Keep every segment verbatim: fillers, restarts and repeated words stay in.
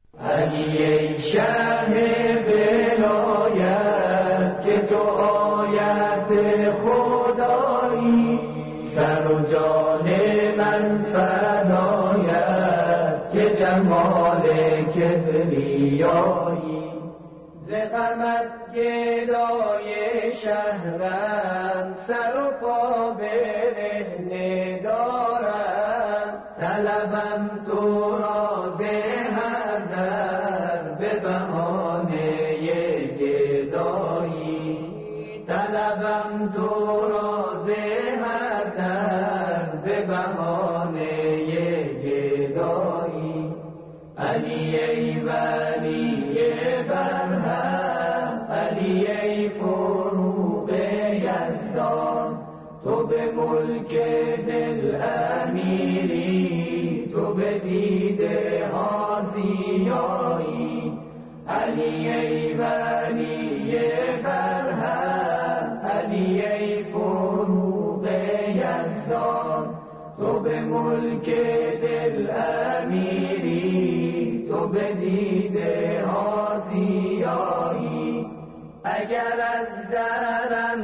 علی ای شه ولایت که تو آیت خدایی، سر و جان من فدایت که جمال کبریایی. ز غمت گدای شهرم، سر و پا برهنه دارم، طلبم تو را ز هر در به بهانه گدایی، طلبم تو را ز هر در به بهانه گدایی. علی ای ولی برهم، علی ای فروغ یزدان، تو به ملک دل امیری، تو به دیده ها زیایی. علی ای ولی برهم، علی ای فروغ یزدان، تو به ملک دل امیری، تو به دیده ها زیایی. اگر از درم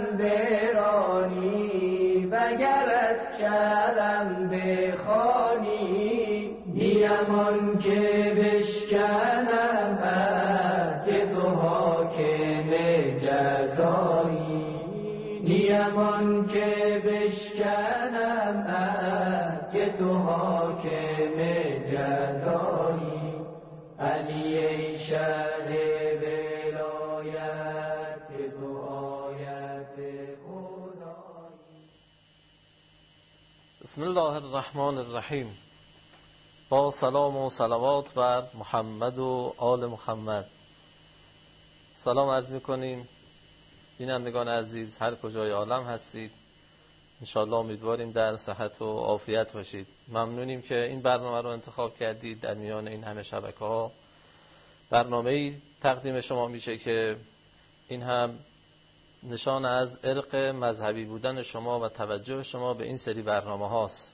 برانی، وگر از کرم بخوانی، نیم آن که بشکنم عهد که تو حاکم جزایی، نیم آن که بشکنم عهد که تو حاکم جزایی. علی ای شه ولایت که تو آیت خدایی. بسم الله الرحمن الرحیم. با سلام و صلوات بر محمد و آل محمد سلام عرض میکنیم. بینندگان عزیز هر کجای عالم هستید، انشاءالله امیدواریم در صحت و عافیت باشید. ممنونیم که این برنامه رو انتخاب کردید. در میان این همه شبکه ها برنامه‌ای تقدیم شما میشه که این هم نشان از عرق مذهبی بودن شما و توجه شما به این سری برنامه هاست.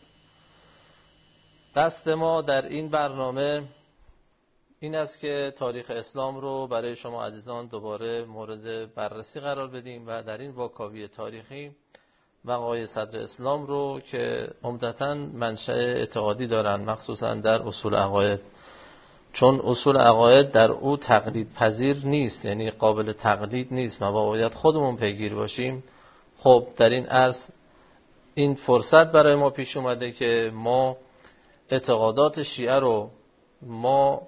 قصد ما در این برنامه این است که تاریخ اسلام رو برای شما عزیزان دوباره مورد بررسی قرار بدیم و در این واکاوی تاریخی وقایع صدر اسلام رو که عمدتاً منشأ اعتقادی دارن، مخصوصاً در اصول عقاید، چون اصول عقاید در او تقلید پذیر نیست، یعنی قابل تقلید نیست، ما باید خودمون پیگیر باشیم. خب در این عرض این فرصت برای ما پیش اومده که ما اعتقادات شیعه رو ما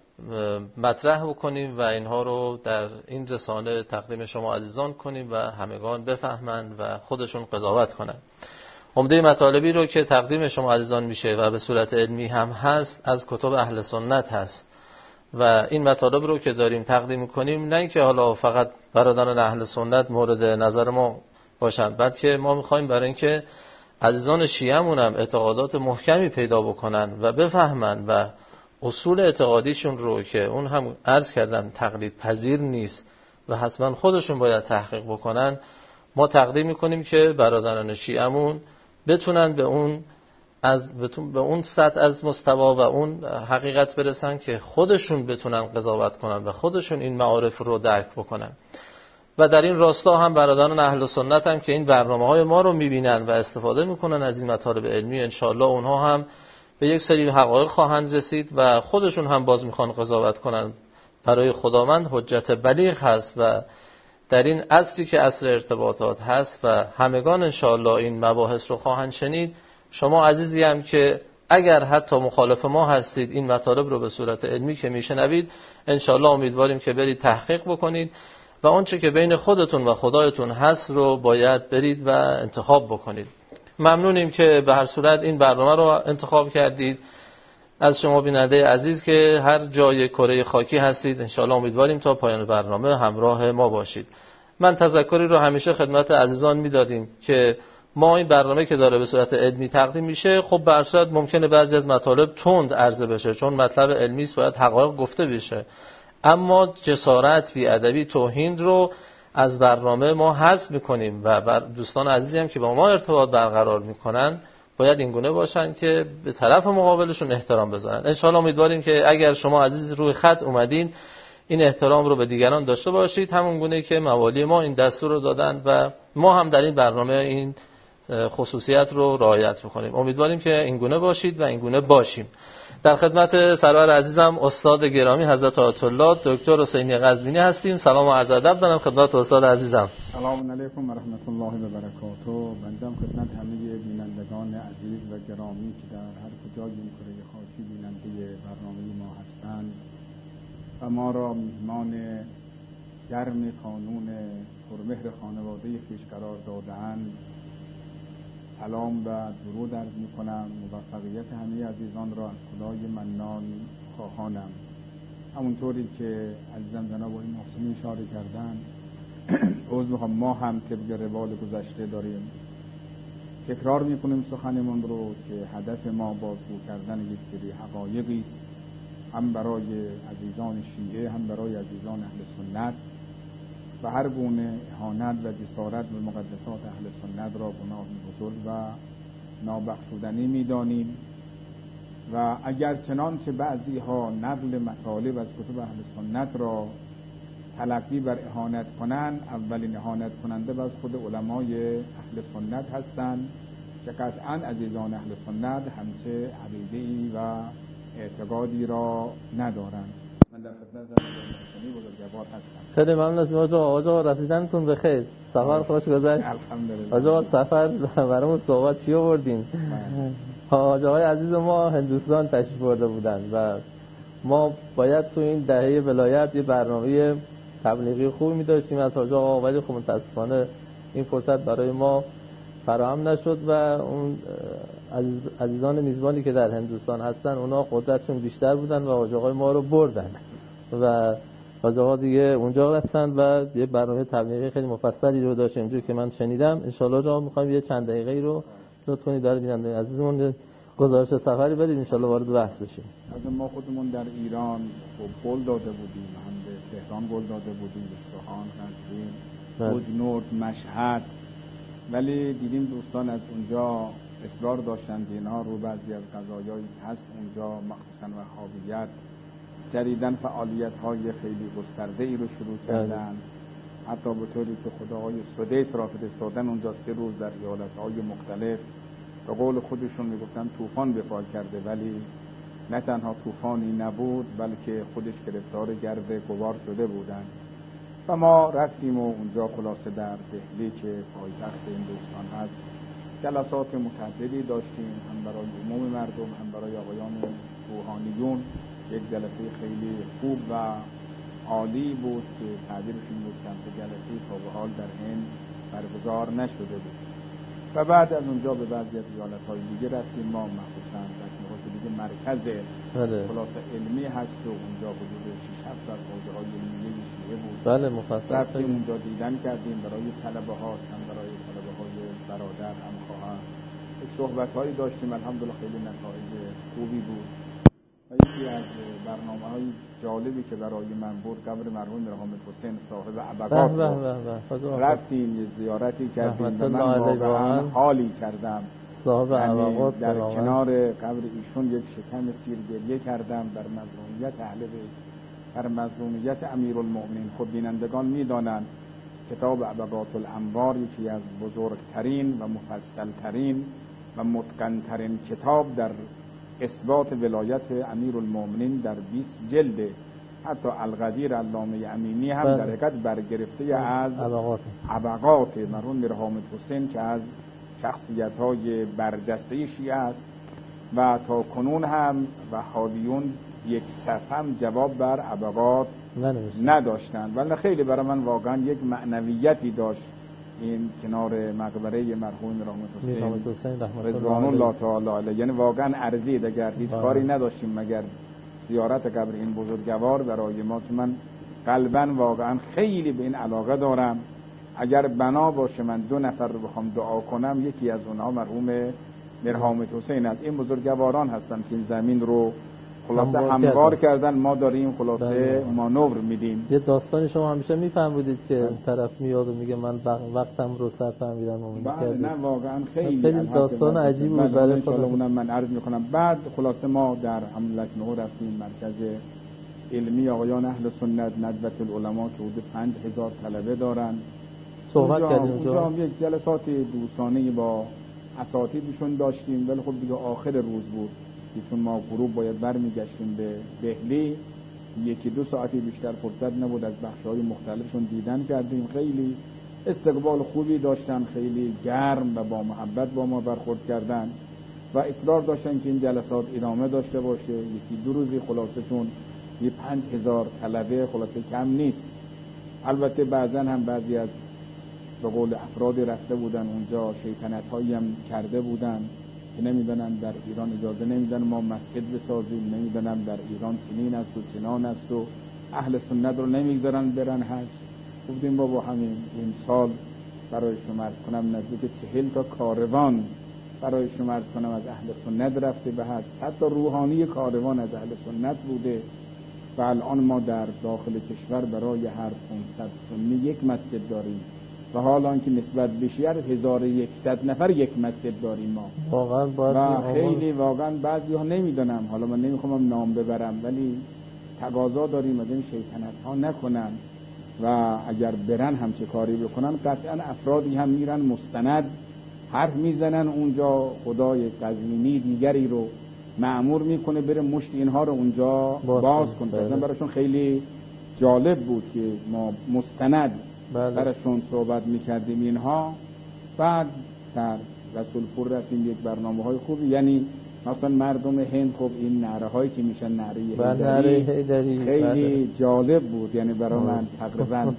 مطرح بکنیم و اینها رو در این رسانه تقدیم شما عزیزان کنیم و همگان بفهمند و خودشون قضاوت کنند. عمده مطالبی رو که تقدیم شما عزیزان میشه و به صورت علمی هم هست از کتب اهل سنت هست و این مطالب رو که داریم تقدیم کنیم نه اینکه حالا فقط برادران اهل سنت مورد نظر ما باشند، بلکه ما میخوایم برای اینکه عزیزان شیعه‌مون هم اعتقادات محکمی پیدا بکنن و بفهمن و اصول اعتقادیشون رو که اون هم عرض کردن تقلید پذیر نیست و حتما خودشون باید تحقیق بکنن، ما تقدیم میکنیم که برادران شیعه‌مون بتونن به اون از به اون سطح از مستوا و اون حقیقت برسن که خودشون بتونن قضاوت کنن و خودشون این معارف رو درک بکنن. و در این راستا هم برادران اهل سنت هم که این برنامه‌های ما رو میبینن و استفاده میکنن از این مطالب علمی، انشاءالله اونها هم به یک سری حقایق خواهند رسید و خودشون هم باز میخوان قضاوت کنن. برای خداوند حجت بلیغ هست و در این عصری که عصر ارتباطات هست و همگان انشاءالله این مباحث رو خواهند شنید. شما عزیزی هم که اگر حتی مخالف ما هستید این مطالب رو به صورت علمی که میشنوید انشاءالله امیدواریم که برید تحقیق بکنید و آنچه که بین خودتون و خدایتون هست رو باید برید و انتخاب بکنید. ممنونیم که به هر صورت این برنامه رو انتخاب کردید. از شما بیننده عزیز که هر جای کره خاکی هستید انشاءالله امیدواریم تا پایان برنامه همراه ما باشید. من تذکری رو همیشه خدمت عزیزان میدادیم که ما این برنامه که داره به صورت علمی تقدیم میشه، خب به هر صورت ممکنه بعضی از مطالب تند عرضه بشه چون مطلب علمی است، باید حقایق گفته بشه، اما جسارت، بی‌ادبی، توهین رو از برنامه ما حذف میکنیم و بر دوستان عزیزی هم که با ما ارتباط برقرار میکنن باید این گونه باشن که به طرف مقابلشون احترام بذارن. ان شاء الله امیدواریم که اگر شما عزیز روی خط اومدین این احترام رو به دیگران داشته باشید، همون گونه که موالی ما این دستور رو دادن و ما هم در این برنامه این خصوصیت رو رعایت می‌کنیم. امیدواریم که این گونه باشید و این گونه باشیم. در خدمت سرور عزیزم استاد گرامی حضرت آیت الله دکتر حسینی قزوینی هستیم. سلام و عرض ادب دارم خدمت استاد عزیزم. سلام علیکم و رحمت الله و برکاته. بنده خدمت همه بینندگان عزیز و گرامی که در هر کجای این کره خاکی بیننده برنامه ما هستند و ما را میهمان گرم کانون پرمهر خانواده خویش قرار داده‌اند سلام و درود عرض می‌کنم. موفقیت همه عزیزان را از خدای منان خواهانم. همونطوری که عزیزان جناب آقای محسنی اشاره کردن عذر می‌خوام، ما هم طبق روال گذشته داریم تکرار می‌کنیم سخنمون رو که هدف ما بازگو کردن یک سری حقایقی است، هم برای عزیزان شیعه هم برای عزیزان اهل سنت، و هر گونه اهانت و جسارت به مقدسات اهل سنت را گناهی بزرگ و نابخشودنی می‌دانیم. و اگر چنانچه بعضی ها نقل مطالب از کتب اهل سنت را تلقی بر اهانت کنند، اولین اهانت کننده باز خود علمای اهل سنت هستند که قطعاً عزیزان اهل سنت همچه عقیده‌ای و اعتقادی را ندارند. من در خدمت محسنی بزرگوار هستم. خیلی ممنون از آقا. آقا رسیدنتون به خیر، سفر خوش گذشت. الحمدلله. آقا سفر برامون صحبت چی آوردین؟ آقای عزیز ما هندوستان تشریف برده بودن و ما باید تو این دهه ولایت یه برنامه تبلیغی خوب می داشتیم از حاج آقا، ولی خب متاسفانه این فرصت برای ما فراهم نشد و اون عزیز عزیزان میزبانی که در هندوستان هستن اونا قدرتشون بیشتر بودن و حاج آقای ما رو بردن و حاج آقا دیگه اونجا رفتن و یه برنامه تبلیغی خیلی مفصلی رو داشت اینجوری که من شنیدم. ان شاء الله جا می‌خوایم یه چند دقیقه‌ای رو لطف کنید برای بیننده عزیزمون گزارش سفری بدید، ان شاء الله وارد بحث بشیم. از ما خودمون در ایران خب گل داده بودیم، هم به تهران گل داده بودیم، اصفهان، قزوین، بجنورد، مشهد، ولی دیدیم دوستان از اونجا اصرار داشتند اینا رو بعضی از قضایایی که هست اونجا مخصوصا وهابیت جدیداً فعالیت‌های خیلی گسترده‌ای رو شروع کردن، حتی به طوری که خدای سدیس را فرستادن اونجا سه روز در ایالت‌های مختلف به قول خودشون میگفتن طوفان به پا کرده، ولی نه تنها طوفانی نبود بلکه خودش گرفتار گرد غبار شده بودن. و ما رفتیم و اونجا خلاصه در دهلی که پایتخت هندوستان هست جلسات متعددی داشتیم، هم برای عموم مردم هم برای آقایان روحانیون. یک جلسه خیلی خوب و عالی بود که تعبیرش این بود که جلسه تا به حال در هند برگزار نشده بود. و بعد از اونجا به بعضی از ایالت‌های دیگه رفتیم ما، مخصوصاً در نقاط دیگه مرکز خلاصه علمی هست و اونجا حدود شش هفت از حوزه‌های علمی شیعه بود. بله مفصل رفتیم اونجا دیدن کردیم برای طلبه ها، هم برای طلبه های برادر هم خواهر یک صحبت‌هایی داشتیم، الحمدلله خیلی نتایج خوبی بود. و یکی از برنامه‌های جالبی که برای من بود قبر مرحوم میرحمد حسین صاحب عبقات بود. رفتیم زیارتی کردیم و من واقعا حالی کردم صاحب عبقات در کنار قبر ایشون یک شکم سیر گریه کردم بر مظلومیت اهل بیت، بر مظلومیت امیرالمؤمنین. خود بینندگان میدانند کتاب عبقات الانوار یکی از بزرگترین و مفصلترین و متقنترین کتاب در اثبات ولایت امیرالمؤمنین در بیست جلد. حتی القدیر علامه امینی هم در حقیقت برگرفته از عبقات مرحوم میرحمد حسین که از شخصیت‌های برجسته شیعه است و تا کنون هم وهابیون یک صفحه هم جواب بر عبقات نداشتند، ولی خیلی برای من واقعا یک معنویتی داشت این کنار مقبره مرحوم میرحمد حسین رضوان الله تعالی علیه. یعنی واقعا ارزید، اگر هیچ کاری نداشتیم مگر زیارت قبر این بزرگوار برای ما که من قلبا واقعا خیلی به این علاقه دارم. اگر بنا باشه من دو نفر رو بخوام دعا کنم یکی از اونها مرحوم میرحمد حسین است. این بزرگواران هستن که این زمین رو خلاصه هموار کردن، ما داریم خلاصه مانور میدیم. یه داستانی شما همیشه میفهمودید که طرف میاد و میگه من وقتم رو صرف میدم و بله نه واقعا خیلی خیلی داستان عجیبی بود برای خودمون. من عرض میکنم بعد خلاصه ما در همون لکنهو رفتیم مرکز علمی آقایان اهل سنت ندوت العلماء که حدود پنج هزار طلبه دارن صحبت اونجا کردیم. اونجا هم یک جلسات دوستانه با اساتیدشون داشتیم، ولی خب دیگه آخر روز بود چون ما غروب باید برمیگشتیم به دهلی، یکی دو ساعتی بیشتر فرصت نبود. از بخش‌های مختلفشون دیدن کردیم، خیلی استقبال خوبی داشتن، خیلی گرم و با محبت با ما برخورد کردن و اصرار داشتن که این جلسات ادامه داشته باشه. یکی دو روزی خلاصه چون یه پنج هزار طلبه خلاصه کم نیست. البته بعضا هم بعضی از به قول افرادی رفته بودن اونجا، شیطنت‌هایی هم کرده بودن که نمیدونن در ایران اجازه نمیدن ما مسجد بسازیم، نمیدونم در ایران چنین است و چنان است و اهل سنت رو نمیگذارن برن حج. گفتیم بابا همین این سال برای شما عرض کنم نزدیک چهل تا کاروان برای شما عرض کنم از اهل سنت رفته به حج، صد تا روحانی کاروان از اهل سنت بوده و الان ما در داخل کشور برای هر پانصد سنی یک مسجد داریم و حالا که نسبت به شیعه هزار و یکصد نفر یک مسجد داریم ما. واقعا باید و خیلی واقعا بعضی ها نمیدونم، حالا من نمیخوام نام ببرم، ولی تقاضا داریم از این شیطنت ها نکنن و اگر برن هم چه کاری بکنن قطعا افرادی هم میرن مستند حرف میزنن اونجا، خدای قزوینی دیگری رو مأمور میکنه بره مشت اینها رو اونجا باز, باز کنه. اصلا براشون خیلی جالب بود که ما مستند بله. براشون صحبت میکردیم اینها. بعد در رسول پور رفتیم یک برنامه های خوبی، یعنی مثلا مردم هند خب این نعره هایی که میشن نعره هیدری خیلی جالب بود، یعنی برای من تقریبا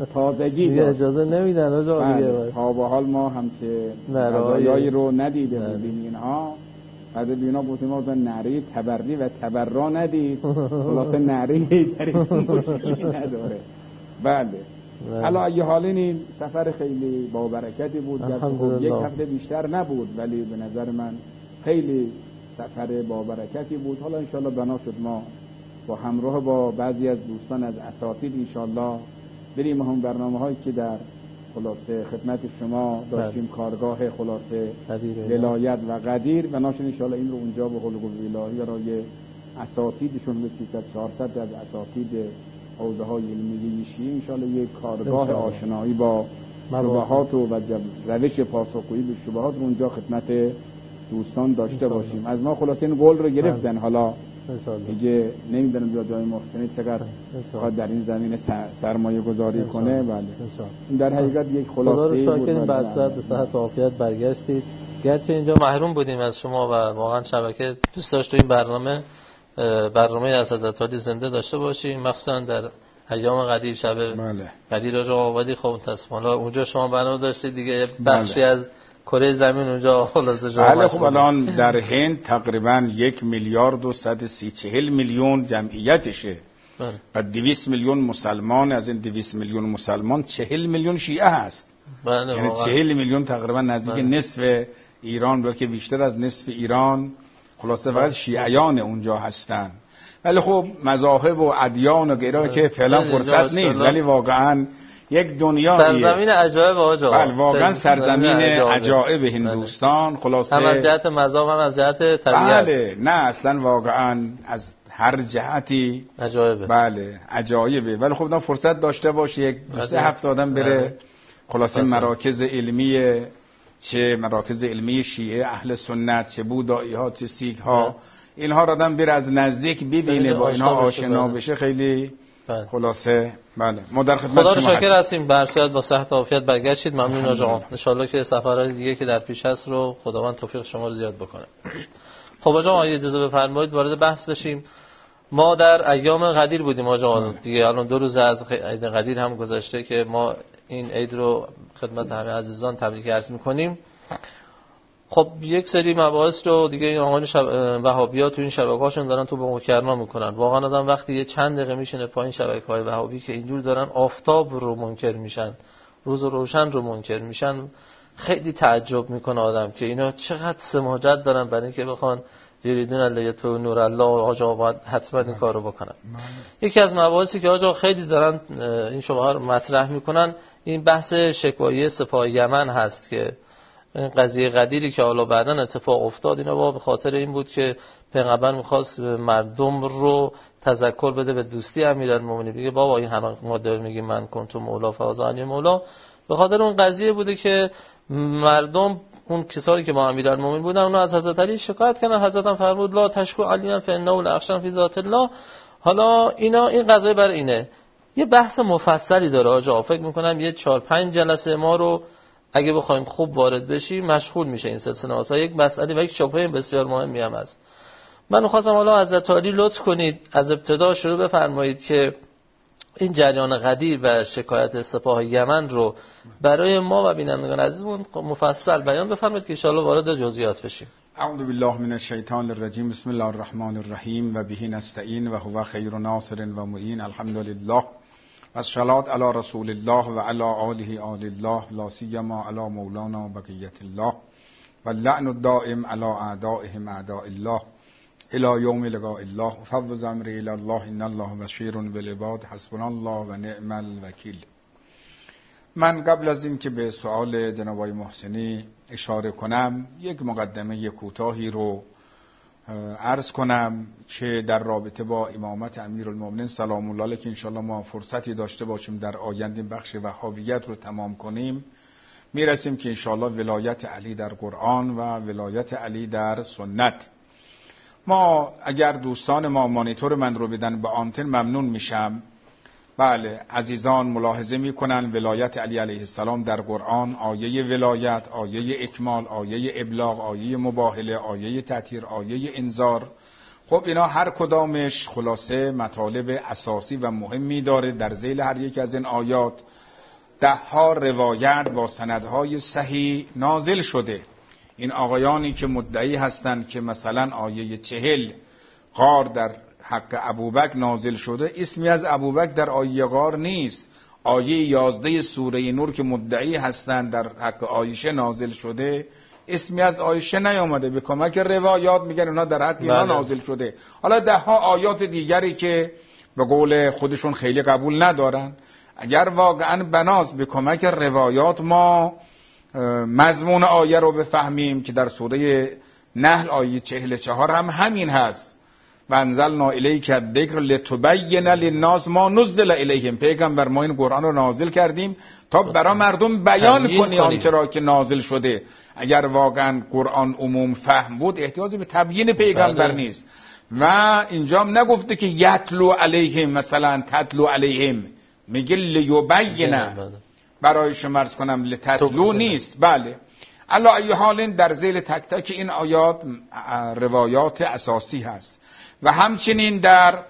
تازگی داشت. اجازه نمیدن آجا دیگه تا به حال ما همچه غذایایی رو ندیده بودیم اینها. بعد بینا گفتیم ما نعره تبری و تبرا ندید، خلاصه نعره هیدری مشکلی نداره. بله حالا اگه حالین این سفر خیلی با برکتی بود، یک هفته بیشتر نبود ولی به نظر من خیلی سفر با برکتی بود. حالا انشالله بنا شد ما با همراه با بعضی از دوستان از اساتید انشالله بریم هم برنامه هایی که در خلاصه خدمت شما داشتیم بله. کارگاه خلاصه ولایت و قدیر بنا شد انشالله این رو اونجا به حلق الهی برای اساتیدشون به سیصد چهارصد از اساتید حوزه های علمی شیعه انشالله یک کارگاه آشنایی با شبهات و روش پاسخگویی به شبهات رو اونجا خدمت دوستان داشته باشیم. از ما خلاصه این قول رو گرفتن، حالا دیگه نمیدونم یا جای محسنی چقدر خواهد در این زمینه سرمایه گذاری کنه. بله این در حقیقت یک خلاصه بود. خدا رو بعد به صحت و عافیت برگشتید، گرچه اینجا محروم بودیم از شما و واقعا شبکه دوست داشت این برنامه برنامه از حضرت علی زنده داشته باشیم، مخصوصا در ایام قدیر شب بله. قدیر آقا آبادی خب تصمیم اونجا شما برنامه داشتید دیگه، بخشی بله. از کره زمین اونجا خلاصه شما. بله خب الان در هند تقریبا یک میلیارد و صد سی چهل میلیون جمعیتشه بله. و دویست میلیون مسلمان، از این دویست میلیون مسلمان چهل میلیون شیعه هست بله. یعنی چهل میلیون تقریبا نزدیک بله. نصف ایران، بلکه بیشتر از نصف ایران خلاصه فقط شیعیان اونجا هستن. ولی خب مذاهب و ادیان و غیره که فعلا فرصت نیست، ولی واقعا یک دنیاییه، سرزمین عجایب آقا. بله واقعا سرزمین عجایب هندوستان، خلاصه هم از جهت مذاهب هم از جهت طبیعت. بله نه اصلا واقعا از هر جهتی عجایبه. بله عجایبه. ولی خب نه فرصت داشته باشه یک دو سه هفته آدم بره خلاصه مراکز علمی، چه مراکز علمی شیعه اهل سنت، چه بودایی ها، چه سیک ها، اینها را آدم بره از نزدیک ببینه، با اینها آشنا بشه، خیلی خلاصه بله. ما در خدمت خدا رو شما شاکر هستیم، برسیاد با صحت و عافیت برگشتید. ممنون آقا، ان شاء الله که سفرهای دیگه که در پیش هست رو خداوند توفیق شما رو زیاد بکنه. خب آقا اجازه بفرمایید وارد بحث بشیم. ما در ایام قدیر بودیم آقا دیگه، الان دو روز از عید قدیر هم گذشته که ما این عید رو خدمت همه عزیزان تبریک عرض می‌کنیم. خب یک سری مباحث رو دیگه این آقایان شب... وهابی‌ها تو این شبکه‌هاشون دارن تو به مکرنا میکنن. واقعا آدم وقتی یه چند دقیقه میشینه پایین شبکه‌های وهابی که اینجور دارن آفتاب رو منکر میشن، روز روشن رو منکر میشن، خیلی تعجب میکنه آدم که اینا چقدر سماجت دارن برای اینکه بخوان یریدون الیطفئوا نور الله، آقا باید حتما این کارو بکنن. یکی از مباحثی که آقا خیلی دارن این شبهه رو مطرح میکنن این بحث شکوایه سپاه یمن هست که این قضیه غدیری که حالا بعداً اتفاق افتاد اینا با به خاطر این بود که پیغمبر می‌خواست مردم رو تذکر بده به دوستی امیرالمومنین. میگه بابا این هر ما داریم میگیم من کنتم مولا فازانی مولا، به خاطر اون قضیه بوده که مردم اون کسانی که با امیرالمومنین بودن اونها از حضرت علی شکایت کردن. حضرت هم فرمود لا تشکو علی فانه لاخشن فی ذات الله. حالا اینا این قضیه بر اینه یه بحث مفصلی داره آقا. فکر می‌کنم یه چهار پنج جلسه ما رو اگه بخوایم خوب وارد بشیم مشغول میشه این سلسله تا یک مسئله و یک شبهه بسیار مهمی هم است. من می‌خواستم حالا حضرت علی لطف کنید از ابتدا شروع بفرمایید که این جریان غدیر و شکایت سپاه یمن رو برای ما و بینندگان عزیزمون مفصل بیان بفرمایید که ان شاء الله وارد جزئیات بشیم. اعوذ بالله من الشیطان الرجیم. بسم الله الرحمن الرحیم و به نستعین و هو خیر ناصر و معین. الحمدلله و الصلاة علی رسول الله و علی آله آل الله لا سیما علی مولانا بقیت الله و اللعن الدائم علی اعدائهم اعداء الله الى یوم لقاء الله. فوض امری الی الله ان الله بشیر بالعباد حسبنا الله و نعم الوکیل. من قبل از این که به سوال جناب آقای محسنی اشاره کنم یک مقدمه کوتاهی رو عرض کنم که در رابطه با امامت امیرالمومنین سلام الله علیه که انشاءالله ما فرصتی داشته باشیم در آینده بخش وهابیت رو تمام کنیم میرسیم که انشاءالله ولایت علی در قرآن و ولایت علی در سنت. ما اگر دوستان ما مانیتور من رو بدن به آنتن ممنون میشم. بله عزیزان ملاحظه میکنن ولایت علی علیه السلام در قرآن آیه ولایت، آیه اکمال، آیه ابلاغ، آیه مباهله، آیه تطهیر، آیه انذار. خب اینا هر کدامش خلاصه مطالب اساسی و مهمی داره. در ذیل هر یک از این آیات ده ها روایت با سندهای صحیح نازل شده. این آقایانی که مدعی هستند که مثلا آیه چهل غار در حق ابوبکر نازل شده، اسمی از ابوبکر در آیه غار نیست. آیه یازده سوره نور که مدعی هستند در حق عایشه نازل شده، اسمی از عایشه نیامده. به کمک روایات میگن اونا در حق اینا نازل شده. حالا ده ها آیات دیگری که به قول خودشون خیلی قبول ندارن. اگر واقعا بناست به کمک روایات ما مضمون آیه رو بفهمیم که در سوره نحل آیه چهل و چهار هم همین هست و انزلنا الیک الذکر لتبین للناس ما نزل الیهم. پیغمبر ما این قرآن رو نازل کردیم تا برای مردم بیان کنی آنچه را که نازل شده. اگر واقعا قرآن عموم فهم بود احتیاجی به تبیین پیغمبر نیست. و اینجام نگفته که یتلو علیهم مثلا تتلو علیهم، میگه لیبین برای شما عرض کنم لتتلو نیست. بله علی ای حال در ذیل تک تک این آیات روایات اساسی هست و همچنین در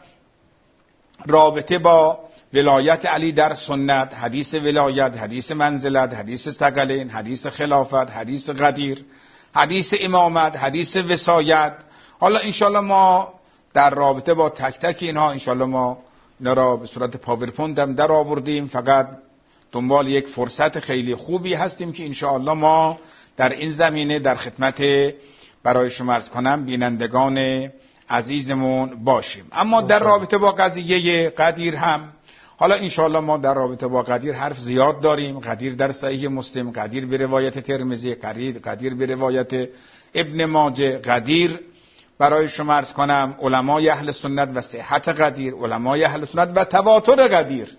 رابطه با ولایت علی در سنت، حدیث ولایت، حدیث منزلت، حدیث ثقلین، حدیث خلافت، حدیث غدیر، حدیث امامت، حدیث وصایت. حالا انشالله ما در رابطه با تک تک اینها انشالله ما اینا را به صورت پاورپوینت هم در آوردیم. فقط دنبال یک فرصت خیلی خوبی هستیم که انشالله ما در این زمینه در خدمت برای شما عرض کنم بینندگان عزیزمون باشیم. اما در رابطه با قضیه غدیر هم حالا انشاءالله ما در رابطه با غدیر حرف زیاد داریم. غدیر در صحیح مسلم، غدیر به روایت ترمذی، غدیر به روایت ابن ماجه، غدیر برای شما عرض کنم علمای اهل سنت و صحت غدیر، علمای اهل سنت و تواتر غدیر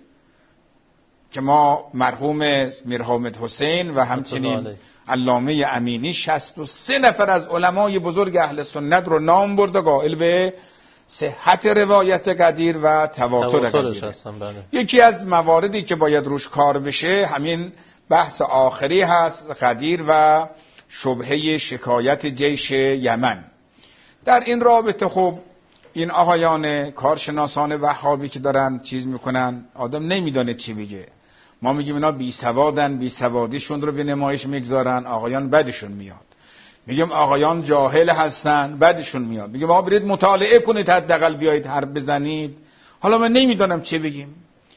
که ما مرحوم میر حامد حسین و همچنین علامه امینی شصت و سه نفر از علمای بزرگ اهل سنت رو نام برده قائل به صحت روایت غدیر و تواتر غدیر. یکی از مواردی که باید روش کار بشه همین بحث آخری هست، غدیر و شبهه شکایت جیش یمن. در این رابطه خب این آقایان کارشناسان وهابی که دارن چیز میکنن آدم نمیدونه چی بگه. ما میگیم اینا بی سوادن، بی سوادیشون رو به نمایش میگذارن، آقایان بدشون میاد. میگیم آقایان جاهل هستن، بدشون میاد. میگیم آقا برید مطالعه کنید، حداقل بیایید حرف بزنید. حالا من نمیدونم چه بگیم.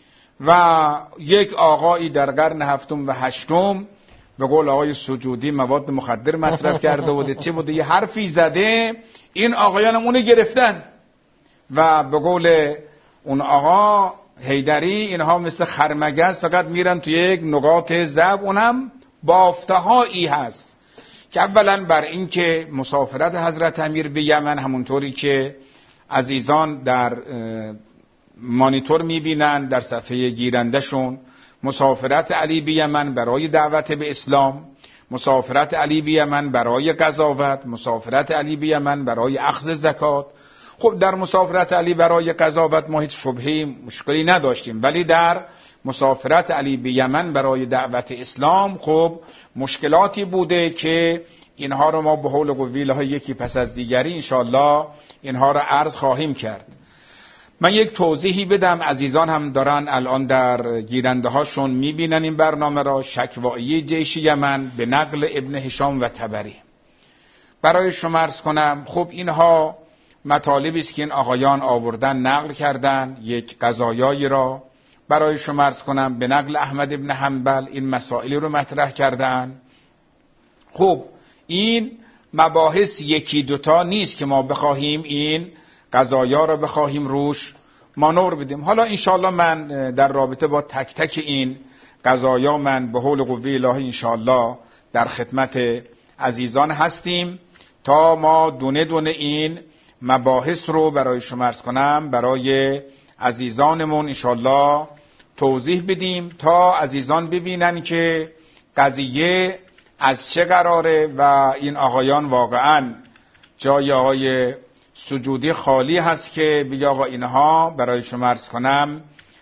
و یک آقایی در قرن هفتم و هشتم به قول آقای سجودی مواد مخدر مصرف کرده بوده، چه بوده، یه حرفی زده، این آقایان اونو گرفتن و به قول اون آقا حیدری اینها مثل خرمگس فقط میرن توی یک نقاط ضعف، اونم بافتهایی هست که اولا بر این که مسافرت حضرت امیر به یمن همونطوری که عزیزان در مانیتور میبینن در صفحه گیرندشون، مسافرت علی به یمن برای دعوت به اسلام، مسافرت علی به یمن برای قضاوت، مسافرت علی به یمن برای اخذ زکات. خب در مسافرت علی برای قضاوت ما هیچ شبهه مشکلی نداشتیم، ولی در مسافرت علی به یمن برای دعوت اسلام خب مشکلاتی بوده که اینها رو ما به حول قویله یکی پس از دیگری انشاءالله اینها رو عرض خواهیم کرد. من یک توضیحی بدم، عزیزان هم دارن الان در گیرنده هاشون میبینن این برنامه را. شکوایی جیش یمن به نقل ابن هشام و طبری. برای شما عرض کنم خب اینها مطالبی است که این آقایان آوردن نقل کردن، یک قضایایی را برای شما عرض کنم به نقل احمد ابن حنبل این مسائلی رو مطرح کردن. خب این مباحث یکی دوتا نیست که ما بخواهیم این قضایا رو بخواهیم روش مانور بدیم. حالا انشاءالله من در رابطه با تک تک این قضایا من به حول قوه الهی انشاءالله در خدمت عزیزان هستیم تا ما دونه دونه این مباحث رو برای شما عرض کنم برای عزیزانمون انشاءالله توضیح بدیم تا عزیزان ببینن که قضیه از چه قراره و این آقایان واقعا جای آقای سجودی خالی هست که بگه آقا اینها برای شما عرض کنم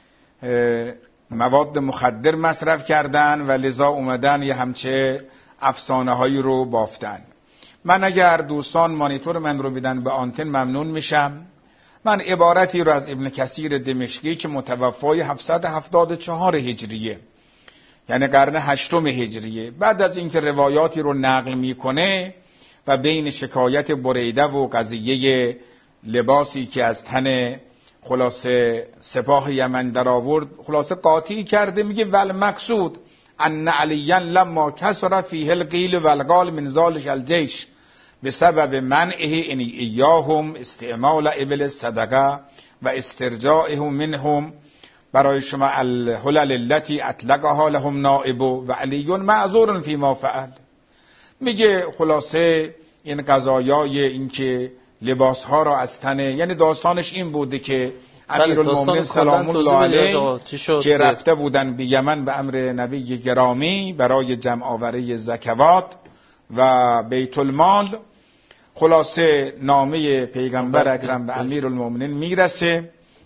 مواد مخدر مصرف کردن و لذا اومدن یه همچه افسانه هایی رو بافتن. من اگر دوستان مانیتور من رو بدن به آنتن ممنون میشم. من عبارتی رو از ابن کثیر دمشقی که متوفای هفتصد و هفتاد و چهار هجریه یعنی قرن هشتم هجریه، بعد از اینکه روایاتی رو نقل میکنه و بین شکایت بریده و قضیه لباسی که از تن خلاصه سپاه یمن در آورد خلاصه قاطی کرده، میگه ول مقصود ان علیاً لما کسر فیه القیل والقال من ذلک الجیش بسبب منعه ان ایاهم استعمال ابل الصدقه و استرجاعهم منهم برای شما الحلل التي اطلقها لهم نائب و علی معذور فيما فعل. میگه خلاصه این قضایای این که لباس ها را از تن، یعنی داستانش این بوده که امیرالمومنین سلام الله علیه که رفته بودن به یمن به امر نبی گرامی برای جمع آوری زکوات و بیت المال، خلاصه نامه پیغمبر اکرم به امیرالمومنین میرسه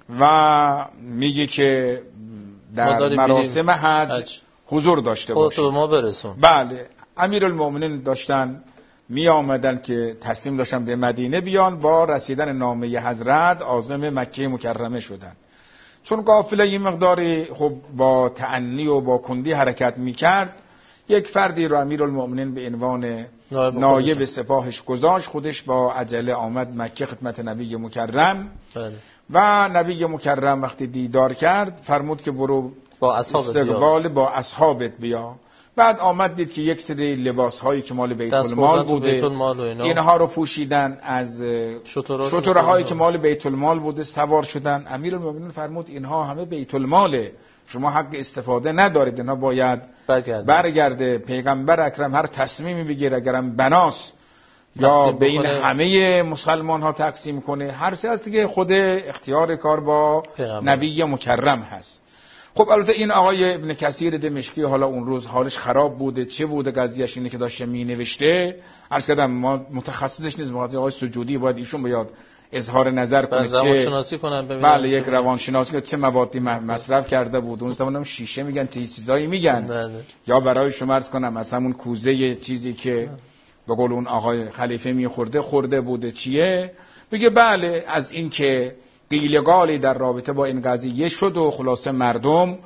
و میگه که در مراسم حج حضور داشته باشه. ما برسون. بله امیرالمومنین داشتن می آمدن که تصمیم داشتن به مدینه بیان، با رسیدن نامه حضرت عازم مکه مکرمه شدن. چون قافله یه مقداری خب با تأنی و با کندی حرکت می کرد، یک فردی رو امیرالمومنین به عنوان نایب سپاهش گذاشت، خودش با عجله آمد مکه خدمت نبی مکرم. بله. و نبی مکرم وقتی دیدار کرد فرمود که برو با استقبال با اصحابت بیا. بعد آمد دید که یک سری لباس هایی که مال بیت المال بوده بیت المال اینها رو پوشیدن، از شتره هایی که مال بیت المال بوده سوار شدن. امیرالمومنین فرمود اینها همه بیت الماله، شما حق استفاده ندارید، اینها باید برگرده, برگرده. پیغمبر اکرم هر تصمیمی بگیره اگرم بناس یا بین بکنه. همه مسلمان ها تقسیم کنه، هر چیز هست که خود اختیار کار با پیغمبر. نبی مکرم هست. خب البته این آقای ابن کثیر دمشقی حالا اون روز حالش خراب بوده، چه بوده قضیهش اینه که داشته می نوشته، عرض کردم ما متخصصش نیست، مقاطع آقای سجودی باید ایشون بیاد اظهار نظر کنه، چه روانشناسی کنن ببینن. بله یک روانشناسی که چه موادی مصرف کرده بود. اون زمانم شیشه میگن، چه چیزایی میگن. بله. یا برای شما عرض کنم مثلا اون کوزه چیزی که به قول اون آقای خلیفه میخورده خورده بوده چیه، میگه بله از این که قیلقالی در رابطه با این قضیه شد و خلاصه مردم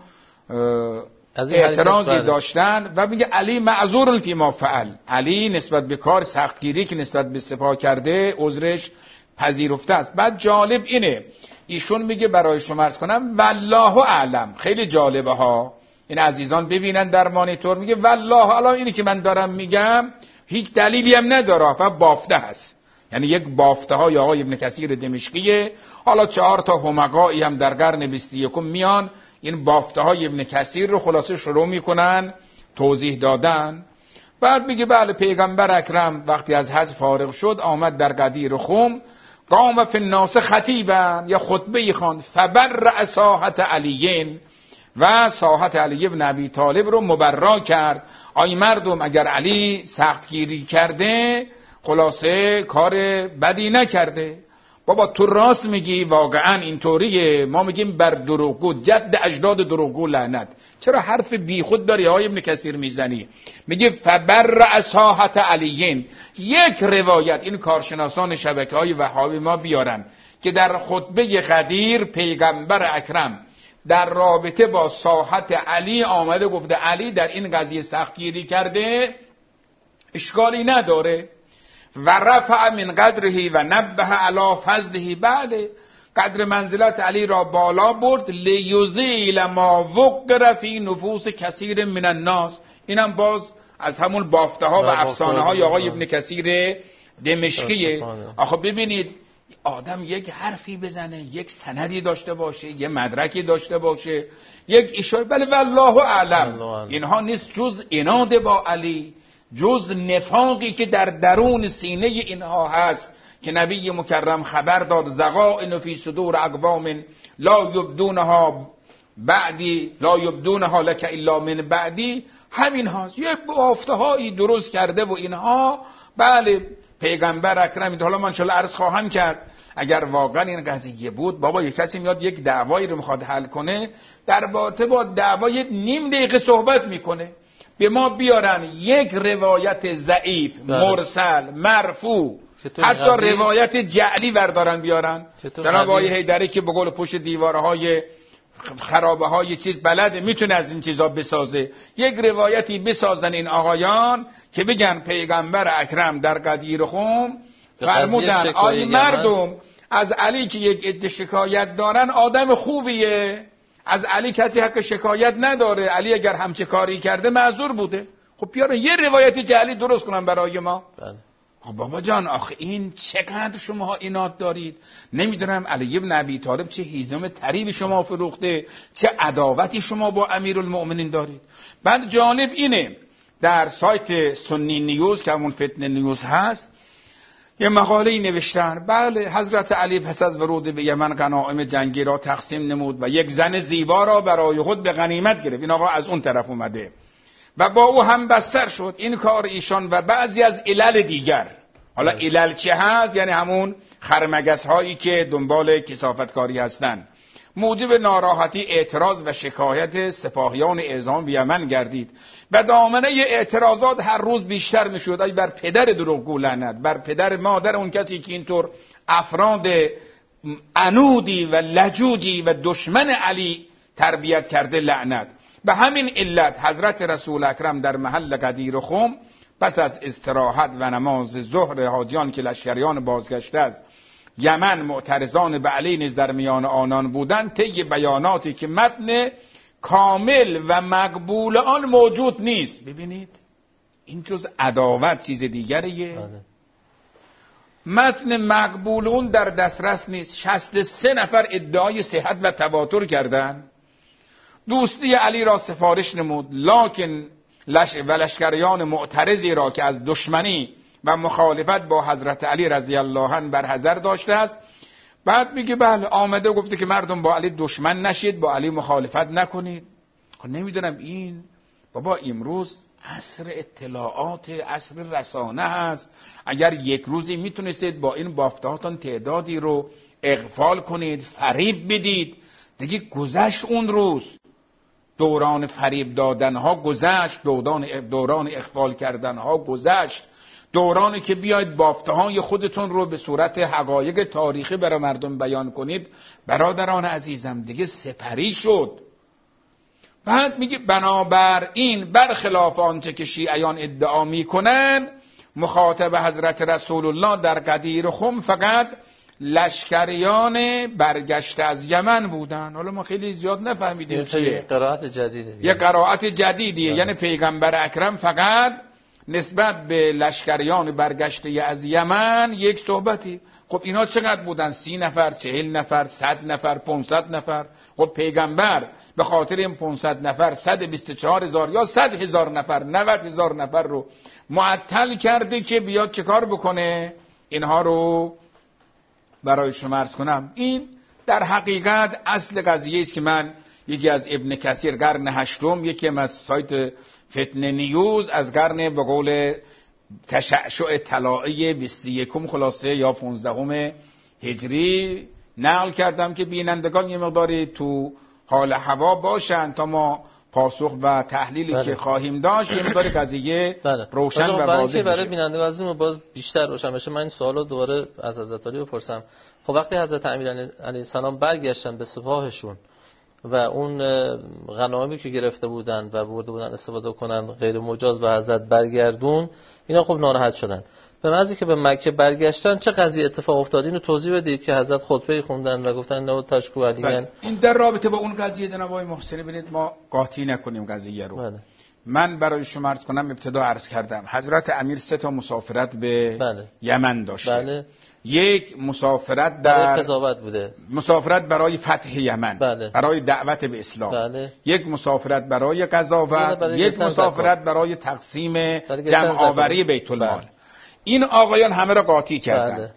اعتراضی داشتن و میگه علی معذور فی ما فعل، علی نسبت به کار سختگیری که نسبت به سپاه کرده عذرش پذیرفته است. بعد جالب اینه ایشون میگه برای شما عرض کنم والله اعلم، خیلی جالبه ها این عزیزان ببینن در مانیتور، میگه والله الان اینی که من دارم میگم هیچ دلیلی هم نداره و بافته هست، یعنی یک بافته های آقای ابن کثیر دمشقیه. حالا چهار تا همقایی هم در قرن بیست و یکم میان این بافته های ابن کثیر رو خلاصه شروع میکنن توضیح دادن. بعد میگه بله پیغمبر اکرم وقتی از حج فارغ شد آمد در قدیر خم، قام فی الناس خطیبا، یا خطبه خواند، فبرأ ساحت علیین، و ساحت علی ابن ابی طالب رو مبرا کرد. آی مردم اگر علی سختگیری کرده خلاصه کار بدی نکرده. بابا تو راست میگی، واقعا اینطوریه، ما میگیم بر دروغگو جد اجداد دروغگو لعنت. چرا حرف بی خود داری آقای ابن کثیر میزنی؟ میگه فبرأ ساحت علیین. یک روایت این کارشناسان شبکه های وهابی ما بیارن که در خطبه قدیر پیغمبر اکرم در رابطه با ساحت علی آمده گفته علی در این قضیه سختگیری کرده، اشکالی نداره. و رفع من قدره و نبه علی فضله، بعد قدر منزلت علی را بالا برد، لیزیل ما وقر فی نفوس کثیر من الناس. اینم باز از همون بافته ها و افسانه های آقای ابن کثیر دمشقیه. آخه ببینید آدم یک حرفی بزنه، یک سندی داشته باشه، یک مدرکی داشته باشه، یک اشاره، بله والله اعلم، اینها نیست جز عناد با علی، جز نفاقی که در درون سینه اینها هست که نبی مکرم خبر داد زغائن فی صدور اقوام لا یبدونها بعدی لا یبدونها لک الا من بعدی. همین هاست، یک بافتهایی درست کرده و اینها. بله پیغمبر اکرم، حالا من انشاءالله عرض خواهم کرد اگر واقعا این قضیه بود، بابا یک کسی میاد یک دعوایی رو میخواد حل کنه، در رابطه با دعوای نیم دقیقه صحبت میکنه. به ما بیارن یک روایت ضعیف، مرسل، مرفوع، حتی روایت جعلی بردارن بیارن. جناب آقای حیدری که به قول پشت دیوارهای خرابه های چیز بلده، میتونه از این چیزا بسازه. یک روایتی بسازن این آقایان که بگن پیغمبر اکرم در قدیر خم فرمودن آی مردم از علی که یک عده شکایت دارن آدم خوبیه، از علی کسی حق شکایت نداره، علی اگر همچه کاری کرده معذور بوده. خب بیارن یه روایت جعلی درست کنن برای ما. بله. خب بابا جان آخه این چقدر شماها اینات دارید. نمیدونم علی ابن ابی طالب چه هیزم طریب شما فروخته، چه عداوتی شما با امیرالمؤمنین دارید. بعد جالب اینه در سایت سنی نیوز که همون فتنه نیوز هست یه مقاله نوشتن. بله حضرت علی پس از ورود به یمن غنایم جنگی را تقسیم نمود و یک زن زیبا را برای خود به غنیمت گرفت. این آقا از اون طرف اومده و با او هم بستر شد. این کار ایشان و بعضی از علل دیگر، حالا علل چه هست؟ یعنی همون خرمگس هایی که دنبال کثافتکاری هستن، موجب ناراحتی، اعتراض و شکایت سپاهیان اعظام به یمن گردید و دامنه اعتراضات هر روز بیشتر میشد. ای بر پدر دروغگو لعنت، بر پدر مادر اون کسی که اینطور افراد عنودی و لجوجی و دشمن علی تربیت کرده لعنت. به همین علت حضرت رسول اکرم در محل قدیر خم پس از استراحت و نماز ظهر حاجیان که لشکریان بازگشته از یمن معترضان به علی نیز در میان آنان بودند، طی بیاناتی که متن کامل و مقبول آن موجود نیست. ببینید این جز عداوت چیز دیگریه. متن مقبول اون در دسترس نیست. شصت و سه نفر ادعای صحت و تواتر کردند، دوستی علی را سفارش نمود، لکن لش و لشکریان معترضی را که از دشمنی و مخالفت با حضرت علی رضی الله عنه برحذر داشته است. بعد میگه بله آمده گفته که مردم با علی دشمن نشید، با علی مخالفت نکنید. خب نمیدونم این بابا امروز عصر اطلاعات، عصر رسانه هست. اگر یک روزی میتونستید با این بافتهاتون تعدادی رو اغفال کنید، فریب بدید، دیگه گذشت اون روز. دوران فریب دادن ها گذشت، دوران دوران اغفال کردن ها گذشت. دورانی که بیاید بافته های خودتون رو به صورت حقایق تاریخی برای مردم بیان کنید، برادران عزیزم دیگه سپری شد. بعد میگه بنابراین برخلاف آنچه که شیعیان ادعا میکنن، مخاطب حضرت رسول الله در قدیر خم فقط لشکریان برگشته از یمن بودن. حالا ما خیلی زیاد نفهمیدیم چیه. قرائت جدیده، یه قرائت جدیدیه. یعنی پیغمبر اکرم فقط نسبت به لشکریان برگشته از یمن یک صحبتی. خب اینا چقدر بودن؟ سی نفر، چهل نفر، صد نفر، پانصد نفر. خب پیغمبر به خاطر این پانصد نفر صد و بیست و چهار هزار یا صد هزار نفر، نود هزار نفر رو معطل کرده که بیاد چه کار بکنه؟ اینها رو برای شما عرض کنم. این در حقیقت اصل قضیه است که من یکی از ابن کثیر قرن هشتم، یکی از سایت فتنه نیوز از قرن به قول تشعشع طلائع بیست و یکم خلاصه یا پانزدهم هجری نقل کردم که بینندگان یه مقداری تو حال هوا باشن تا ما پاسخ و تحلیلی بله. که خواهیم داشت یه مقدار قضیه بله. روشن و واضح بشه. برای بینندگان عزیز باز بیشتر روشن بشه، من این سوالو دوباره از حضرت علی بپرسم. خب وقتی حضرت امیر علیه السلام برگشتن به سپاهشون و اون غنایمی که گرفته بودن و برده بودن استفاده کنن غیر مجاز به حضرت برگردون، اینا خب ناراحت شدن. به محضی که به مکه برگشتن چه قضیه اتفاق افتاد؟ اینو توضیح بدید که حضرت خطبه خوندن و گفتن نه تشکو علیگن. این در رابطه با اون قضیه جناب آقای محسنی ببینید ما قاطی نکنیم قضیه رو. بله. من برای شما عرض کنم، ابتدا عرض کردم حضرت امیر سه تا مسافرت به بله. یمن داشته. بله. یک مسافرت در قضاوت بوده، مسافرت برای فتح یمن، بله. برای دعوت به اسلام، بله. یک مسافرت برای قضاوت، یک مسافرت برای تقسیم جمع آوری بیت المال. بله. این آقایان همه را قاطی کردن. بله.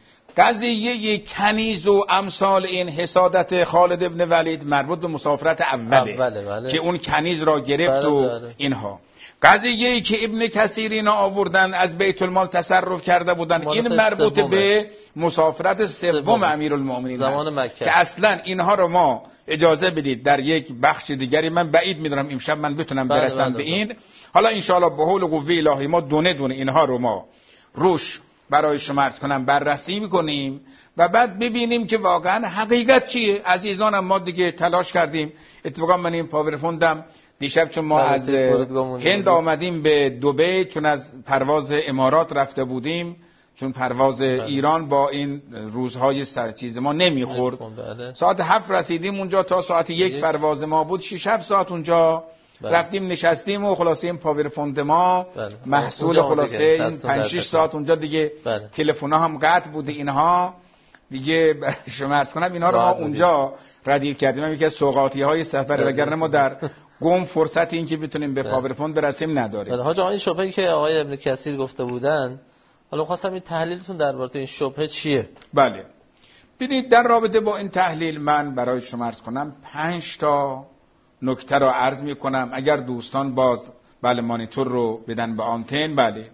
قضیه کنیز و امثال این حسادت خالد ابن ولید مربوط به مسافرت اوله بله بله. که اون کنیز را گرفت بله و بله. اینها قضیه ای که ابن کثیر اینا آوردن از بیت المال تصرف کرده بودن، این مربوط به مسافرت سوم امیرالمومنین زمان مکه که اصلا اینها رو ما اجازه بدید در یک بخش دیگری، من بعید میدونم امشب من بتونم بله برسم بله به این بله. حالا انشاءالله به حول قوه الهی ما دونه دونه اینها رو ما روش برای شما عرض کنم بررسی میکنیم و بعد ببینیم که واقعا حقیقت چیه. عزیزانم ما دیگه تلاش کردیم، اتفاقا من این پاورپوینتم دیشب چون ما از هند آمدیم به دبی، چون از پرواز امارات رفته بودیم، چون پرواز بله. ایران با این روزهای سر چیز ما نمیخورد، ساعت هفت رسیدیم اونجا تا ساعت یک پرواز ما بود، شش هفت ساعت اونجا بله. رفتیم نشستیم و خلاصه این پاورپوینت ما بله. محصول خلاصه این پنج شش ساعت اونجا دیگه بله. تلفن‌ها هم قطع بوده، اینها دیگه شما عرض کنم اینها رو ما اونجا ردیف کردیم. هم یکی از سوغاتی سفر، وگرنه ما در گم فرصت این که بتونیم به پاورپوینت برسیم نداریم. بله. حاجی این شبهه‌ای که آقای ابن کثیر گفته بودن، حالا خواستم این تحلیلتون درباره این شبهه چیه؟ بله ببینید در رابطه با این تحلیل من برای شما عرض کنم پنج تا نکته را عرض می کنم. اگر دوستان باز بله مانیتور رو بدن به آنتن. بله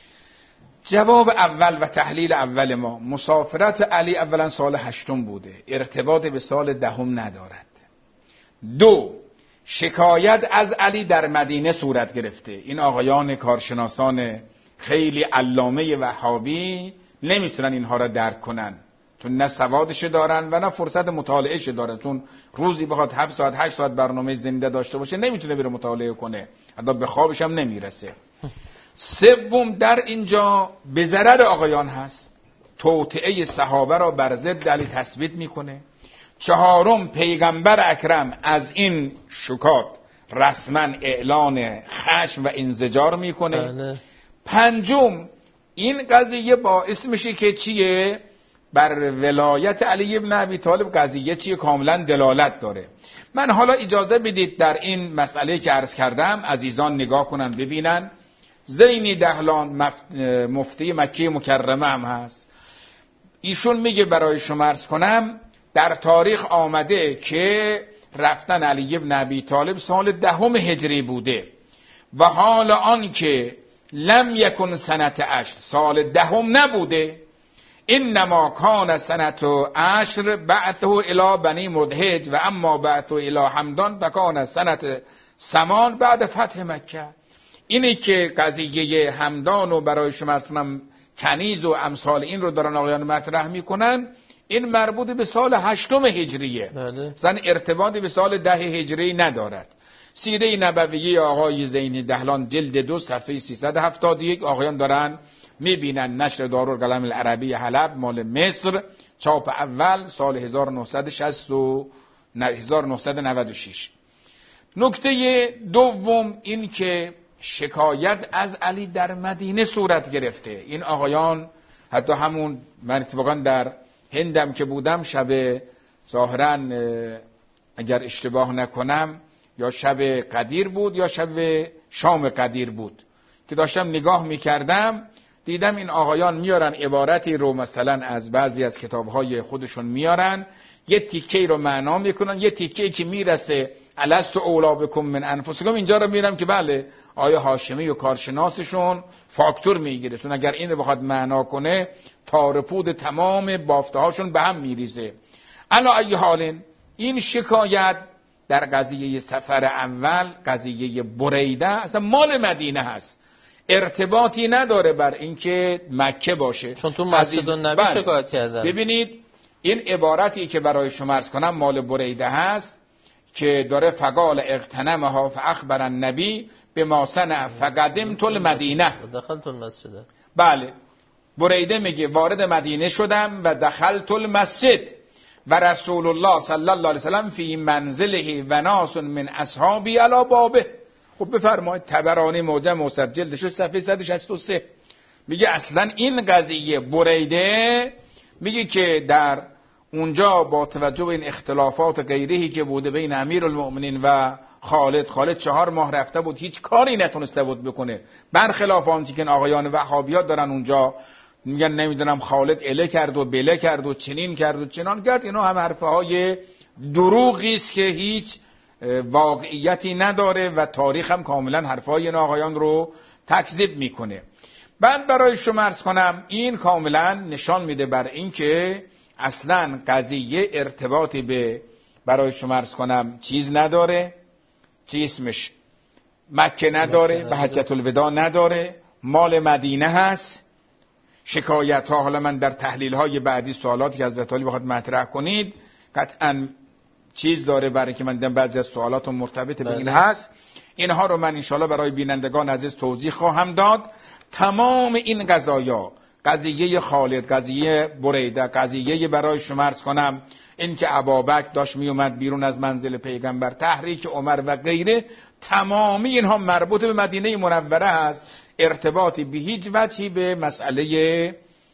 جواب اول و تحلیل اول ما، مسافرت علی اولا سال هشتم بوده، ارتباط به سال دهم ندارد. دو، شکایت از علی در مدینه صورت گرفته. این آقایان کارشناسان خیلی علامه وهابی نمیتونن اینها را درک کنن، چون نه سوادش دارن و نه فرصت مطالعهش دارن، چون روزی بخواد هفت ساعت هشت ساعت برنامه زنده داشته باشه نمیتونه بره مطالعه کنه، حتی به خوابش هم نمیرسه. سوم در اینجا به ضرر آقایان هست، توطئه صحابه را بر ضد علی تثبیت میکنه. چهارم پیغمبر اکرم از این شکات رسما اعلان خشم و انزجار میکنه. پنجم این قضیه باعث میشه که چیه؟ بر ولایت علی ابن ابی طالب قضیه چیه؟ کاملا دلالت داره. من حالا اجازه بدید در این مسئله که عرض کردم عزیزان نگاه کنن ببینن. زینی دهلان مفتی مکه مکرمه هم هست، ایشون میگه برای شما عرض کنم در تاریخ آمده که رفتن علی ابن ابی طالب سال دهم هجری بوده و حال آن که لم یکن سنت عشر، سال دهم نبوده، انما کان سنت عشر بعثه الی بنی مدهج و اما بعثه الی حمدان فکان سنت سمان بعد فتح مکه. اینی که قضیه حمدان و برای شما ارسنم کنیز و امثال این رو دارن آقایان مطرح میکنن، این مربوط به سال هشتم هجریه، زن ارتباطی به سال ده هجری ندارد. سیره نبویه آقای زینی دهلان جلد دو صفحه سیصد و هفتاد و یک آقایان دارن میبینن، نشر دارالقلم العربی حلب مال مصر، چاپ اول سال هزار و نهصد و شصت و هزار و نهصد و نود و شش. نکته دوم این که شکایت از علی در مدینه صورت گرفته. این آقایان حتی همون، من اتفاقا در هندم که بودم شب ظاهراً اگر اشتباه نکنم یا شب قدیر بود یا شب شام قدیر بود که داشتم نگاه میکردم، دیدم این آقایان میارن عبارتی رو مثلا از بعضی از کتابهای خودشون میارن، یه تیکه رو معنا میکنن، یه تیکه که میرسه الست اولا بکم من انفسکم، اینجا رو میرم که بله آیه هاشمی و کارشناسشون فاکتور میگیره، چون اگر این رو بخواد معنا کنه تارپود تمام بافته هاشون به هم میریزه. علا ای حال این شکایت در قضیه سفر اول، قضیه بریده اصلا مال مدینه هست، ارتباطی نداره بر اینکه مکه باشه، چون تو مسجد النبی شکایت کردن. ببینید این عبارتی که برای شما عرض کنم مال بریده هست که داره فقال اغتنمها فاخبر النبی بما صنع فقدمت المدینه دخلت المسجد. بله، بریده میگه وارد مدینه شدم و دخلت المسجد و رسول الله صلی الله علیه وسلم فی منزله و ناس من اصحابی علی بابه. خب بفرمایید طبرانی معجم موسد جلدش صفحه صد و شصت و سه میگه اصلا این قضیه بریده میگه که در اونجا با توجه به این اختلافات غیرهی که بوده بین امیرالمؤمنین و خالد، خالد چهار ماه رفته بود هیچ کاری نتونسته بود بکنه، برخلاف آنچه که آقایان وهابیات دارن اونجا میگن نمیدونم خالد اله کرد و بله کرد و چنین کرد و چنان کرد، اینا هم حرفه های دروغی است که هیچ واقعیتی نداره و تاریخ هم کاملا حرفای این آقایان رو تکذیب میکنه. بعد برای شما عرض کنم این کاملا نشان میده بر این که اصلا قضیه ارتباطی به برای شما عرض کنم چیز نداره، چی اسمش مکه نداره، به حجت الوداع نداره، مال مدینه هست. شکایت ها، حالا من در تحلیل های بعدی سوالاتی که حضرت علی بخواد مطرح کنید قطعا چیز داره برای که من دیدم بعضی از سوالات مرتبط به این هست، اینها رو من انشاءالله برای بینندگان عزیز توضیح خواهم داد. تمام این قضایا، قضیه خالد، قضیه بریده، قضیه برای شما عرض کنم این که ابابکر داشت می اومد بیرون از منزل پیغمبر، تحریک عمر و غیره، تمامی اینها مربوط به مدینه منوره است، ارتباطی به هیچ وجهی به مسئله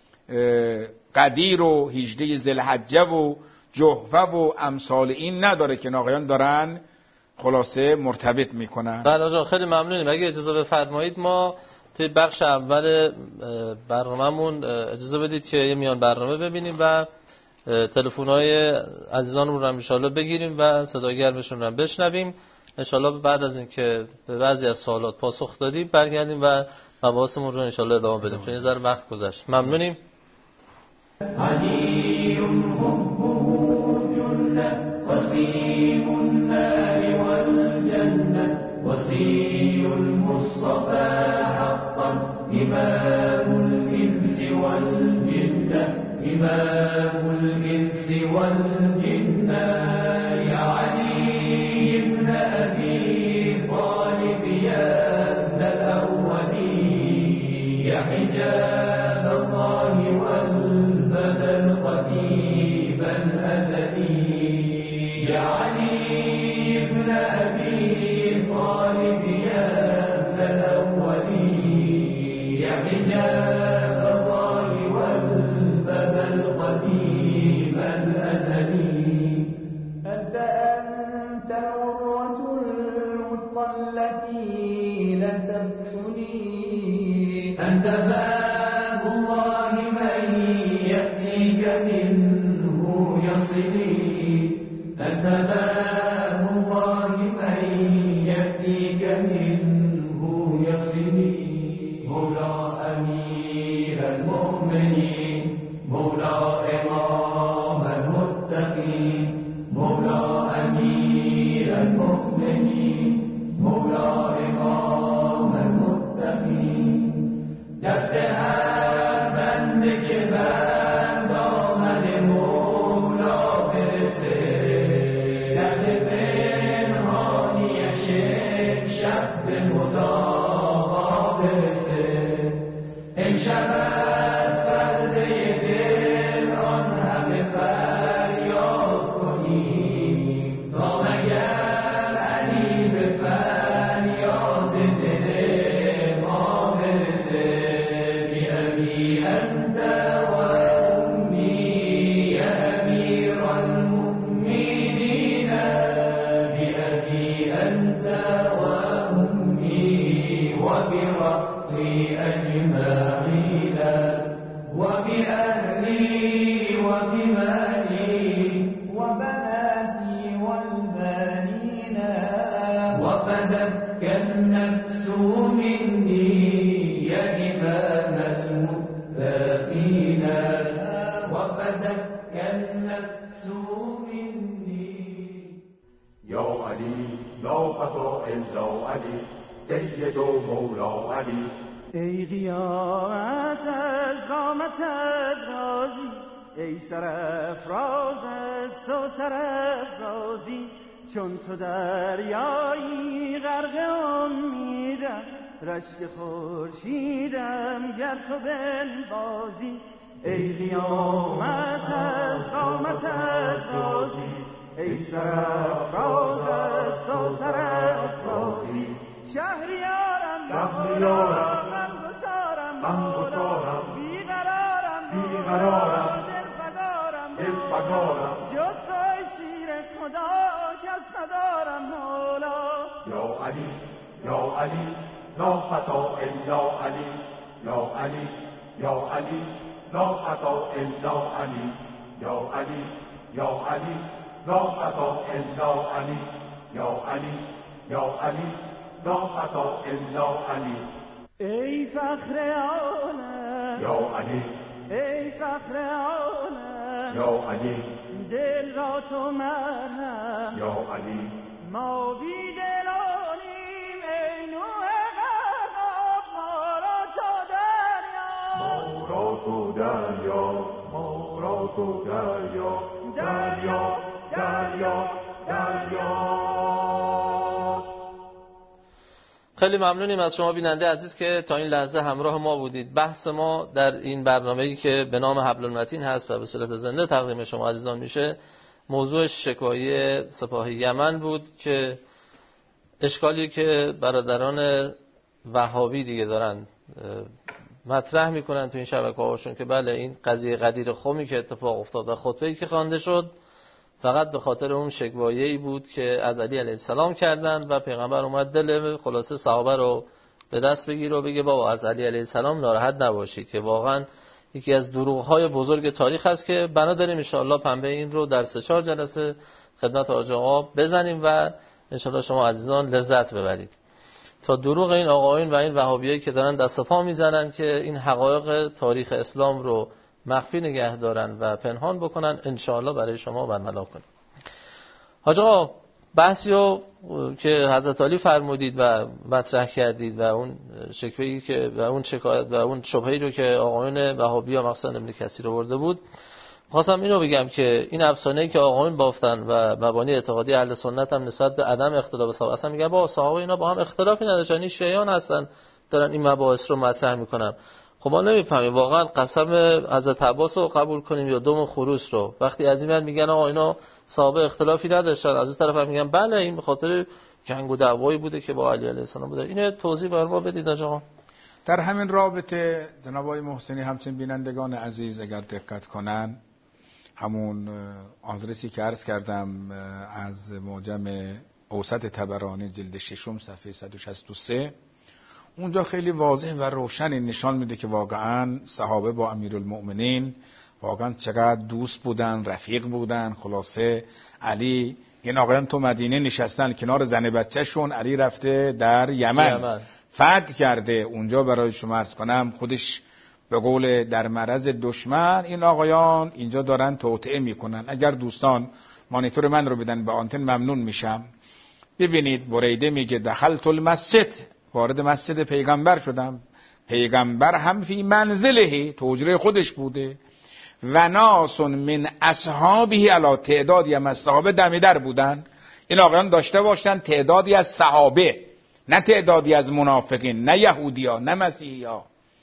قدیر و هجده ذوالحجه و جحفه و امثال این نداره که آقایان دارن خلاصه مرتبط میکنن. بله آقا خیلی ممنونیم. اگه اجازه بفرمایید ما توی بخش اول برنامه‌مون اجازه بدید که یه میان برنامه ببینیم و تلفن‌های عزیزانمون رو ان شاءالله بگیریم و صدای گرمشون رو بشنویم. ان شاءالله بعد از اینکه به بعضی از سوالات پاسخ دادیم برگردیم و مباحثمون رو ان شاءالله ادامه بدیم چون یه ذره وقت گذشت. ممنونیم. علي حبه جنة وسيم النار والجنة وسي المصطفى حقا إمام الإنس والجنة إمام الإنس والجنة يا علي بن أبي طالب يا ابن الأولين يا حجاب الله والبدى القديم الأزلي يا علي بن أبي طالب يا ابن الأولين يا حجاب الله والبدى القديم الأزلي أنت أنت العروة الوثقى التي لن تبسني أنت باب الله من يأتيك منه يصلي أنت باب الله من يأتيك منه يصلي مولى أمير المؤمنين مولى إمام المتقين مولى أمير المؤمنين مولى إمام المتقين دست هر بنده که بر دامن مولا برسه درد پنهانیش شب به مداوا برسه امشب از پرده دل آن همه فریاد کنیم تا مگر علی به فریاد دل الحق أجمعين وبأهلي وبمالي وبناتي والبنين وفدتك النفس مني يا إمام المتقين وفدتك النفس مني يا علي لا خطا إلا علي سید و مولا علی. ای قیامت از قامتت راضی، ای سرافراز از تو سرافرازی، چون تو دریایی غرق امیدم، رشک خورشیدم گر تو بنوازی. ای قیامت از قامتت راضی، ای سرافراز از تو سرافرازی، شهریارم شهریارم غمگسارم غمگسارم بیقرارم بیقرارم دلفگارم دلفگارم جز توی شیر خدا کس ندارم مولا. یا علی یا علی لا خطا الا علی، یا علی یا علی لا خطا الا علی، یا علی یا علی لا خطا الا علی، یا علی یا علی لا خطا الا علی. ای فخر عالم یا علی ای فخر عالم یا علی دل را تو مرهم، یا علی ما بی دلانیم ای نوح غرقاب، ما را تو دریا ما را تو دریا، ما را تو دریا، دریا دریا دریا. خیلی ممنونیم از شما بیننده عزیز که تا این لحظه همراه ما بودید. بحث ما در این برنامه‌ای که به نام حبل المتین هست و به صورت زنده تقدیم شما عزیزان میشه، موضوع شکوای سپاه یمن بود که اشکالی که برادران وهابی دیگه دارن مطرح میکنن تو این شبکه‌هاشون که بله این قضیه غدیر خمی که اتفاق افتاد و خطبه‌ای که خوانده شد فقط به خاطر اون شکوایه‌ای بود که از علی علیه السلام کردند و پیغمبر اومد دل خلاصه صحابه رو به دست بگیره و بگه بابا از علی علیه السلام ناراحت نباشید، که واقعا یکی از دروغ‌های بزرگ تاریخ است که بنا داریم ان شاءالله پنبه این رو در سه چهار جلسه خدمت حاج آقا بزنیم و ان شاءالله شما عزیزان لذت ببرید تا دروغ این آقایون و این وهابیایی که دارن دست و پا میزنن که این حقایق تاریخ اسلام رو مخفی نگه دارن و پنهان بکنن ان شاءالله برای شما برملا کنیم. حاج آقا بحثی رو که حضرت علی فرمودید و مطرح کردید و اون شکوه‌ای که و اون شکایت و اون شبهه‌ای رو که آقایون وهابی و مخصوصا ابن کثیر آورده بود، خواستم اینو بگم که این افسانه‌ای که آقایون بافتن و مبانی اعتقادی اهل سنت هم نسبت به عدم اختلاف صحابه اصلا میگن با صحابه اینا با هم اختلافی نداشتن، این شیعیان هستن دارن این مباحث رو مطرح میکنن. خب ما نمیفهمیم واقعا قسم حضرت عباس رو قبول کنیم یا دم خروس رو، وقتی از این من میگن آقا اینا صحابه اختلافی نداشتن، از اون طرف هم میگن بله این به خاطر جنگ و دعوایی بوده که با علی علیه السلام بوده. اینو توضیح برام ما بدید آقا. در همین رابطه جناب آقای محسنی همچنین بینندگان عزیز اگر دقت کنن همون آدرسی که عرض کردم از معجم اوسط طبرانی جلد ششم صفحه صد و شصت و سه، اونجا خیلی واضح و روشن نشان میده که واقعا صحابه با امیرالمؤمنین واقعا چقدر دوست بودن، رفیق بودن. خلاصه علی این آقایان تو مدینه نشستن کنار زن بچه‌شون، علی رفته در یمن, یمن. فتح کرده اونجا. برای شما عرض کنم خودش به قول در معرض دشمن، این آقایان اینجا دارن توطئه میکنن. اگر دوستان مانیتور من رو بدن به آنتن ممنون میشم. ببینید بریده میگه دخلت المسجد، وارد مسجد پیغمبر شدم، پیغمبر هم فی منزله، تو حجره خودش بوده، و ناس من اصحابه، علا تعدادی هم از صحابه دم در بودن. این آقایان داشته باشن تعدادی از صحابه، نه تعدادی از منافقین، نه یهودیا نه مسیحیا.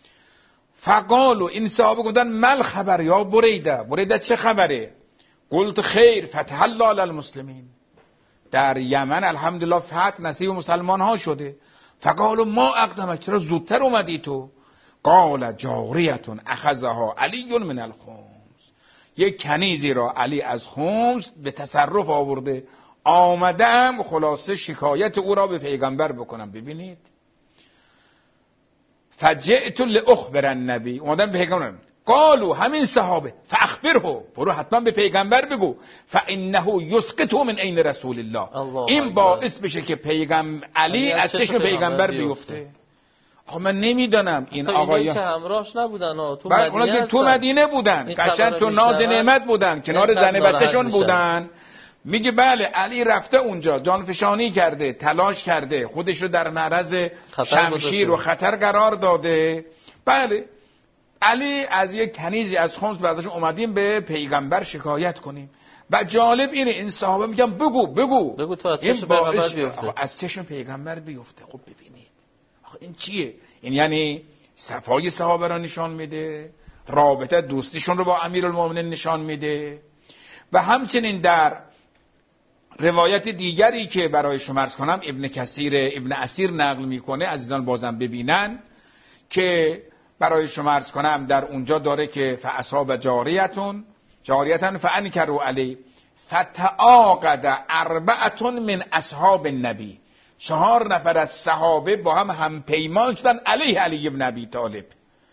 فقالو این صحابه گفتن مل خبر یا بریده، بریده چه خبره؟ قلت خیر فتح الله علی المسلمین، در یمن الحمدلله فتح نصیب مسلمان ها شده. فقالو ما اقدمک، چرا زودتر اومدی تو؟ قال جاریتون اخذها علی من الخمس، یک کنیزی را علی از خمس به تصرف آورده، آمدم خلاصه شکایت او را به پیغمبر بکنم. ببینید فجئت لاخبر النبی، اومدن به پیغمبر قالوا همین صحابه فاخبره، برو حتما به پیغمبر بگو فانه یسقط من عین رسول الله، این باعث بشه که پیغمبر علی از چشم پیغمبر بیفته. آخه من نمیدانم این آقایان که همراهش نبودن ها، تو مدینه مدینه تو مدینه بودن، قشنگ تو ناز نعمت بودن، کنار زن بچه‌شون بودن. میگه بله علی رفته اونجا جانفشانی کرده، تلاش کرده، خودش رو در معرض شمشیر و خطر قرار داده. بله علی از یک کنیزی از خمس برداشت اومدیم به پیغمبر شکایت کنیم. و جالب اینه این صحابه میگن بگو بگو بگو تو از چشم پیغمبر بیفته، از چشم پیغمبر بیفته. خب ببینید آخه این چیه؟ این یعنی صفای صحابه را نشان میده، رابطه دوستیشون رو با امیرالمومنین نشان میده. و همچنین در روایت دیگری که برای شما عرض کنم ابن کثیر ابن اسیر نقل میکنه، عزیزان بازم ببینن که برای شما عرض کنم در اونجا داره که فاصاب جاریتون جاریتن فانکروا علی فتعاقد اربعه من اصحاب النبی، چهار نفر از صحابه با هم هم پیمان شدن علیه علی ابن ابی طالب.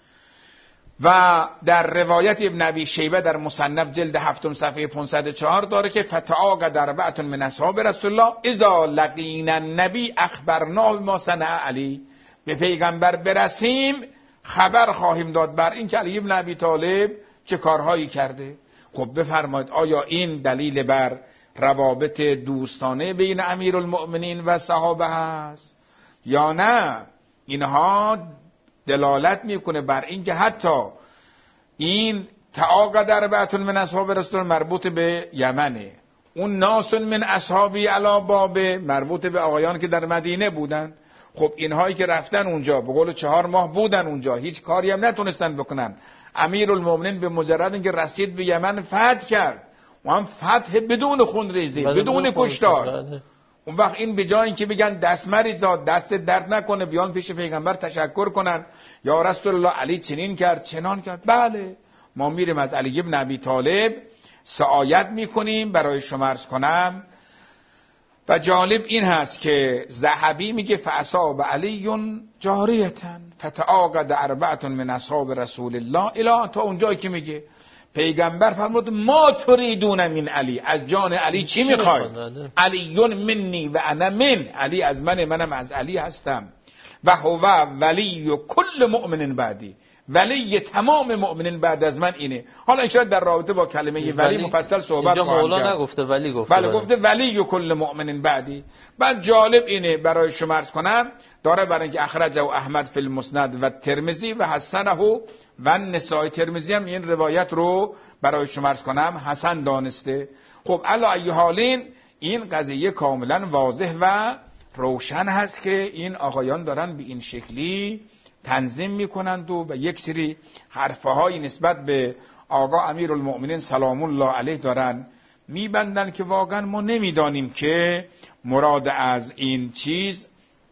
و در روایت ابن ابی شیبه در مصنف جلد هفتم صفحه پانصد و چهار داره که فتعاقد اربعه من اصحاب رسول الله اذا لقینا النبی اخبرنا بما صنع علی، به پیغمبر برسیم خبر خواهیم داد بر این که علی ابن ابی طالب چه کارهایی کرده. خب بفرمایید آیا این دلیل بر روابط دوستانه بین امیرالمؤمنین و صحابه هست یا نه؟ اینها دلالت میکنه بر این که حتی این تعاقد اربعه من اصحاب رسول مربوط به یمنه، اون ناس من اصحابی علی بابه مربوط به آقایان که در مدینه بودن. خب اینهایی که رفتن اونجا به قول چهار ماه بودن اونجا، هیچ کاری هم نتونستن بکنن. امیرالمومنین به مجرد اینکه رسید به یمن فتح کرد، و هم فتح بدون خونریزی، بدون کشتار. اون وقت این به جای اینکه بگن دست مریضا دست درد نکنه بیان پیش پیغمبر تشکر کنن یا رسول الله علی چنین کرد چنان کرد، بله ما میریم از علی ابن ابی طالب سعایت میکنیم. برای شما عرض کنم و جالب این هست که ذهبی میگه فاصاب علی جاریتن فتعاقد اربعه من اصحاب رسول الله الی، تا اونجایی که میگه پیغمبر فرمود ما تریدون من علی، از جان علی چی میخواید؟ علی منی و انا من، علی از من منم از علی هستم. و هو ولی کل مؤمن بعدی، ولی تمام مؤمنین بعد از من اینه. حالا ان در رابطه با کلمه ولی, ولی مفصل صحبت خواهم کرد. مولا نگفته ولی گفته، بله گفته ولی کل مؤمن بعدی. بعد جالب اینه برای شما عرض کنم داره برای اینکه اخرجه احمد فی المسند و ترمذی و حسنه و نسائی، ترمذی هم این روایت رو برای شما عرض کنم حسن دانسته. خب علی ای حالین این قضیه کاملا واضح و روشن هست که این آقایان دارن به این شکلی تنظیم میکنند و به یک سری حرفهایی نسبت به آقا امیرالمؤمنین سلام الله علیه دارن میبندن که واقعا ما نمیدانیم که مراد از این چیز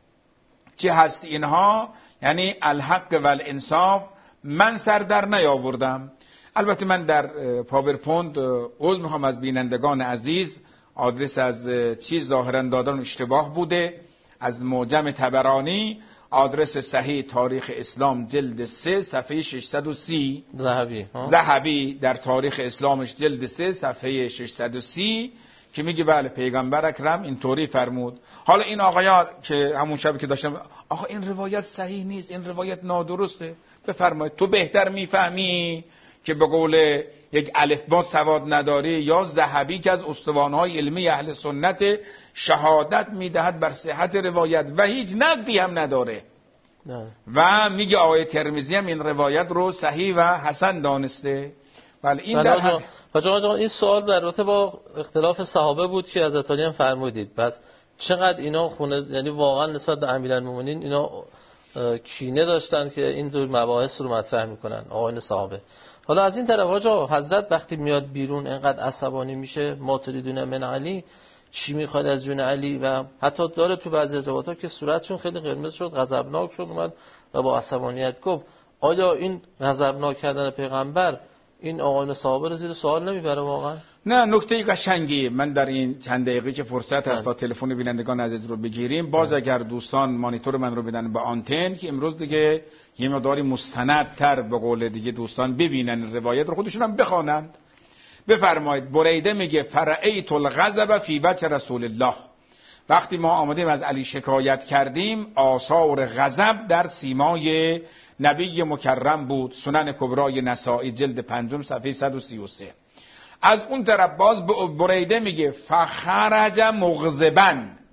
چه هست. اینها یعنی الحق و الانصاف من سر در نیاوردم. البته من در پاورپوینت عذر میخوام از بینندگان عزیز، آدرس از چیز ظاهرا دادن اشتباه بوده، از معجم طبرانی آدرس صحیح تاریخ اسلام جلد سه صفحه ششصد و سی، ذهبی ذهبی در تاریخ اسلامش جلد سه صفحه ششصد و سی که میگه بله پیغمبر اکرم اینطوری فرمود. حالا این آقایان که همون شب که داشتم آقا این روایت صحیح نیست، این روایت نادرسته، بفرمایید تو بهتر میفهمی که به قول یک الفبا سواد نداری یا ذهبی که از استوانهای علمی اهل سنت شهادت میدهد بر صحت روایت و هیچ نقدی هم نداره نه. و میگه آقای ترمذی هم این روایت رو صحیح و حسن دانسته. ولی این در حد... آقا این سوال در رابطه با اختلاف صحابه بود که حضرت علی هم فرمودید، پس چقدر اینا خونه یعنی واقعا نسبت به امیرالمومنین اینا کینه داشتن که این دور مباحث رو مطرح میکنن آقایان صحابه. حالا از این طرف آقا حضرت وقتی میاد بیرون اینقدر عصبانی میشه ما تریدون من علی، چی میخواد از جون علی، و حتی داره تو بعضی از روایات‌ها که صورتشون خیلی قرمز شد، غضبناک شد، اومد و با عصبانیت گفت آیا این غضبناک کردن پیغمبر این آقایون صحابه رو زیر سوال نمیبره واقعا؟ نه، نکته قشنگی. من در این چند دقیقه که فرصت هست تا تلفن بینندگان عزیز رو بگیریم، باز اگر دوستان مانیتور من رو بدن به آنتن که امروز دیگه یه مقداری مستندتر به قول دیگه دوستان ببینن روایت رو، خودشون هم بخوانند. بفرمایید. بریده میگه فرعیت الغضب فی وجه رسول الله، وقتی ما آمدیم از علی شکایت کردیم آثار غضب در سیمای نبی مکرم بود. سنن کبرای نسائی جلد پنجم صفحه صد و سی و سه. از اون طرف باز به بریده میگه فخرج مغضبا،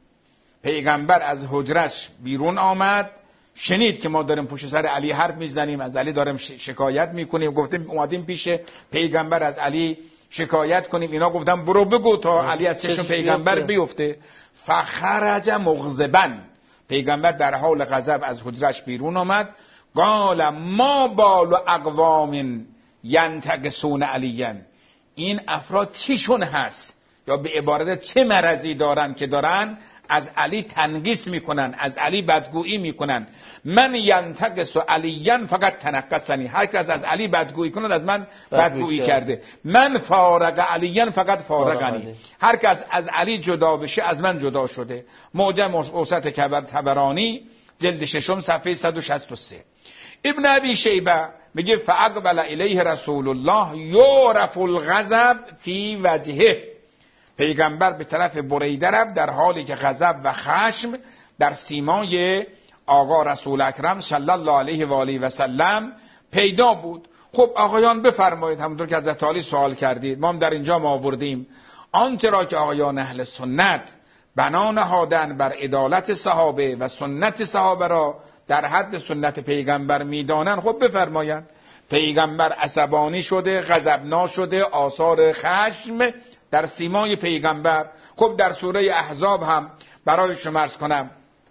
پیغمبر از حجرش بیرون آمد، شنید که ما داریم پشت سر علی حرف میزنیم، از علی داریم شکایت میکنیم، گفتیم اومدیم پیش پیغمبر از علی شکایت کنیم، اینا گفتم برو بگو تا علی از چشم پیغمبر بیفته. فخرج مغضبا، پیغمبر در حال غضب از حجرش بیرون آمد. قال ما بال اقوام ینتقصون علیاً، این افراد چیشون هست، یا به عبارت چه مرضی دارن که دارن از علی تنقیص میکنن، از علی بدگویی میکنن. من ینتقص علیاً فقط تنقصنی، هر کس از علی بدگویی کنه از من بدگویی کرده. من فارق علیاً فقط فارقنی، هر کس از علی جدا بشه از من جدا شده. معجم اوسط طبرانی جلد ششم صفحه صد و شصت و سه. ابن ابی شیبه میگه فاقبل الیه رسول الله یعرف الغضب فی وجهه، پیغمبر به طرف بریده رفت در حالی که غضب و خشم در سیمای آقا رسول اکرم صلی الله علیه و آله و سلم پیدا بود. خب آقایان بفرمایید، همونطور که حضرت علی سوال کردید ما هم در اینجا ما آوردیم، آنچه را که آقایان اهل سنت بنا نهادن بر عدالت صحابه و سنت صحابه را در حد سنت پیغمبر میدانن، خب بفرمایند. پیغمبر عصبانی شده، غضبناک شده، آثار خشم در سیمای پیغمبر. خب در سوره احزاب هم برای شما عرض کنم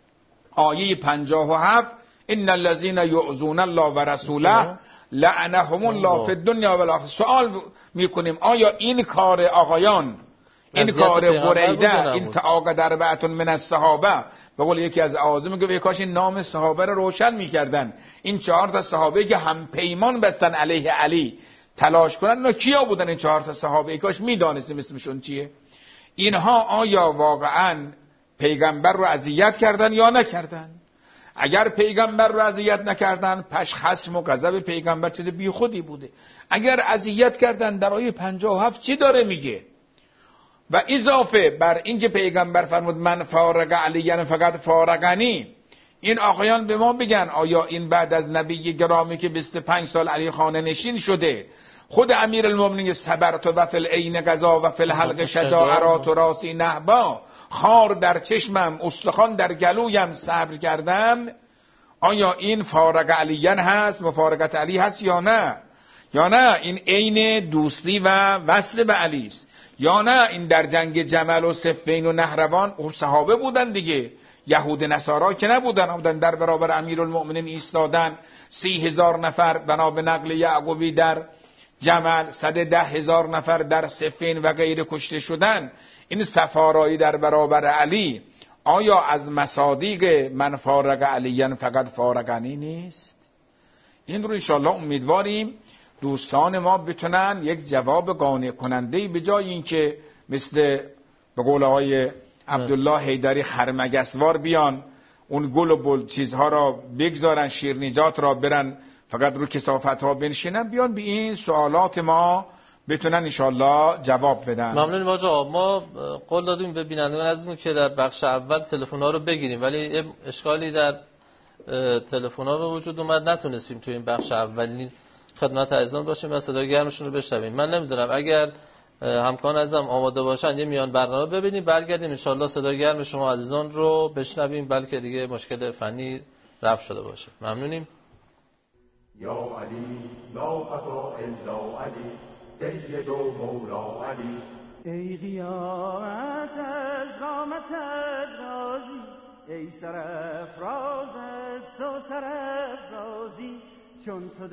آیه پنجاه و هفت ان الذين يؤذون الله ورسوله لعنهم الله فی الدنیا و الاخره. سوال میکنیم آیا این کار آقایان، این کار بریده، این تعاقد اربعه من الصحابه، به قول یکی از اعاظم میگه کاش این نام صحابه رو روشن میکردن، این چهار تا صحابه که هم پیمان بستن علیه علی تلاش کنن، اینا کیا بودن این چهار تا صحابه؟ کاش میدانستیم اسمشون چیه. اینها آیا واقعا پیغمبر رو اذیت کردن یا نکردن؟ اگر پیغمبر رو اذیت نکردن پس خصم و غضب پیغمبر چیز بی خودی بوده. اگر اذیت کردن در آیه پنجاه و هفت چی داره میگه؟ و اضافه بر اینکه پیغمبر فرمود من فارق علیان فقط فارقنی، این آقایان به ما بگن آیا این بعد از نبی گرامی که بیست و پنج سال علی خانه نشین شده، خود امیر المؤمنین صبرت و فی العین قضا و فی الحلق شجاعت و راسی نهبا، خار در چشمم استخوان در گلویم صبر کردم، آیا این فارق علیان هست، مفارقت علی هست یا نه؟ یا نه این عین دوستی و وصل به علی است؟ یا نه این در جنگ جمل و صفین و نهروان او صحابه بودن دیگه، یهود نصارا که نبودن، بودن در برابر امیرالمؤمنین ایستادن. سی هزار نفر بنا به نقل یعقوبی در جمل، صد ده هزار نفر در صفین و غیر کشته شدن. این سفارایی در برابر علی آیا از مصادیق من فارق علیان فقط فارقنی نیست؟ این رو انشاءالله امیدواریم دوستان ما بتونن یک جواب قانع کننده به جای اینکه مثل به قول آقای عبدالله حیدری خرمگسوار بیان اون گل و بل چیزها را بگذارن، شیرنیجات را برن فقط رو کثافت ها بنشینن، بیان به این سوالات ما بتونن انشالله جواب بدن. ممنونیم آقا. ما قول دادیم به بینندگان عزیزمون که در بخش اول تلفن ها رو بگیریم، ولی اشکالی در تلفن ها به وجود اومد، نتونستیم تو این بخش اولین خدمت عزیزان باشیم و صدای گرمشون رو بشنویم. من نمیدونم اگر همکاران عزیزم آماده باشن یه میان برنامه ببینیم، برگردیم انشالله صدای گرم شما عزیزان رو بشنویم، بلکه دیگه مشکل فنی رفع شده باشه. ممنونیم. یا علی لا خطا الا علی سید و مولا علی. ای قیامت از قامتت راضی، ای سرافراز از تو سرافرازی، چون تو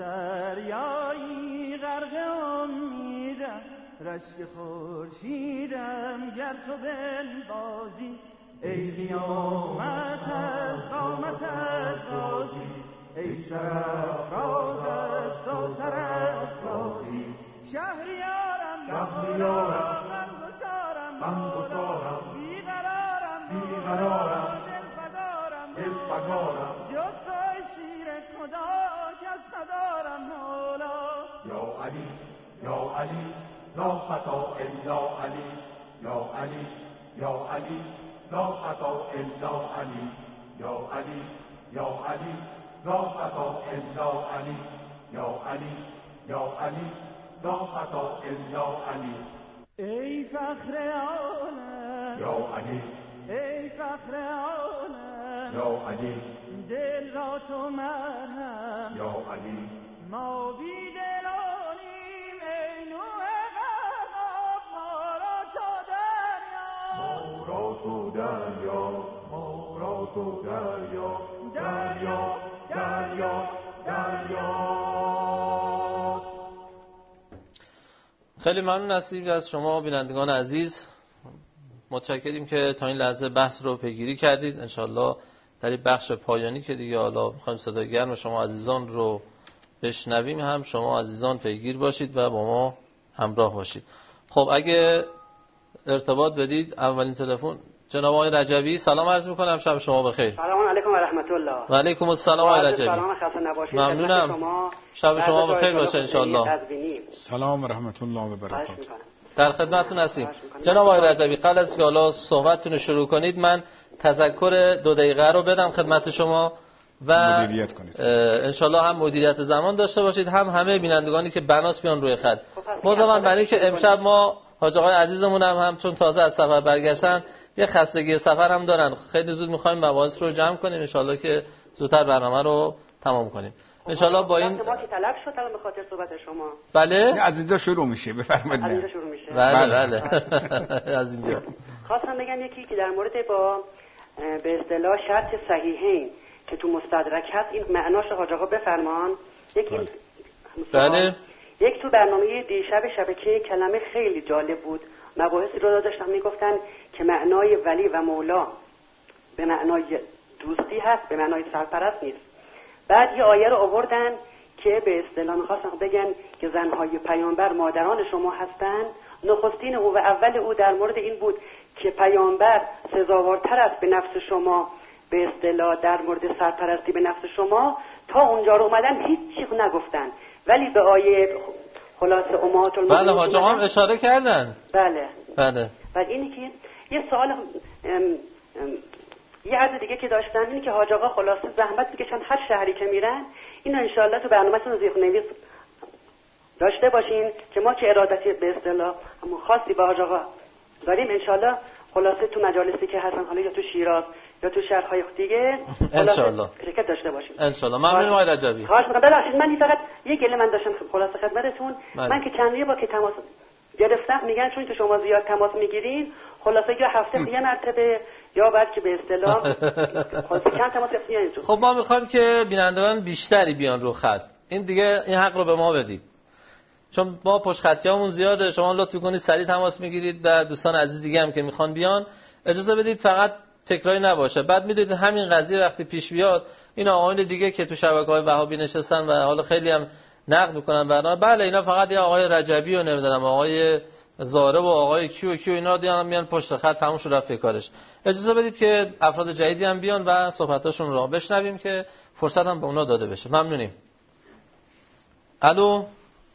دریایی غرق امیدم، رشک خورشیدم گر تو بنوازی. ای قیامت از قامتت راضی، ای سرافراز از تو سرافرازی، شهریارم شهریارم غمگسارم غمگسارم بیقرارم بیقرارم دلفگارم دلفگارم جز توی شیر خدا کس ندارم مولا یا علی یا علی لا خطا الا علی یا علی یا علی لا خطا الا علی یا علی یا علی لا خطا الا علی یا علی یا علی لا خطا الا علی ای فخر عالم یا علی ای فخر عالم یا علی دل را تو مرهم یا علی ما بی دلانیم ای نوح غرقاب ما را تو دریا ما را تو دریا ما را تو دریا دریا دریا دریا. خیلی ممنون هستیم از شما بینندگان عزیز. متشکریم که تا این لحظه بحث رو پیگیری کردید. انشالله در این بخش پایانی که دیگه حالا میخوایم صدای گرم شما عزیزان رو بشنویم هم شما عزیزان پیگیر باشید و با ما همراه باشید. خب اگه ارتباط بدید اولین تلفن جناب آقای رجبی. سلام عرض میکنم، شب شما بخیر. سلام علیکم و رحمت الله. و علیکم السلام آقای رجبی. سلام خسته نباشید. ممنونم. شب شما بخیر باشه ان شاء الله. سلام و رحمت الله و برکاته. در خدمتتون هستیم. جناب آقای رجبی قبل از که حالا صحبتتون رو شروع کنید من تذکر دو دقیقه رو بدم خدمت شما و مدیریت کنید. ان شاء الله هم مدیریت زمان داشته باشید هم همه بینندگانی که بناس بیان روی خط. موضوعاً برای که امشب ما حاج آقای عزیزمون هم, هم چون تازه از سفر برگشتن یه خستگی سفر هم دارن، خیلی زود می‌خوایم مباحث رو جمع کنیم ان شاء الله که زودتر برنامه رو تمام کنیم ان شاء الله. با این ما که طلب شد الان به خاطر صحبت شما. بله از اینجا شروع میشه، بفرمایید. از اینجا شروع میشه. بله بله از اینجا خواستم بگم یکی که در مورد با به اصطلاح شرط صحیحین که تو مستدرک هست این معناش حاج آقا بفرمان. یکی بله یک تو برنامه دیشب شبکه کلمه خیلی جالب بود، مباحثی رو داشتن میگفتن که معنای ولی و مولا به معنای دوستی هست، به معنای سرپرست نیست. بعد یه آیه رو آوردن که به اصطلاح می‌خواستن بگن که زنهای پیامبر مادران شما هستند. نخستین او و اول او در مورد این بود که پیامبر سزاوارتر است به نفس شما به اصطلاح در مورد سرپرستی به نفس شما. تا اونجا رو اومدن هیچ چیز نگفتن، ولی به آیه خلاصه امهات المؤمنین بله حاج آقا اشاره کردن. بله بله. بعد اینی که یه سوال ام ام یه عرض دیگه که داشتم اینی که حاج آقا خلاصه زحمت میکشن هر شهری که میرن اینو انشالله تو برنامه‌تون زیخ نویس داشته باشین که ما که ارادتی به اصطلاح خاصی با حاج آقا داریم انشالله خلاصه تو مجالسی که هستن حالا یا تو شیراز یا تو شهرهای دیگه انشالله شرکت داشته باشیم انشالله. ممنونم آقای رجبی. خواهش می‌کنم. ببخشید من فقط یه گله من داشتم خلاصه خدمتتون. من که چند با که تماس گرفتم میگن چون که شما زیاد تماس میگیرین خلاصه یا هفته یه مرتبه یا بعد که به اصطلاح خلاصه چند تماس گرفتین. خب ما می‌خوایم که بینندگان بیشتری بیان رو خط. این دیگه این حق رو به ما بدید. چون ما پشت خطیامون زیاده، شما لطف کنید سریع تماس میگیرید و دوستان عزیز دیگه هم که میخوان بیان اجازه بدید فقط تکراری نباشه. بعد میدونید همین قضیه وقتی پیش بیاد این آقایون دیگه که تو شبکه‌های وهابی نشستن و حالا خیلی هم نقد میکنن برنامه، بله اینا فقط یه آقای رجبی و نمیدونم آقای زاره و آقای کیو کیو اینا دیگه میان پشت خط تموم شد رفت کارش. اجازه بدید که افراد جدیدی هم بیان و صحبتاشون رو بشنویم که فرصت هم به اونا داده بشه. ممنونیم. الو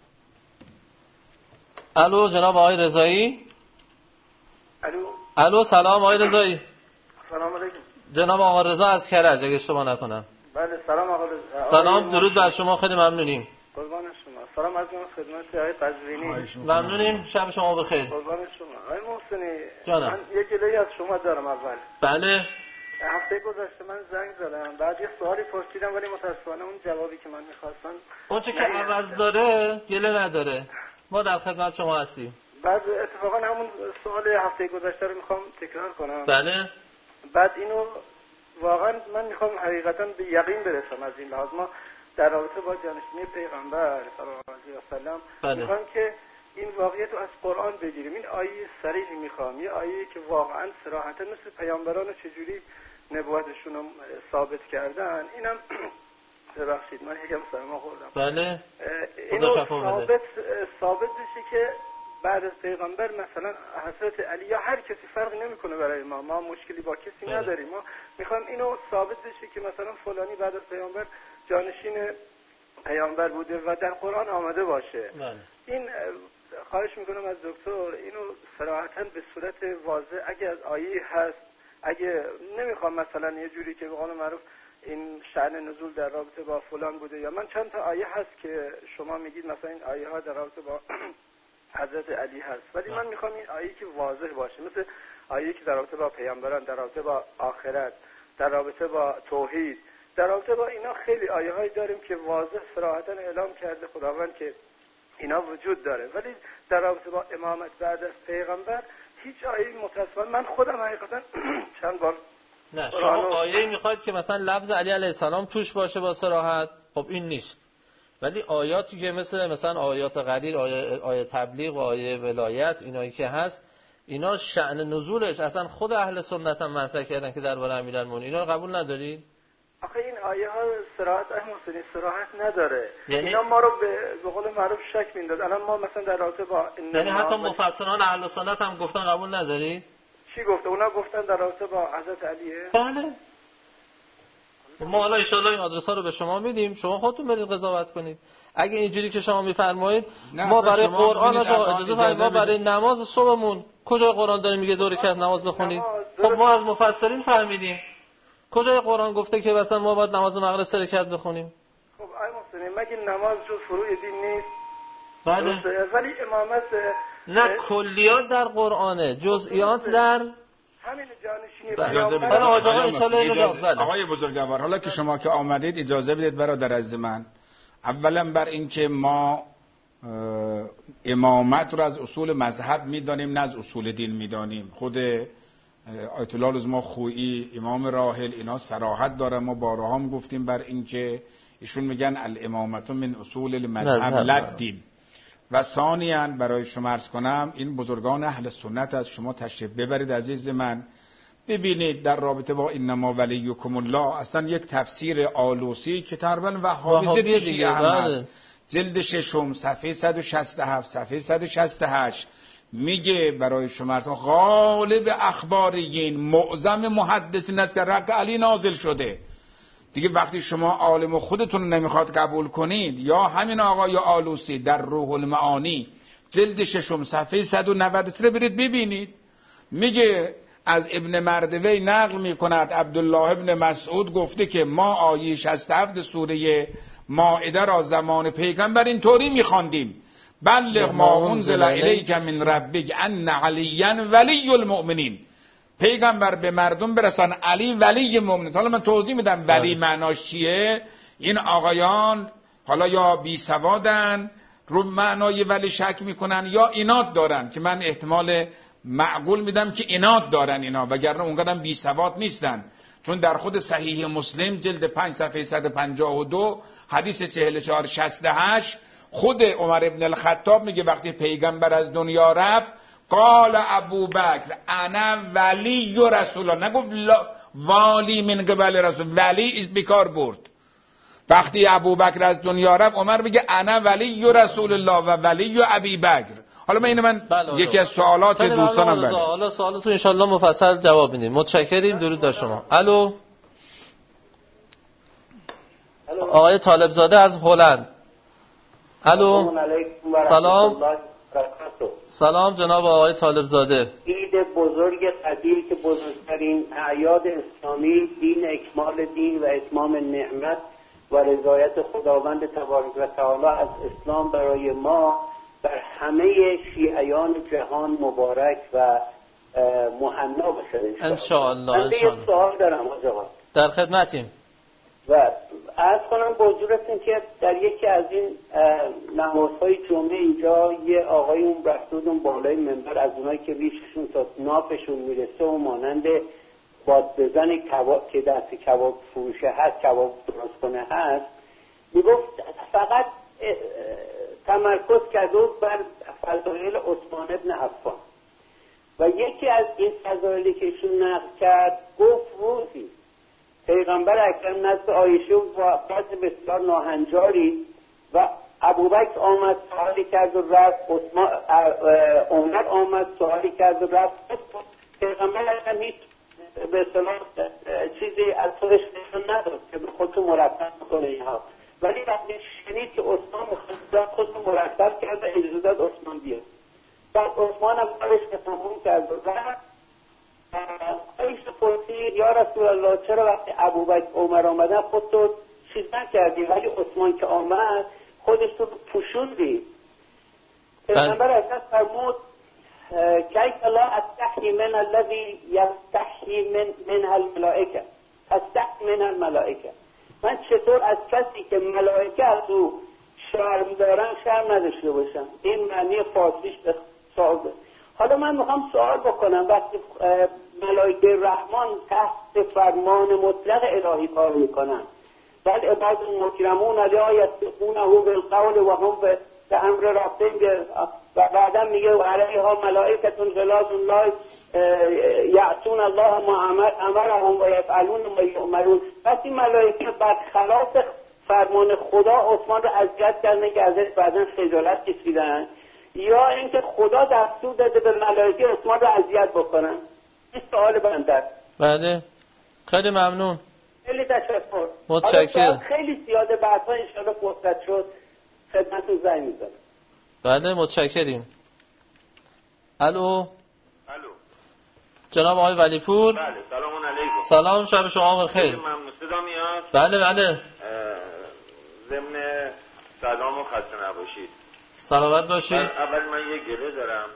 الو جناب آقای رضایی. الو الو سلام آقای رضایی. سلام علیکم. جناب آقا رضا از کرج اگه اشتباه نکنم. بله سلام آقا رضا. سلام درود بر شما، خیلی ممنونیم. قربان شما. سلام از خدمت آقای قزوینی. ممنونیم، شب شما بخیر. قربان شما. آقای محسنی جانم. من یک گله‌ای از شما دارم. اول بله هفته گذشته من زنگ زدم بعد یه سوالی پرسیدم ولی متأسفانه اون جوابی که من می‌خواستم اون چه که عوض داره گله نداره. ما در خدمت شما هستیم. بعد اتفاقا همون سوال هفته گذشته رو می‌خوام تکرار کنم. بله. بعد اینو واقعا من می‌خوام حقیقتا به یقین برسم از این لحاظ. ما در رابطه با جانشینی پیغمبر صلی الله علیه و سلم می‌خوام که این واقعیت رو از قرآن بگیریم. این آیه صریحی می‌خوام، یه آیه که واقعا صراحتا مثل پیامبران چجوری نبوتشون رو ثابت کردن. اینم ببخشید من یکم سرما خوردم. بله اینو ثابت ثابت بشه که بعد از پیغمبر مثلا حضرت علی یا هر کسی فرقی نمیکنه برای ما، ما مشکلی با کسی بله. نداریم. ما میخوایم اینو ثابت بشه که مثلا فلانی بعد از پیغمبر جانشین پیامبر بوده و در قرآن آمده باشه. بله. این خواهش میکنم از دکتر اینو صراحتاً به صورت واضح اگه از آیه هست، اگه نمیخوام مثلا یه جوری که به قول معروف این شأن نزول در رابطه با فلان بوده، یا من چند تا آیه هست که شما میگید مثلا این آیه ها در رابطه با حضرت علی هست، ولی من میخوام این آیه که واضح باشه، مثل آیه که در رابطه با پیامبران، در رابطه با آخرت، در رابطه با توحید، در رابطه با اینا خیلی آیه هایی داریم که واضح صراحتاً اعلام کرده خداوند که اینا وجود داره، ولی در رابطه با امامت بعد از پیغمبر هیچ آیه متأسفانه من خودم حقیقتا چند بار نه شما آیه میخواید که مثلا لفظ علی علیه السلام توش باشه با صراحت، خب این نیست، ولی آیاتی که مثل مثلا آیات غدیر، آیه, آیه تبلیغ و آیه ولایت، اینایی که هست اینا شأن نزولش اصلا خود اهل سنت هم مطرح کردن که درباره امیرالمومنین، اینا رو قبول ندارید؟ آخه این آیه ها صراحت احمدی صراحت نداره، یعنی اینا ما رو به به قول معروف شک میندازه. الان ما مثلا در رابطه با یعنی حتی مفسران اهل سنت هم گفتن قبول نداری؟ چی گفته؟ اونا گفتن در رابطه با حضرت علیه؟ بله. ما حالا ان شاءالله این آدرس ها رو به شما میدیم، شما خودتون برید قضاوت کنید. اگه اینجوری که شما میفرمایید ما برای قرآن اجازه فرمایید، ما برای نماز صبحمون کجای قرآن داره میگه دو رکعت نماز بخونید؟ خب ما از مفسرین فهمیدیم. کجای قرآن گفته که مثلا ما باید نماز مغرب سه رکعت بخونیم؟ خب آی محسن مگه نماز جز فروع دین نیست؟ بله. ولی امامت نه کلیات در قرآنه، جزئیات در همین جانشینی. اجازه بدید آقای, آقای بزرگوار، حالا که شما که آمدید اجازه بدید برادر عزیز من، اولا بر این که ما امامت رو از اصول مذهب میدانیم نه از اصول دین میدانیم. خود آیت الله العظما خویی، امام راحل، اینا صراحت داره. ما بارها هم گفتیم بر این که ایشون میگن الامامت من اصول المذهب لدین. و ثانیاً برای شما عرض کنم این بزرگان اهل سنت از شما تشریف ببرید عزیز من، ببینید در رابطه با انما ولیکم الله اصلا یک تفسیر آلوسی که تقریبا وهابی شیعه هم هست، جلد ششم صفحه صد و شصت و هفت صفحه صد و شصت و هشت میگه برای شما غالب اخباریین معظم محدثین است که رق علی نازل شده. دیگه وقتی شما عالم خودتون نمیخواد قبول کنید، یا همین آقای آلوسی در روح المعانی جلد ششم صفحه صد و نود و سه برید ببینید، میگه از ابن مردوی نقل میکند عبدالله ابن مسعود گفته که ما آیه شصت و هفت سوره مائده را زمان پیغمبر اینطوری میخواندیم: بلغ ما انزل الیک من ربک ان علیا ولی المؤمنین. پیغمبر به مردم برسان علی ولی مؤمنین. حالا من توضیح میدم ولی معناش چیه. این آقایان حالا یا بی سوادن رو معنای ولی شک میکنن یا اینات دارن، که من احتمال معقول میدم که اینات دارن اینا، وگرنه اونقدر بی سواد نیستن. چون در خود صحیح مسلم جلد پنج صفحه صد و پنجاه و دو حدیث چهل و چهار شصت و هشت خود عمر ابن الخطاب میگه وقتی پیغمبر از دنیا رفت قال ابوبکر انا ولی رسول الله، نگفت والی من قبل رسول، ولی از بیکار برد. وقتی ابوبکر از دنیا رفت عمر میگه انا ولی رسول الله و ولی ابی بکر. حالا من اینو من بله یکی از سوالات دوستانم بله. حالا سوالاتون ان شاءالله مفصل جواب میدیم. متشکریم. درود بر شما. الو آقای طالب زاده از هلند. الو سلام. سلام جناب آقای طالب زاده. عید بزرگ قدیر که بزرگترین اعیاد اسلامی، دین اکمال دین و اتمام نعمت و رضایت خداوند تبارک و تعالی از اسلام برای ما بر همه شیعیان جهان مبارک و مهنا بشه ان شاء الله. من یه سوال دارم آقا. در خدمتیم. و عرض کنم به حضورتون که در یکی از این نمازهای جمعه اینجا یه آقایون رفتودون بالای منبر، از اونایی که ریششون تا نافشون میرسه و مانند باد بزن کباب که دست کباب فروشه هست، کباب درست کنه هست، میگفت فقط تمرکز کرده بر فضایل عثمان ابن عفان و یکی از این فضایلی که ایشون نقل کرد گفت روزی پیغمبر پیغمبر اکرم نزد عایشه و باز بسیار ناهنجاری و ابوبکر آمد سوالی کرد و رفت، عثمان عمر آمد سوالی کرد و رفت. پیغمبر اکرم هیچ به اصطلاح چیزی از خودش نشون نداد که به خودتون مرتب کنه اینها، ولی وقتی شنید که عثمان میخواد خودتون مرتب کرد و اجازه داد عثمان بیاد. بعد عثمان هم کارش که تموم کرد و رفت. عایشه پرسید یا رسول الله چرا وقتی ابوبکر عمر آمدن خودتو چیز نکردی ولی عثمان که آمد خودش تو پوشوندی؟ پیغمبر اکرم فرمود کیف لا استحی من الذی یستحی من من الملائکه استحی من الملائکه. من چطور از کسی که ملائکه از او شرم دارن شرم نداشته باشم؟ این معنی فارسیش به سوال. حالا من میخوام سوال بکنم وقتی ملائکه رحمان تحت فرمان مطلق الهی کار میکنن بعد عباد المکرمون لا یسبقونه بالقول و هم به امر رفتن و بعدا میگه و علیها ملائکتون غلاظ لا یعصون الله ما امرهم و یفعلون ما یؤمرون. پس این ملائکه برخلاف فرمان خدا عثمان رو اذیت کردن که ازش بعدا خجالت کشیدن، یا اینکه خدا دستور داده به ملائکه عثمان رو اذیت بکنن؟ این سوال بنده است. بله خیلی ممنون، خیلی تشکر، متشکرم. خیلی زیاده بعدها ان شاء الله فرصت شد خدمتتون زنگ میزنم. بله متشکریم. الو الو جناب آقای ولیپور. بله سلام علیکم. سلام، شب شما بخیر. ممنون. صدا میاد؟ بله بله. ضمن سلام و خسته نباشید. سلامت باشید. اول من یه گله دارم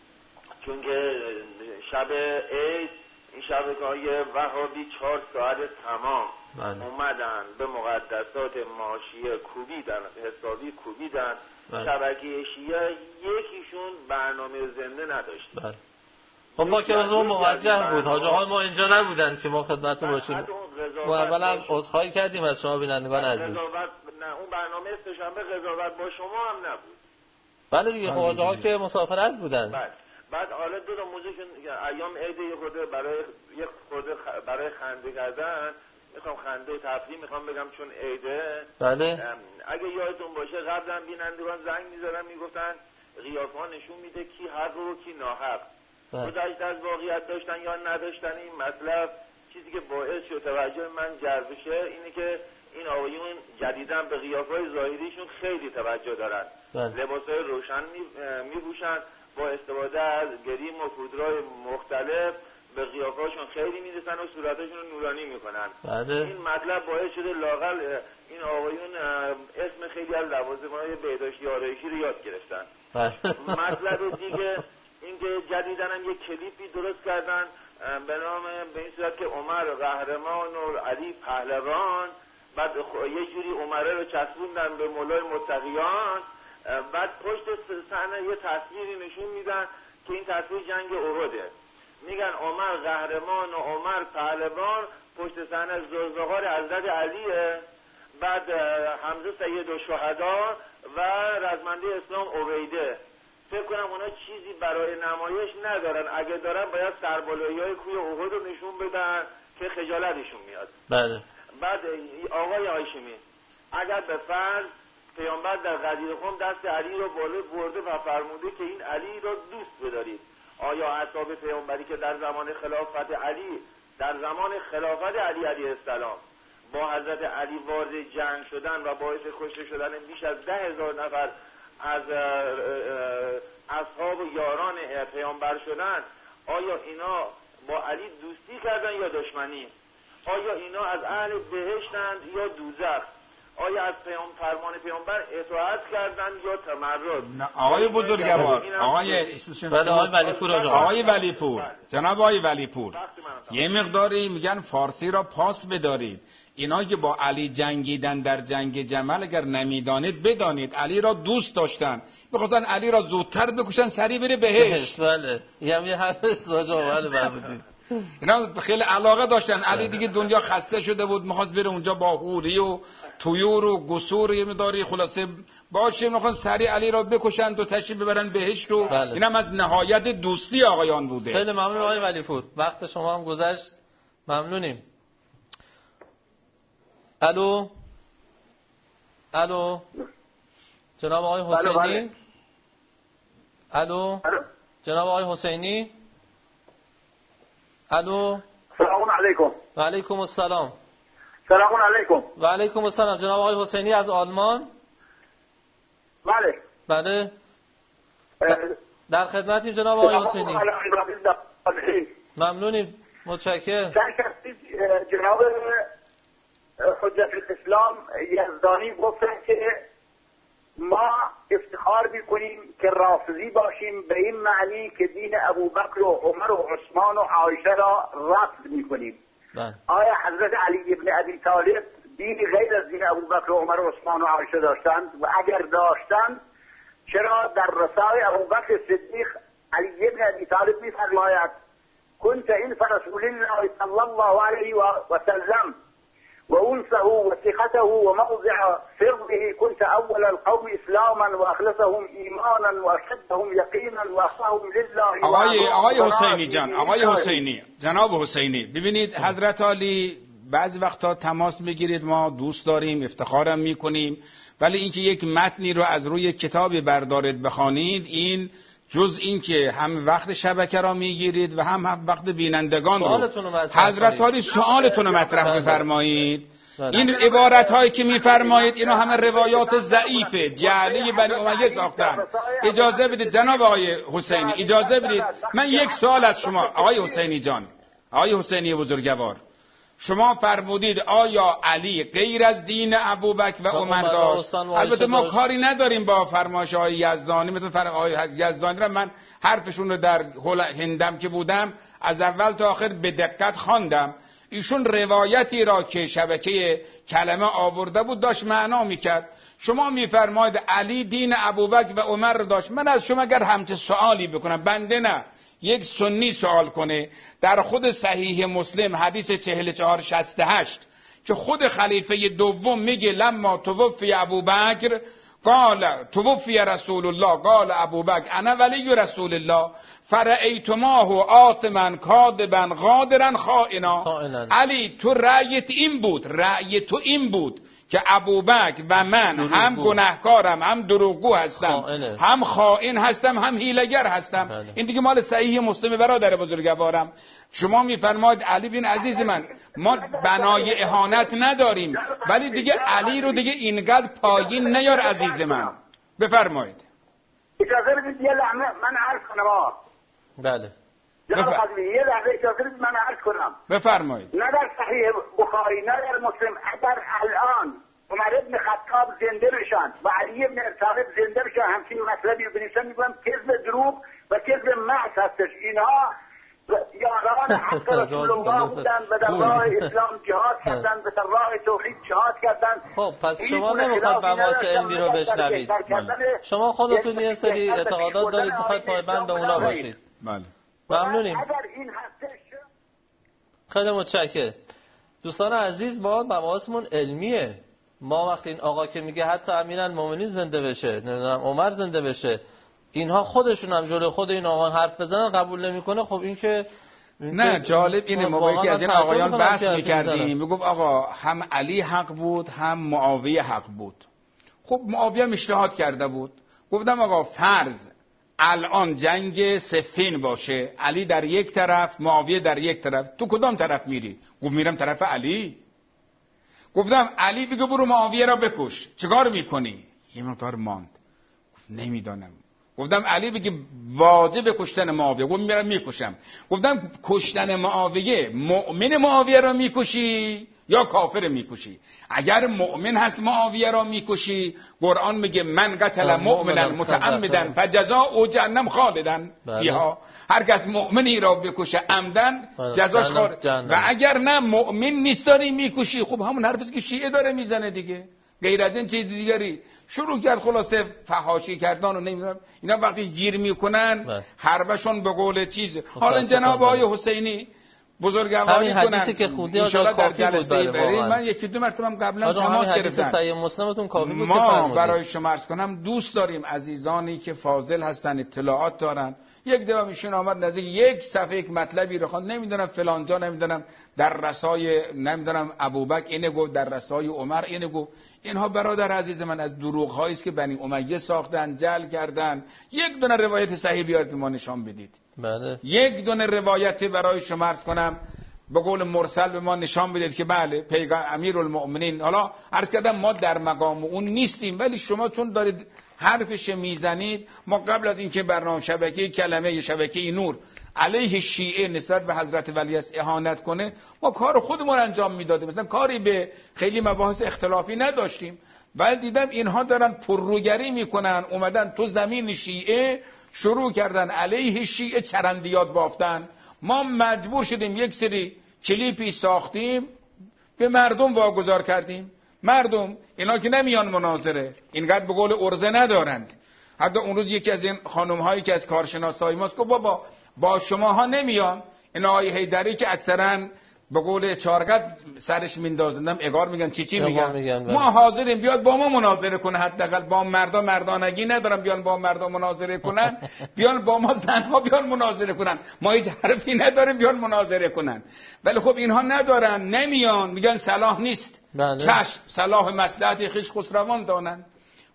چون که شب عید این شب که های وهابی چهار ساعت تمام بله. اومدن به مقدسات ماشیه کوبیدن، حسابی کوبیدن. بله. شبکه شیعه یکیشون برنامه زنده نداشت. بله. خب ما که از اون موجه بود، حاج آقا ما اینجا نبودن که ما خدمتتون باشیم. ما اولا عذرخواهی کردیم از شما بینندگان عزیز. قضاوت نه، اون برنامه سه‌شنبه قضاوت با شما هم نبود. بله دیگه، خب حاج آقا که مسافرت بودن. بله. بعد حالا دو تا موضوع که ایام عید یه خورده برای یه خورده برای خنده کردن، میخوام خنده تفریح میخوام بگم چون عیده. بله. اگه یادتون باشه قبلا بینندگان زنگ می‌زدن میگفتن قیافه‌ها نشون میده کی حق و کی ناحق. گذشت از واقعیت داشتن یا نداشتن این مطلب. چیزی که باعث شد توجه من جلب شه اینه که این آقایون جدیداً به قیافه‌های ظاهریشون خیلی توجه دارن. لباس‌های روشن می‌پوشن، با استفاده از گریم و پودرهای مختلف به قیافه‌هاشون خیلی میرسن و صورتاشون رو نورانی میکنن. بله. این مطلب باعث شده لااقل این آقایون اسم خیلی از لوازم‌های بهداشتی آرایشی رو یاد گرفتن. بله. مطلب دیگه اینکه جدیداً هم یک کلیپی درست کردن به نام به این صورت که عمر قهرمان و علی پهلوان، بعد یه جوری عمره رو چسبوندن به مولای متقیان، بعد پشت صحنه یه تصویری نشون میدن که این تصویر جنگ احده. میگن عمر قهرمان و عمر پهلوان، پشت صحنه ذوالفقار حضرت علیه، بعد حمزه سید الشهدا و رزمنده اسلام عبیده. فکر کنم اونا چیزی برای نمایش ندارن، اگه دارن باید سربالایی‌های کوه احد رو نشون بدن که خجالتشون میاد. بله. بعد آقای هاشمی اگر به فرض پیامبر در غدیر خم دست علی رو بالا برده و فرموده که این علی را دوست بدارید، آیا اصحاب پیامبری که در زمان خلافت علی در زمان خلافت علی علیه السلام با حضرت علی وارد جنگ شدن و باعث کشته شدن بیش از ده هزار نفر از اصحاب و یاران پیامبر شدن، آیا اینا با علی دوستی کردن یا دشمنی؟ آیا اینا از اهل بهشتند یا دوزخ؟ آیا از پیام فرمان پیامبر اطاعت کردن یا تمرد؟ آقای بزرگوار، آقای آقای ولیپور، آقای ولیپور، جناب آقای ولیپور، یه مقداری میگن فارسی را پاس بدارید. اینا که با علی جنگیدن در جنگ جمل اگر نمیدانید بدانید علی را دوست داشتن، می‌خواستن علی را زودتر بکشن سریع بره بهشت. بله یعنی یه حرف زاجا اول فرمودید. اینا خیلی علاقه داشتن. علی دیگه دنیا خسته شده بود، می‌خواست بره اونجا با حوری و طیور و گسور یه مقداری خلاصه باشه، می‌خواستن سریع علی را بکشن و تشریف ببرن بهشت رو. بله. اینم از نهایت دوستی آقایان بوده. خیلی ممنون آقای ولیپور، وقت شما هم گذشت، ممنونیم. الو الو جناب آقای حسینی. الو جناب آقای حسینی. الو سلام علیکم. و علیکم السلام. سلام علیکم. و علیکم السلام. جناب آقای حسینی از آلمان. بله بله در خدمتیم جناب آقای حسینی. ممنونیم، متشکرم. جناب حجت الاسلام یزدانی گفتن که ما افتخار میکنیم که رافضی باشیم به این معنی که دین ابوبکر و عمر و عثمان و عایشه را رفض میکنیم. آیا حضرت علی ابن ابی طالب دین غیر از دین ابوبکر و عمر و عثمان و عایشه داشتند؟ و اگر داشتند چرا در رسائل ابوبکر صدیق علی ابن ابی طالب میفرماید كنت انف رسول الله صلی الله علیه و سلم و انسه و ثقته و موضع سره كنت اول القوم اسلاما و اخلصهم ایمانا و اشدهم یقینا و اخفاهم لله. آقای آقای حسینی جان، آقای حسینی، جناب حسینی، ببینید حضرت علی بعضی وقتا تماس میگیرید، ما دوست داریم، افتخارم میکنیم، ولی اینکه یک متنی رو از روی کتابی بردارید بخوانید، این جز این که هم وقت شبکه را میگیرید و هم, هم وقت بینندگان رو. حضرت علی سوالتون رو مطرح بفرمایید. این عبارت هایی که میفرمایید اینا همه روایات ضعیفه، جعلی بنی امیه ساختن. اجازه بدید جناب آقای حسینی، اجازه بدید من یک سوال از شما آقای حسینی جان، آقای حسینی بزرگوار، شما فرمودید آیا علی غیر از دین ابوبکر و عمر داشت؟ البته ما کاری نداریم با فرمایش های یزدانی، مثل فرمایش های یزدانی را من حرفشون رو در هندم که بودم از اول تا آخر به دقت خواندم. ایشون روایتی را که شبکه کلمه آورده بود داشت معنا میکرد. شما میفرمایید علی دین ابوبکر و عمر داشت. من از شما اگر همچه سوالی بکنم، بنده نه یک سنی سوال کنه، در خود صحیح مسلم حدیث چهل و چهار شصت و هشت که خود خلیفه دوم میگه لما توفی ابوبکر قال توفی رسول الله قال ابوبکر انا ولی رسول الله فرأیتماه آثما کاذبا غادرا خائنا. علی تو رأیت این بود، رأی تو این بود که ابوبکر و من دروغگو. هم گناهکارم، هم دروغگو هستم، خائنه. هم خائن هستم، هم هیلگر هستم. بله. این دیگه مال صحیح مسلم برادر بزرگوارم. شما میفرماید علی بن عزیز من، ما بنای اهانت نداریم، ولی دیگه علی رو دیگه اینقدر پایین نیار عزیز من. بفرمایید. اجازه بدید یه لحظه من عرض کنم. بله. جناب قضمی یه لحظه اجازه بدید من عرض کنم. بفرمایید. نه در صحیح بخاری نه در مسلم، اگر الان عمر ابن خطاب زنده بشن و علی ابن طالب زنده بشن همچین مطلبی رو بنویسن، میگم کذب دروغ و کذب محض هستش. اینها یاران حق رسول الله بودن و در راه اسلام جهاد کردن و در راه توحید جهاد کردن. خب پس شما نمیخواد مباحث علمی رو بشنوید. شما خودتون یه سری اعتقادات دارید، میخواید پایبند به اونا باشید. بله. ممنونیم. اگر این هستش خیلی متشکرم. دوستان عزیز، ما مباحثمون علمیه. ما وقتی این آقا که میگه حتی امیرالمومنین زنده بشه، نمیدونم عمر زنده بشه، اینها خودشون هم جلوی خود این آقا حرف بزنن قبول نمیکنه. خب این که نه جالب اینه، موقعی که از این آقایان بحث میکردیم میگفت آقا هم علی حق بود هم معاویه حق بود. خب معاویه اجتهاد کرده بود. گفتم آقا فرض الان جنگ صفین باشه، علی در یک طرف معاویه در یک طرف، تو کدام طرف میری؟ گفت میرم طرف علی. گفتم علی بگو برو معاویه را بکش، چیکار میکنی؟ یه مقدار ماند، گفت نمیدانم. گفتم علی بگی واجب کشتن معاویه، گفت میرم میکشم. گفتم کشتن معاویه مؤمن معاویه را میکشی یا کافر میکشی؟ اگر مؤمن هست معاویه را میکشی، قرآن میگه من قتل مؤمنا متعمدا فجزاؤه جهنم خالدا فیها. هر کس مؤمنی را بکشه عمدن جزاش خالد. و اگر نه مؤمن نیست داری میکشی، خب همون حرفی که شیعه داره میزنه دیگه. غیر از این چیز دیگری شروع کرد خلاصه فحاشی کردن و نمیدونم اینا. وقتی گیر میکنن حربشون به قول چیز. حالا جناب آقای حسینی بزرگواری کنن. همین حدیثی که خودی ان شاء الله در کافی بود جلسه برای بریم. من یکی دو مرتبه هم قبلا آجا تماس همین حدیث گرفتم. صحیح مسلمتون کافی بود که ما فرمودید. برای شما عرض کنم دوست داریم عزیزانی که فاضل هستن، اطلاعات دارن. یک دفعه ایشون آمد نزدیک یک صفحه یک مطلبی رو خواند، نمیدونم فلان جا، نمیدونم در رسای نمیدونم ابوبکر اینه گفت، در رسای عمر اینه گفت. اینها برادر عزیز من از دروغ هایی است که بنی امیه ساختن، جعل کردن. یک دونه روایت صحیح بیارید ما نشان بدید. بله. یک دونه روایت برای شما عرض کنم به قول مرسل به ما نشان بدید که بله پیغمبر امیرالمؤمنین. حالا عرض کردم ما در مقام اون نیستیم، ولی شما چون دارید حرفش میزنید، ما قبل از اینکه برنامه شبکه کلمه شبکه نور علیه شیعه نسبت به حضرت ولی است اهانت کنه، ما کار خودمون انجام میدادیم، مثلا کاری به خیلی مباحث اختلافی نداشتیم. بعد دیدم اینها دارن پرروگری میکنن، اومدن تو زمین شیعه شروع کردن علیه شیعه چرندیات بافتن. ما مجبور شدیم یک سری کلیپی ساختیم به مردم واگذار کردیم. مردم اینا که نمیان مناظره، اینقدر به قول ارزه ندارند. حتی اون روز یکی از این خانم هایی که از کارشناسای ماست گفت بابا با شماها نمیان. این آقای حیدری که اکثرا به قول چارقد سرش میندازندم اگار میگن چی چی میگن, میگن ما حاضریم بیاد با ما مناظره کنه، حداقل با مردم مردانگی ندارن بیان با مردم مناظره کنن، بیان با ما زنها بیان مناظره کنن، ما هیچ حرفی نداریم بیان مناظره کنن. ولی خب اینها ندارن، نمیان، میگن صلاح نیست. بله. چشم صلاح مصلحت خویش خسروان دانن.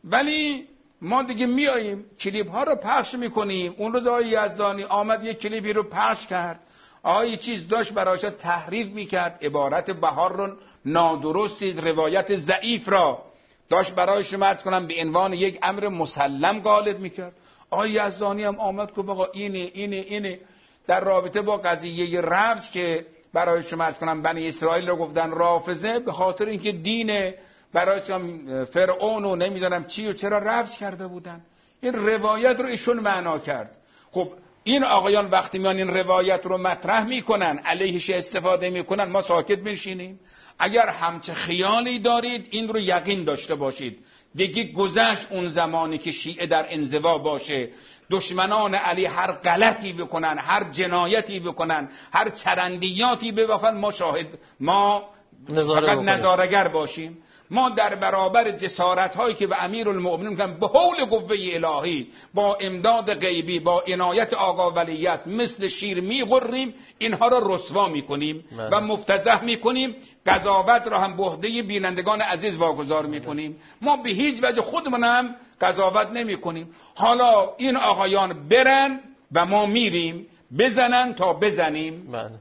ولی ما دیگه میاییم کلیپ ها رو پخش میکنیم. اون روز آقای یزدانی آمد یک کلیپی رو پخش کرد، آقای چیز داشت برایش تحریف میکرد، عبارت بهار رو نادرستی، روایت ضعیف را داشت برایش عرض کنم به عنوان یک امر مسلم غالب میکرد. آقای یزدانی هم آمد که بابا اینه اینه اینه در رابطه با قضیه رفض که برایش عرض کنم بنی اسرائیل رو گفتن رافضه به خاطر اینکه دین برای فرعون و نمیدونم چی و چرا رفض کرده بودن. این روایت رو ایشون معنا کرد. خب این آقایان وقتی میان این روایت رو مطرح میکنن، علیهش استفاده میکنن، ما ساکت بنشینیم؟ اگر همچه خیالی دارید این رو یقین داشته باشید دیگه گذشت اون زمانی که شیعه در انزوا باشه، دشمنان علی هر غلطی بکنن، هر جنایتی بکنن، هر چرندیاتی ببافن، ما شاهد، ما فقط نظارگر باشیم. ما در برابر جسارت هایی که به امیرالمؤمنین میگن به حول قوه الهی، با امداد غیبی، با عنایت آقا ولی است، مثل شیر میغریم، اینها را رسوا میکنیم و مفتضح میکنیم. قضاوت را هم به عهده بینندگان عزیز واگذار میکنیم. ما به هیچ وجه خودمون هم قضاوت نمیکنیم. حالا این آقایان برن و ما میریم، بزنن تا بزنیم. بله.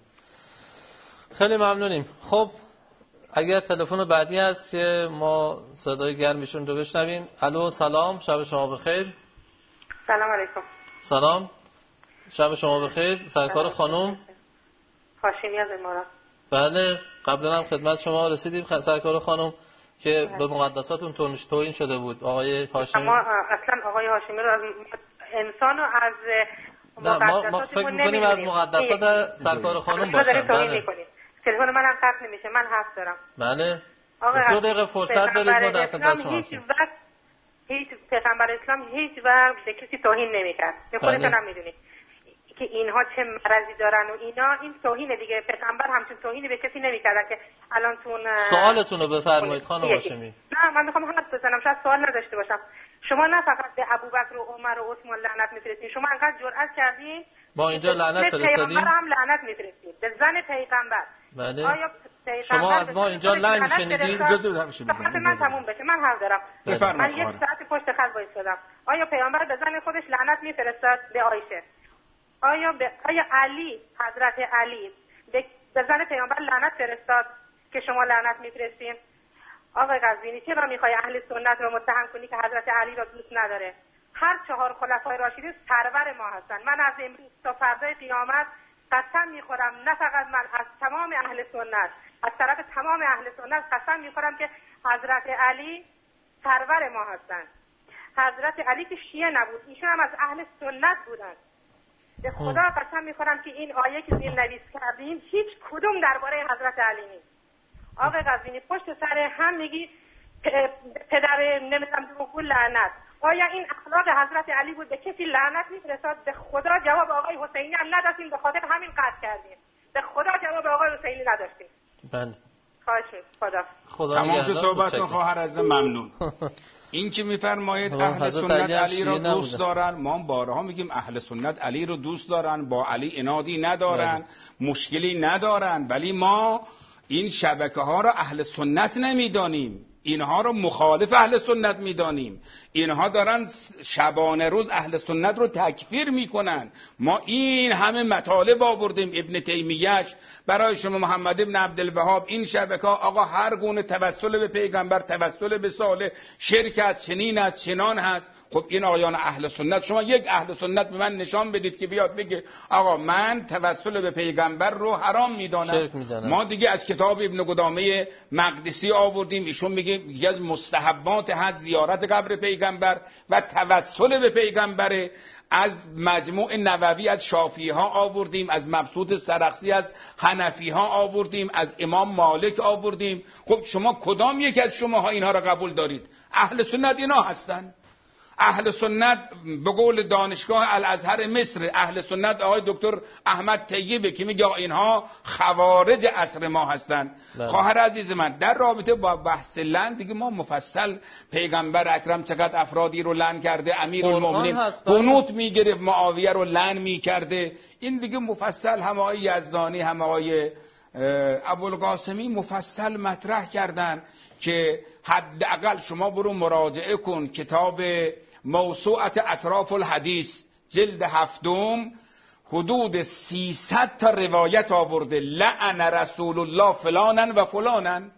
خیلی ممنونیم. خب اگر تلفن بعدی هست که ما صدای گرمشون رو بشنویم. الو سلام، شب شما بخیر. سلام علیکم. سلام، شب شما بخیر. سرکار خانم هاشمی از امارات. بله، قبلا هم خدمت شما رسیدیم سرکار خانم که به مقدساتون توهین شده بود آقای هاشمی. ما اصلا آقای هاشمی رو از انسان و از مقدسات ما, ما فکر می‌کنیم از مقدسات سرکار خانم باشه. بله. تلفن منم قطع نمیشه، من حرف دارم. بله. دو دقیقه فرصت بدید ما در خدمت شما هستیم. هیچ وقت هیچ پیغمبر اسلام هیچ وقت به کسی توهین نمیکرد. به خودتون هم میدونید که اینها چه مرضی دارن و اینا، این توهین دیگه. پیغمبر همچین توهینی به کسی نمیکرد که الان تون سوالتون رو بفرمایید خانم هاشمی. نه من میخوام حرف بزنم، شاید سوال نداشته باشم. شما نه فقط به ابوبکر و عمر و عثمان لعنت میفرستید، شما انقدر جرأت کردین با اینجا لعنت فرستادیم. پیغمبر هم لعنت میفرستید به زن پیغمبر. بله. آیا شما از ما اینجا لعن شنیدین؟ اجازه بدید بشه بزنید. من تموم بشه، من حرف دارم. من یک ساعت پشت خط وایسادم. آیا پیغمبر به زن خودش لعنت میفرستاد به عایشه؟ آیا به آیا علی، حضرت علی به زن پیغمبر لعنت فرستاد که شما لعنت میفرستین؟ آقای قزوینی چرا میخوای اهل سنت رو متهم کنی که حضرت علی را دوست نداره؟ هر چهار خلفای راشدین سرور ما هستن. من از امروز تا فردای قیامت قسم میخورم، نه فقط من، از تمام اهل سنت، از طرف تمام اهل سنت قسم میخورم که حضرت علی سرور ما هستن. حضرت علی که شیعه نبود، ایشون هم از اهل سنت بودن. به خدا قسم میخورم که این آیه که زیر نویس کردیم هیچ کدوم درباره حضرت علی نیست. آقای قزوینی پشت سر هم میگی پدر نمیدونم دروغگو لعنت. آیا این اخلاق حضرت علی بود به کسی لعنت میفرستاد؟ به خدا جواب آقای حسینی هم ندادیم، به خاطر همین قطع کردیم. به خدا جواب آقای حسینی نداشتیم. بله. خواهش می‌کنم. خدا. تمام شد صحبتتون خواهر عزیز، ممنون. این که میفرمایید اهل سنت علی را دوست دارن، ما بارها میگیم اهل سنت علی رو دوست دارن، با علی عنادی ندارن، مشکلی ندارن، ولی ما این شبکه ها را اهل سنت نمیدانیم، اینها رو مخالف اهل سنت میدانیم، اینها دارن شبانه روز اهل سنت رو تکفیر میکنن. ما این همه مطالب آوردیم، ابن تیمیهش برای شما، محمد ابن عبدالوهاب، این شبکه ها آقا هر گونه توسل به پیغمبر، توسل به صالح، شرک از چنین از چنان هست. خب این آقایان اهل سنت، شما یک اهل سنت به من نشان بدید که بیاد بگه آقا من توسل به پیغمبر رو حرام میدانم. ما دیگه از کتاب ابن قدامه مقدسی آوردیم، ایشون میگه یکی از مستحبات حج زیارت قبر پیغمبر و توسل به پیغمبره. از مجموع نووی از شافعی ها آوردیم، از مبسوط سرخسی از حنفی ها آوردیم، از امام مالک آوردیم. خب شما کدام یک از شماها اینها را قبول دارید؟ اهل سنت اینا هستن. اهل سنت به قول دانشگاه الازهر مصر، اهل سنت آقای دکتر احمد طیبه که میگه اینها خوارج عصر ما هستن. خواهر عزیز من، در رابطه با بحث لعن دیگه ما مفصل پیغمبر اکرم چقدر افرادی رو لعن کرده، امیرالمومنین قنوت میگرفت، معاویه رو لعن میکرده، این دیگه مفصل هم آقای یزدانی هم آقای ابوالقاسمی مفصل مطرح کردن که حداقل شما برو مراجعه کن کتاب موسوعت اطراف الحدیث جلد هفتم، حدود سیصد تا روایت آورده لعن رسول الله فلانن و فلانن.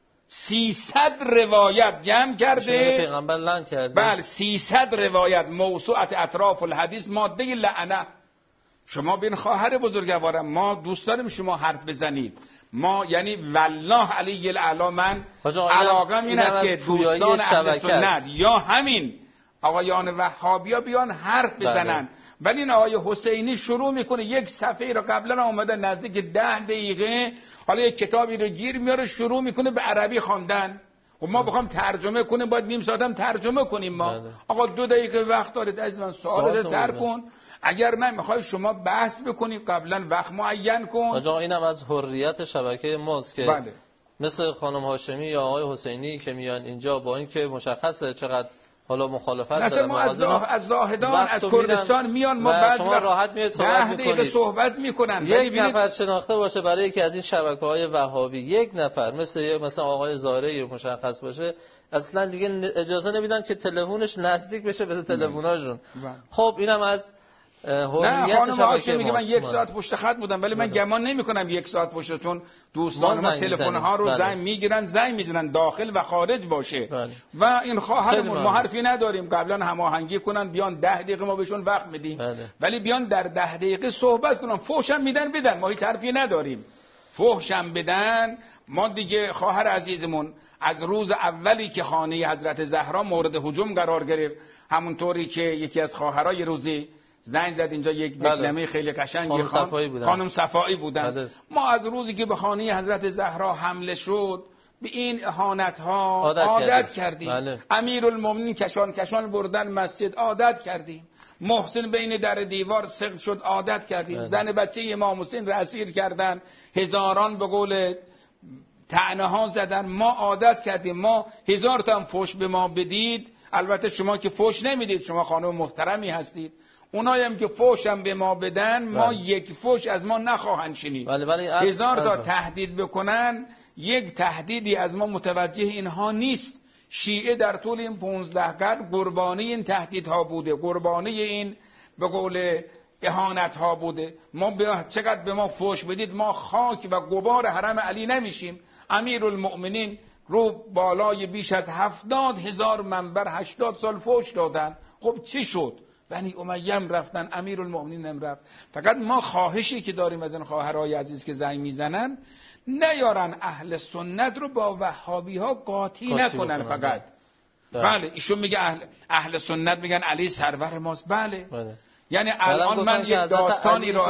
سیصد روایت جمع کرده، پیغمبر لعن کرده. بله، سیصد روایت موسوعت اطراف الحدیث ماده لعنه. شما بین خواهر بزرگوارم، ما دوست داریم شما حرف بزنید، ما یعنی والله علی الاعلی من علاقم این است که دوستان اهل سنت یا همین آقایان وهابیا بیان حرف بزنن. ولی این آقای حسینی شروع میکنه یک صفحه رو قبلا آمده نزدیک ده دقیقه، حالا یک کتابی رو گیر میاره شروع میکنه به عربی خواندن. خب ما بخوام ترجمه کنیم باید نیم ساعت هم ترجمه کنیم. ما آقا دو دقیقه وقت دارید عزیز من، سوال تر کن. اگر نه میخوای شما بحث بکنی قبلا وقت معین کن. آقا اینم از حریت شبکه ماست که بله. مثل خانم هاشمی یا آقای حسینی که میان اینجا با اینکه مشخصه چقدر حالا مخالفت دارن، ما از, زاه... از زاهدان از کردستان میان، ما بعد شما راحت میاد صحبت میکنید، صحبت میکنن. یک نفر شناخته باشه برای یکی از این شبکه‌های وهابی، یک نفر مثل مثلا آقای زارعی مشخص باشه، اصلا دیگه اجازه نمیدن که تلفنش نزدیک بشه به تلفن‌هاشون. خب اینم از نه خانم هاشمی میگه من یک ساعت پشت خط بودم، ولی من گمان نمی کنم یک ساعت پشتتون دوستان ما تلفن ها رو زنگ میگیرن، زنگ میزنن داخل و خارج باشه. بله. و این خواهرمون ما حرفی نداریم، قبلا هماهنگی کنن بیان ده دقیقه ما بهشون وقت میدیم. بله. ولی بیان در ده دقیقه صحبت کنن، فحشم میدن بدن، ما هیچ حرفی نداریم. فحشم بدن. ما دیگه خواهر عزیزمون از روز اولی که خانه حضرت زهرا مورد هجوم قرار گرفت، همونطوری که یکی از خواهرای روزی زنگ زد اینجا یک دکلمه خیلی قشنگی خان... خانم صفایی بودن. بله. ما از روزی که به خانه حضرت زهرا حمله شد به این اهانت ها عادت, عادت کردیم. بله. امیرالمومنین کشان کشان بردن مسجد عادت کردیم. محسن بین در دیوار سقط شد عادت کردیم. بله. زن بچه امام حسین را اسیر کردن، هزاران به قول طعنه ها زدن، ما عادت کردیم. ما هزار تا هم فحش به ما بدید، البته شما که فحش نمیدید، شما خانم محترمی هستید، اونایم که فحش هم به ما بدن ما بله. یک فحش از ما نخواهند شنید. بله بله هزار تا تهدید بکنن، یک تهدیدی از ما متوجه اینها نیست. شیعه در طول این پونزده قرن قربانی این تهدیدها بوده، قربانی این به قول اهانت ها بوده. ما چقدر به ما فحش بدید ما خاک و غبار حرم علی نمیشیم. امیرالمؤمنین رو بالای بیش از هفتاد هزار منبر هشتاد سال فحش دادن. خب چی شد؟ بنی امیه رفتن، امیرالمؤمنین هم رفت. فقط ما خواهشی که داریم از این خواهرای عزیز که زنگ میزنن، نیارن اهل سنت رو با وهابی ها قاطی نکنن فقط. بله ایشون میگه اهل, اهل سنت میگن علی سرور ماست. بله, بله. یعنی الان من یک داستانی رو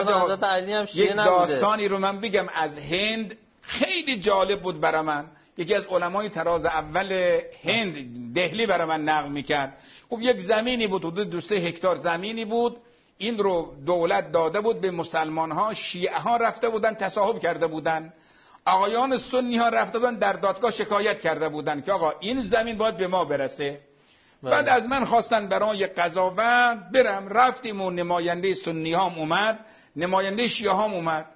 یک داستانی رو من بگم از هند، خیلی جالب بود برای من. یکی از علمای تراز اول هند دهلی برای من نقل میکرد. خب یک زمینی بود، حدود دو سه هکتار زمینی بود، این رو دولت داده بود به مسلمان ها، شیعه ها رفته بودن تصاحب کرده بودن، آقایان سنی ها رفته بودن در دادگاه شکایت کرده بودن که آقا این زمین باید به ما برسه. بله. بعد از من خواستن برای قضاوت برم، رفتیم و نماینده سنی ها اومد، نماینده شیعه ها اومد.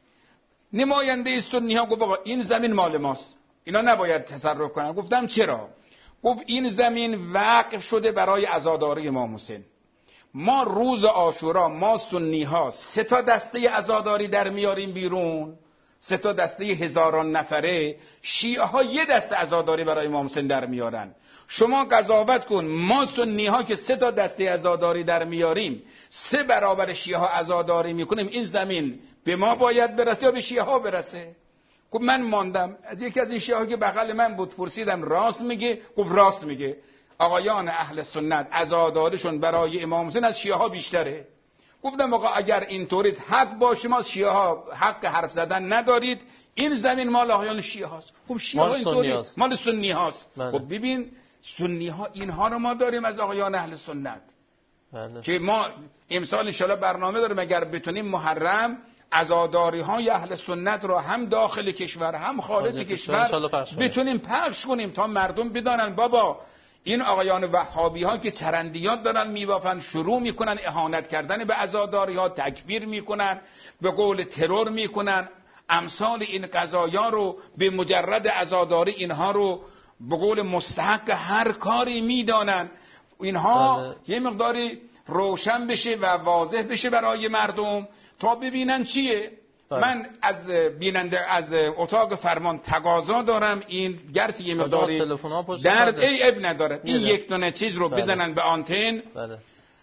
نماینده سنی ها گفت آقا این زمین مال ماست، اینا نباید تصرف کنن. گفتم چرا؟ گفت این زمین وقف شده برای عزاداری امام حسین. ما روز عاشورا ما سنی ها سه تا دسته عزاداری در میاریم بیرون، سه تا دسته هزاران نفره. شیعه ها یه دسته عزاداری برای امام حسین در میارن. شما قضاوت کن، ما سنی ها که سه تا دسته عزاداری در میاریم، سه برابر شیعه ها عزاداری میکنیم، این زمین به ما باید برسه یا به شیعه ها برسه؟ گفت من ماندم. از یکی از این شیعه ها که بغل من بود پرسیدم راست میگه؟ گفت راست میگه. آقایان اهل سنت عزاداریشون برای امام حسین از شیعه ها بیشتره. گفتم آقا اگر اینطوریست حق با شما، شیعه ها حق حرف زدن ندارید، این زمین مال آقایان شیعه هاست. خب شیعه ها اینطوری مال سنی هاست. خب ببین سنی ها اینها رو ما داریم از آقایان اهل سنت. بله. که ما امسال ان شاءالله برنامه داریم اگر بتونیم محرم عزاداری های اهل سنت رو هم داخل کشور هم خارج کشور بتونیم پخش کنیم تا مردم بدانن بابا این آقایان وهابی ها که چرندیات دارن میبافن، شروع میکنن اهانت کردن به عزاداری ها، تکفیر میکنن، به قول ترور میکنن، امثال این قضایا رو به مجرد عزاداری اینها رو به قول مستحق هر کاری میدانن. اینها بله. یه مقداری روشن بشه و واضح بشه برای مردم تا ببینن چیه. بله. من از بیننده از اتاق فرمان تقاضا دارم این گرچه یه مقداری درد ای اب نداره این یک دونه چیز رو بله. بزنن به آنتن. بله.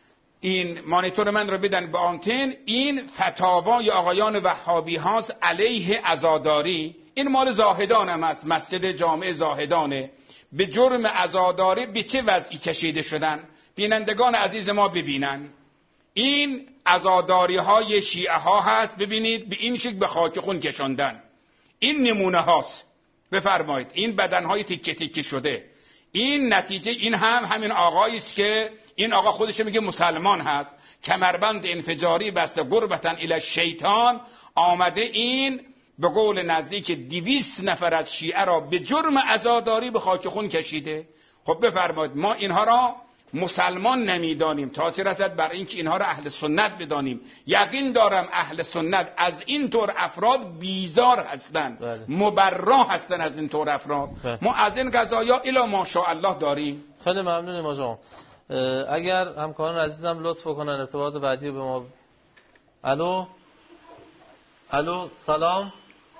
این مانیتور من رو بدن به آنتن. این فتاوای آقایان وهابی هاست علیه عزاداری. این مال زاهدان هم هست، مسجد جامع زاهدانه. به جرم عزاداری به چه وضعی کشیده شدن بینندگان عزیز ما ببینن. این عزاداری های شیعه ها هست، ببینید به این شکل به خاک خون کشاندن. این نمونه هاست، بفرمایید این بدن های تیکه تیکه شده. این نتیجه این هم همین آقایی است که این آقا خودش میگه مسلمان هست، کمربند انفجاری بسته قربتن الی شیطان، آمده این به قول نزدیک دویست نفر از شیعه را به جرم عزاداری به خاک خون کشیده. خب بفرمایید ما اینها را مسلمان نمیدانیم تا چه رسد بر اینکه اینها را اهل سنت بدانیم. یقین دارم اهل سنت از این طور افراد بیزار هستند، بله. مبرا هستند از این طور افراد. بله. ما از این قضایا الا ماشاءالله داریم. خیلی ممنونیم آقا. اگر همکاران عزیزم لطف کنن ارتباط بعدی به ما. الو الو سلام.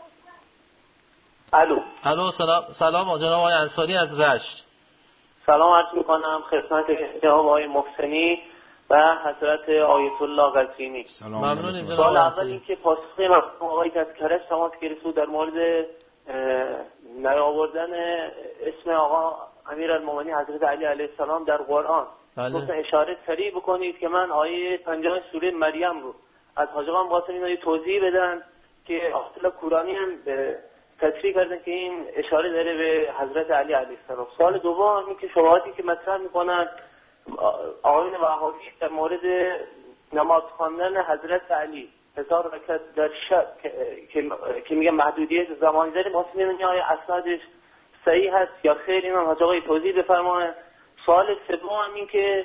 الو الو سلام سلام جناب آقای انصاری از رشت. سلام عرض می‌کنم خدمت جناب آقای محسنی و حضرت آیت الله قزوینی. ممنونیم جناب. سوال اول این که پاسخ من آقای تذکره تماس گرفت در مورد نیاوردن اسم آقا امیرالمومنین حضرت علی علیه السلام در قرآن. گفتن اشاره سریع بکنید که من آیه پنجاه سوره مریم رو از حاج آقا قاسمی توضیح بدن که اصلا قرآنی هم تصریح کردن که این اشاره داره به حضرت علی علیه السلام. سوال دوم این که شبهاتی که مطرح میکنن آقایون وهابی در مورد نماز خواندن حضرت علی هزار رکعت در شب که که میگه محدودیت زمانی داره، واسه نمیدونی آیا اسنادش صحیح هست یا خیر. اینا حاج آقا توضیح بفرمایید. سوال سوم این که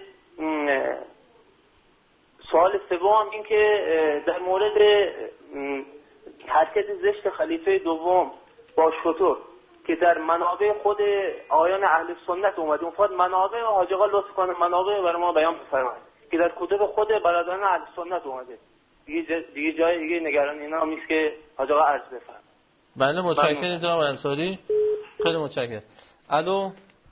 سوال سوم این که در مورد حرکت زشت خلیفه دوم با شطور که در منابع خود آیان اهل سنت اومده، اون منابع و حاج آقا لطف کنه منابع برای ما بیان بفرمایید که در کتب خود برادران اهل سنت اومده. دیگه دیگه جای دیگه نگران اینا نیست که حاج آقا عرض بفرمایید. بله متشکرم جناب انصاری، خیلی متشکرم. الو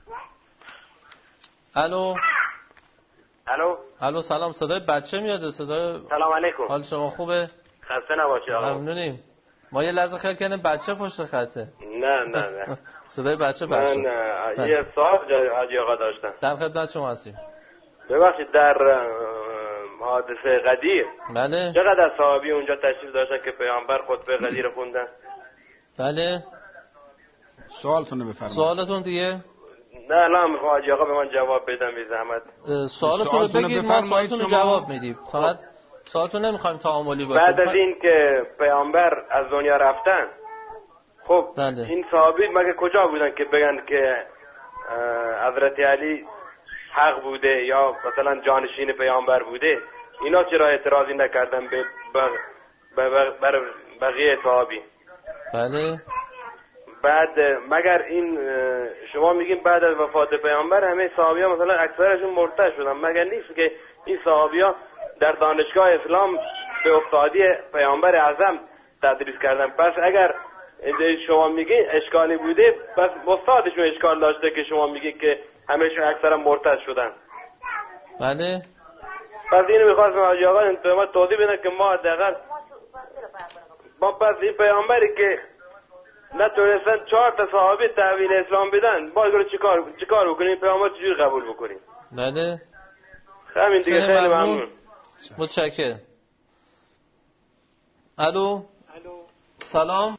الو الو الو سلام. صدای بچه میاد. صدای سلام علیکم. حال شما خوبه؟ خسته نباشید آقا. ممنونیم. ما یه لحظه خیال کردیم بچه پشت خطه. نه نه نه صدای بچه بچه. من یه سوال حاجی آقا داشتم. در خدمت شما هستیم. ببخشید در حادثه قدیر بله چقدر صحابی اونجا تشریف داشتن که پیامبر خطبه قدیر خوندن؟ بله سوالتون بفرمایید. سوالتون دیگه؟ نه الان میخوام حاجی آقا به من جواب بدم بی زحمت. سوالتون رو بگید ما سوالتون رو جواب میدیم. فقط سوالتون نمیخوایم تعاملی باشه. بعد از این که پیامبر از دنیا رفتن، خب بله. این صحابه مگه کجا بودن که بگن که حضرت علی حق بوده یا مثلا جانشین پیامبر بوده؟ اینا چرا اعتراضی نکردن به بر بقیه صحابی؟ بله. بعد مگر این شما میگین بعد از وفات پیامبر همه صحابی ها مثلا اکثرشون مرتد شدن، مگر نیست که این صحابی ها در دانشگاه اسلام به افتادی پیامبر اعظم تدریس کردن؟ پس اگر شما میگین اشکالی بوده، پس استادشون اشکال داشته که شما میگین که همهشون اکثرا مرتد شدن. بله. پس اینو میخواستم حاجی آقا انتظامات توضیح بدن که ما حداقل ما پس این پیامبری که نتونستن چهار تا صحابه تحویل اسلام بدن، ما دیگه چیکار چیکار بکنیم؟ پیامبر چجوری قبول بکنیم؟ بله. همین دیگه. خیلی ممنون. متشکرم. الو. الو. سلام.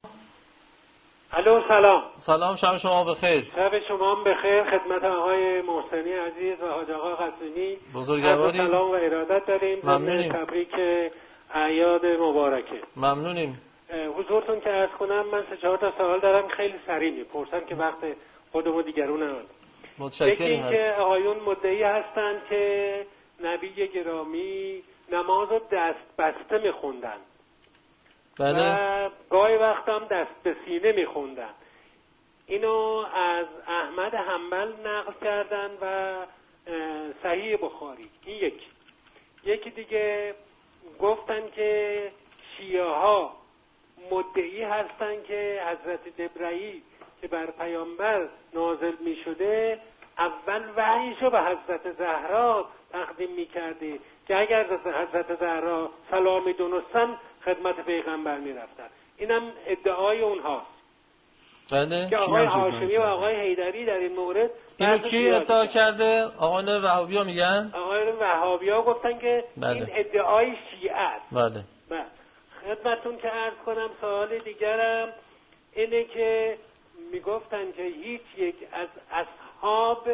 الو سلام. سلام، شب شما بخیر. شب شما هم بخیر. خدمت آقای محسنی عزیز و حاج آقا قاسمی بزرگواری سلام و ارادت داریم. ممنونیم. تبریک اعیاد مبارکه. ممنونیم. حضورتون که عرض کنم، من سه چهار تا سوال دارم، خیلی سریع میپرسم که وقت خودمو دیگرون نماند. متشکرم. یکی که آقایون مدعی هستند که نبی گرامی نماز رو دست بسته میخوندن. بله. و گاهی وقت هم دست به سینه میخوندن. اینو از احمد حنبل نقل کردن و صحیح بخاری. این یکی. یکی دیگه گفتن که شیعه ها مدعی هستن که حضرت جبرئیل که بر پیامبر نازل می شده اول وحیشو به حضرت زهرا تقدیم می کرده که اگر حضرت زهرا سلامی دونستن خدمت پیغمبر می رفتن. اینم ادعای اونهاست. بله. که آقای هاشمی و آقای حیدری در این مورد اینو کی ادعا کرده؟ آقایان وهابی ها میگن؟ آقایان وهابی ها گفتن که بله. این ادعای شیعه است. بله. بله. خدمتون که عرض کنم سوال دیگرم اینه که میگفتن که هیچ یک از اصحاب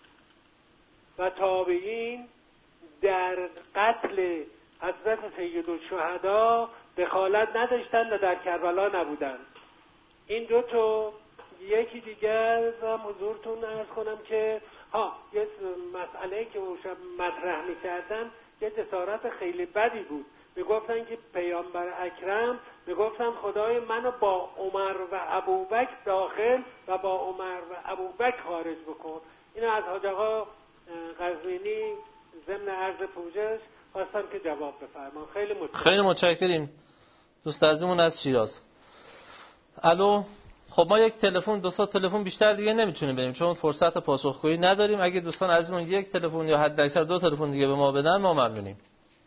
و تابعین در قتل حضرت سیدالشهدا دخالت نداشتن و در کربلا نبودن. این دو تا. یکی دیگر هم حضورتون عرض کنم که ها یه مسئله که اون شب مطرح میکردن یه جسارت خیلی بدی بود. میگفتن که پیامبر اکرم میگفتن خدای منو با عمر و ابوبکر داخل و با عمر و ابوبکر خارج بکن. اینو از حاج آقا قزوینی ضمن عرض پوزش خواستم که جواب بفرمان. خیلی متشکرم. خیلی متشکریم. دوست عزیزمون از شیراز. الو. خب ما یک تلفن دو تا تلفن بیشتر دیگه نمیتونیم بریم چون فرصت پاسخگویی نداریم. اگه دوستان عزیزمون یک تلفن یا حد اکثر دو تلفن دیگه به ما بدن ما ممنونیم.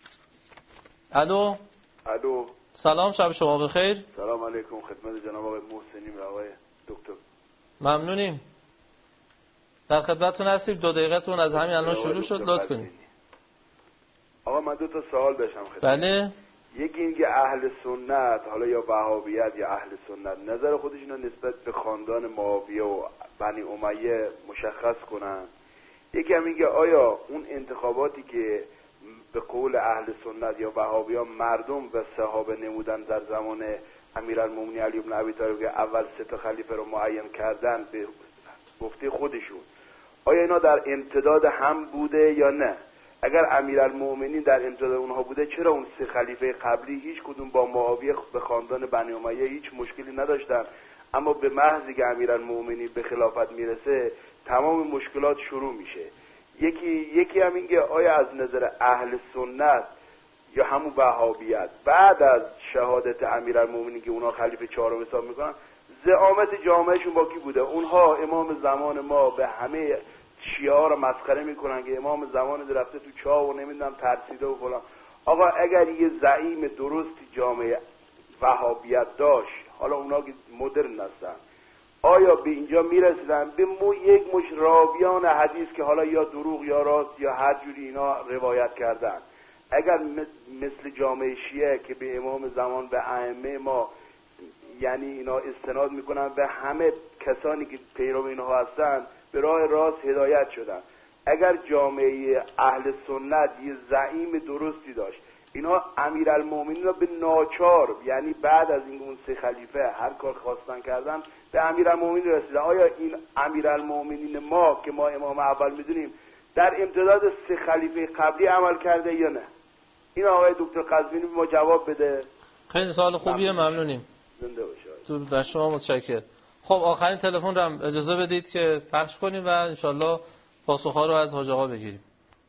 الو. الو. سلام، شب شما بخیر. سلام علیکم خدمت جناب آقای محسنی و آقای دکتر. ممنونیم. در خدمتتون هستیم. دو دقیقه‌تون از همین الان شروع شد، لطف کنید. آقا من دو تا سوال داشتم خدمت. بله. یکی اینکه اهل سنت حالا یا وهابیت یا اهل سنت نظر خودشون رو نسبت به خاندان معاویه و بنی امیه مشخص کنن. یکی هم اینکه آیا اون انتخاباتی که به قول اهل سنت یا وهابیان مردم و صحابه نمودن در زمان امیرالمومنین علی بن ابی طالب که اول سه تا خلیفه رو معین کردن به گفته خودشون، آیا اینا در امتداد هم بوده یا نه؟ اگر امیرالمومنین در امتداد اونها بوده چرا اون سه خلیفه قبلی هیچ کدوم با معاویه به خاندان بنی امیه هیچ مشکلی نداشتن، اما به محضی که امیرالمومنین به خلافت میرسه تمام مشکلات شروع میشه؟ یکی یکی هم اینکه آیا از نظر اهل سنت یا همون وهابیت بعد از شهادت امیرالمومنین که اونها خلیفه چهارم حساب میکنن زعامت جامعهشون با کی بوده؟ اونها امام زمان ما به همه شیعه ها رو مسخره میکنن که امام زمان رفته تو چاه و نمیدونم ترسیده و فلان. آقا اگر یه زعیم درستی جامعه وهابیت داشت، حالا اونا که مدرن هستن، آیا به اینجا میرسیدن به مو یک مش راویان حدیث که حالا یا دروغ یا راست یا هر جوری اینا روایت کردن، اگر مثل جامعه شیعه که به امام زمان به ائمه ما یعنی اینا استناد میکنن به همه کسانی که پیرو اینها هستن به راه راست هدایت شدن، اگر جامعه اهل سنت یه زعیم درستی داشت اینا امیرالمومنین را به ناچار، یعنی بعد از این اون سه خلیفه هر کار خواستن کردن به امیرالمومنین رسیدن. آیا این امیرالمومنین ما که ما امام اول میدونیم در امتداد سه خلیفه قبلی عمل کرده یا نه؟ این آقای دکتر قزوینی ما جواب بده. خیلی سوال خوبیه، ممنونیم. زنده باشه. درود بر شما، متشکرم. خب آخرین تلفن رو هم اجازه بدید که پخش کنیم و انشالله پاسخ‌ها رو از حاج آقا بگیریم.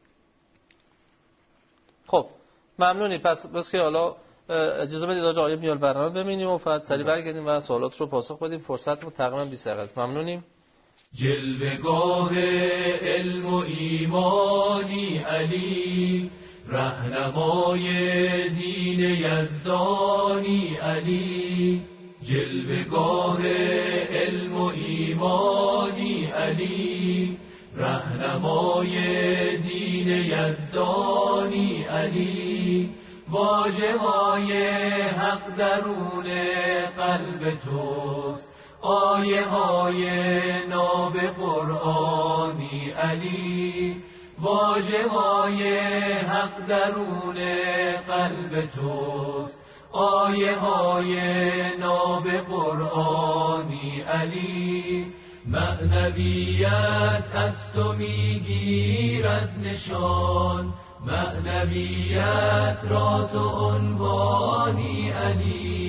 خب ممنونی. پس بس که حالا اجازه بدید حاج آقا میال برنامه ببینیم و بعد سریع برگردیم و سوالات رو پاسخ بدیم. فرصت رو تقریبا بیست دقیقه. ممنونیم. جلوه‌گاه علم و ایمانی علی، رهنمای دین یزدانی علی، جلوه‌گاه علم و ایمانی علی، رهنمای دین یزدانی علی، واژه‌های حق درون قلب توست، آیه های ناب قرآنی علی، واژه های حق درون قلب توست، آیه های ناب قرآنی علی، معنویت از تو میگیرد نشان، معنویت را تو عنوانی علی،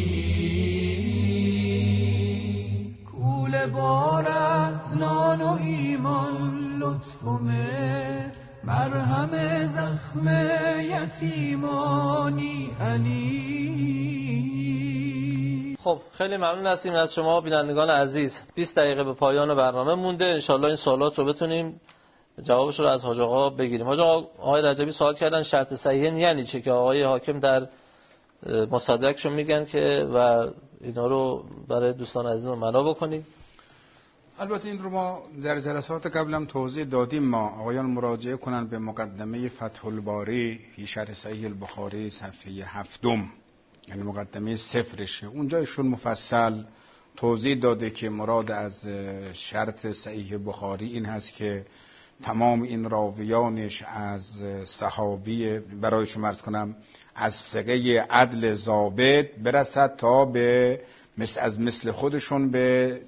کوله بارت نان و ایمان، لطف و مهر، مرهم زخم یتیمانی علی. خب خیلی ممنون هستیم از شما بینندگان عزیز. بیست دقیقه به پایان برنامه مونده. انشالله این سوالات رو بتونیم جوابش رو از حاج آقا بگیریم. حاج آقا آقای رجبی سوال کردن شرط صحیح یعنی چه، که آقای حاکم در مصدقشون میگن که و اینا رو برای دوستان عزیزمون معنا بکنید. البته این رو ما در جلسات قبلم توضیح دادیم. ما آقایان مراجعه کنن به مقدمه فتح الباری فی شرح صحیح البخاری صفحه هفتم، یعنی مقدمه صفرشه. اونجا ایشون مفصل توضیح داده که مراد از شرط صحیح بخاری این هست که تمام این راویانش از صحابی، برای شما عرض کنم از ثقه عدل ضابط برسد تا به مثل از مثل خودشون به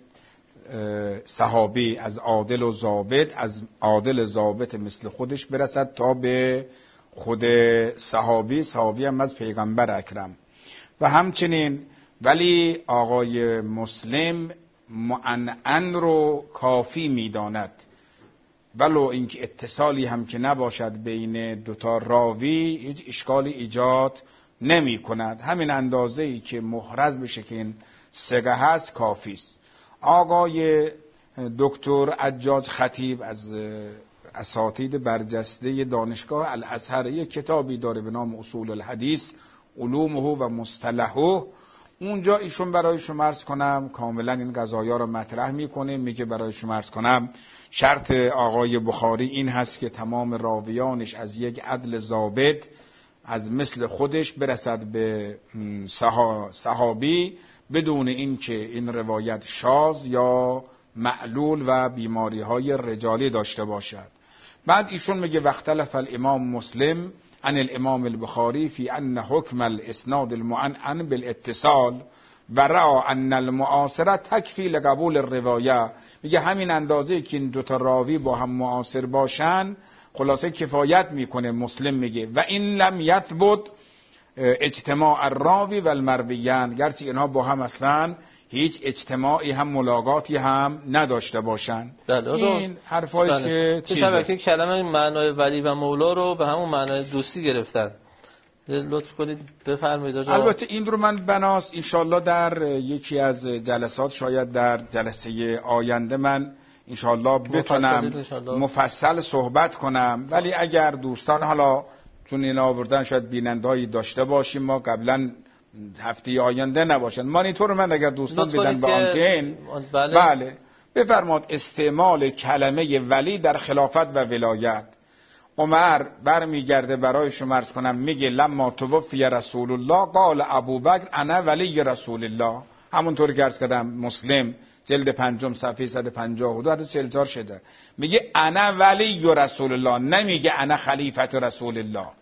صحابی، از عادل و ضابط از عادل ضابط مثل خودش برسد تا به خود صحابی، صحابی هم از پیغمبر اکرم. و همچنین ولی آقای مسلم معنعن رو کافی میداند، ولو اینکه اتصالی هم که نباشد بین دوتا راوی هیچ اشکالی ایجاد نمی کند. همین اندازه ای که محرز بشه که این ثقه هست کافی است. آقای دکتر عجاج خطیب از اساتید برجسته دانشگاه الازهر یک کتابی داره به نام اصول الحدیث علومه و مصطلحه. اونجا ایشون برای شما عرض کنم کاملا این قضایا رو مطرح میکنه. میگه برای شما عرض کنم شرط آقای بخاری این هست که تمام راویانش از یک عدل ضابط از مثل خودش برسد به صحابی بدون اینکه این روایت شاذ یا معلول و بیماری های رجالی داشته باشد. بعد ایشون میگه واختلف الامام مسلم عن الامام البخاری فی ان حکم الاسناد المعنعن بالاتصال و رأى ان المعاصره تکفی لقبول الروایه. میگه همین اندازه که این دوتا راوی با هم معاصر باشن خلاصه کفایت میکنه. مسلم میگه و این لم یثبت اجتماع الراوی و المرویان، گرچه اینها با هم اصلا هیچ اجتماعی هم ملاقاتی هم نداشته باشن. این حرفایی که تو شبکه کلمه معنای ولی و مولا رو به همون معنای دوستی گرفتن. لطف کنید بفرمایید. البته این رو من بناس انشالله در یکی از جلسات، شاید در جلسه آینده من انشالله بتونم مفصل صحبت کنم. ولی اگر دوستان حالا چون این آوردن شاید بینندهایی داشته باشیم ما قبلا هفته آینده نباشن مانیتور من اگر دوستان بدن به آنتن بله, بله. بفرماد استعمال کلمه ولی در خلافت و ولایت. عمر برمیگرده برای شما عرض کنم میگه لما توفی رسول الله قال ابوبکر انا ولی رسول الله. همونطور که عرض کردم مسلم جلد پنجم صفحه صد و پنجاه و دو حدیث چهل و چهار شده. میگه انا ولی رسول الله، نمیگه انا خلیفت رسول الله.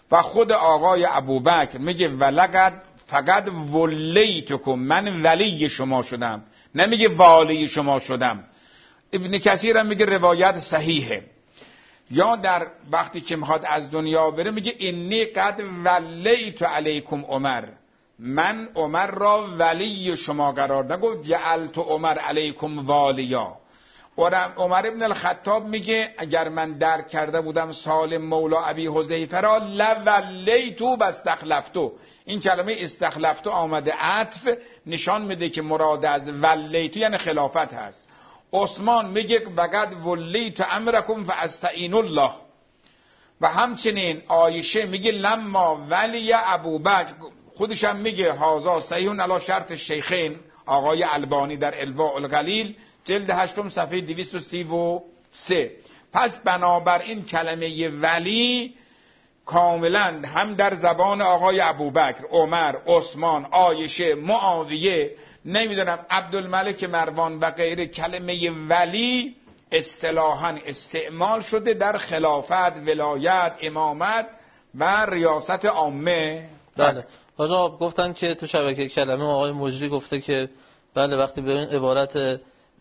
و خود آقای ابوبکر میگه ولقد فقط ولیتکم، من ولی شما شدم، نمیگه والی شما شدم. ابن کثیر هم میگه روایت صحیحه. یا در وقتی که میخواد از دنیا بره میگه انی قد ولیت علیکم عمر، من عمر را ولی شما قرار، نگفت جعلت عمر علیکم والیا. عمر ابن الخطاب میگه اگر من درک کرده بودم سالم مولا ابی حذیفه را لولیتو واستخلفتو. این کلمه استخلفتو آمده عطف نشان میده که مراد از ولیتو یعنی خلافت هست. عثمان میگه وقد ولیت امرکم فاستعینوا الله. و همچنین عایشه میگه لما ولی ابوبکر، خودش هم میگه هازا صحیح علی شرط الشیخین، آقای البانی در الواء الغلیل جلد هشتم صفحه دویست و سی و سه. پس بنابراین کلمه ولی کاملا هم در زبان آقای ابوبکر، عمر، عثمان، عایشه، معاویه، نمیدونم عبدالملک مروان و غیره، کلمه ولی اصطلاحاً استعمال شده در خلافت، ولایت، امامت و ریاست عامه. بله. آقا گفتن که تو شبکه کلمه آقای مجری گفته که بله وقتی به این عبارت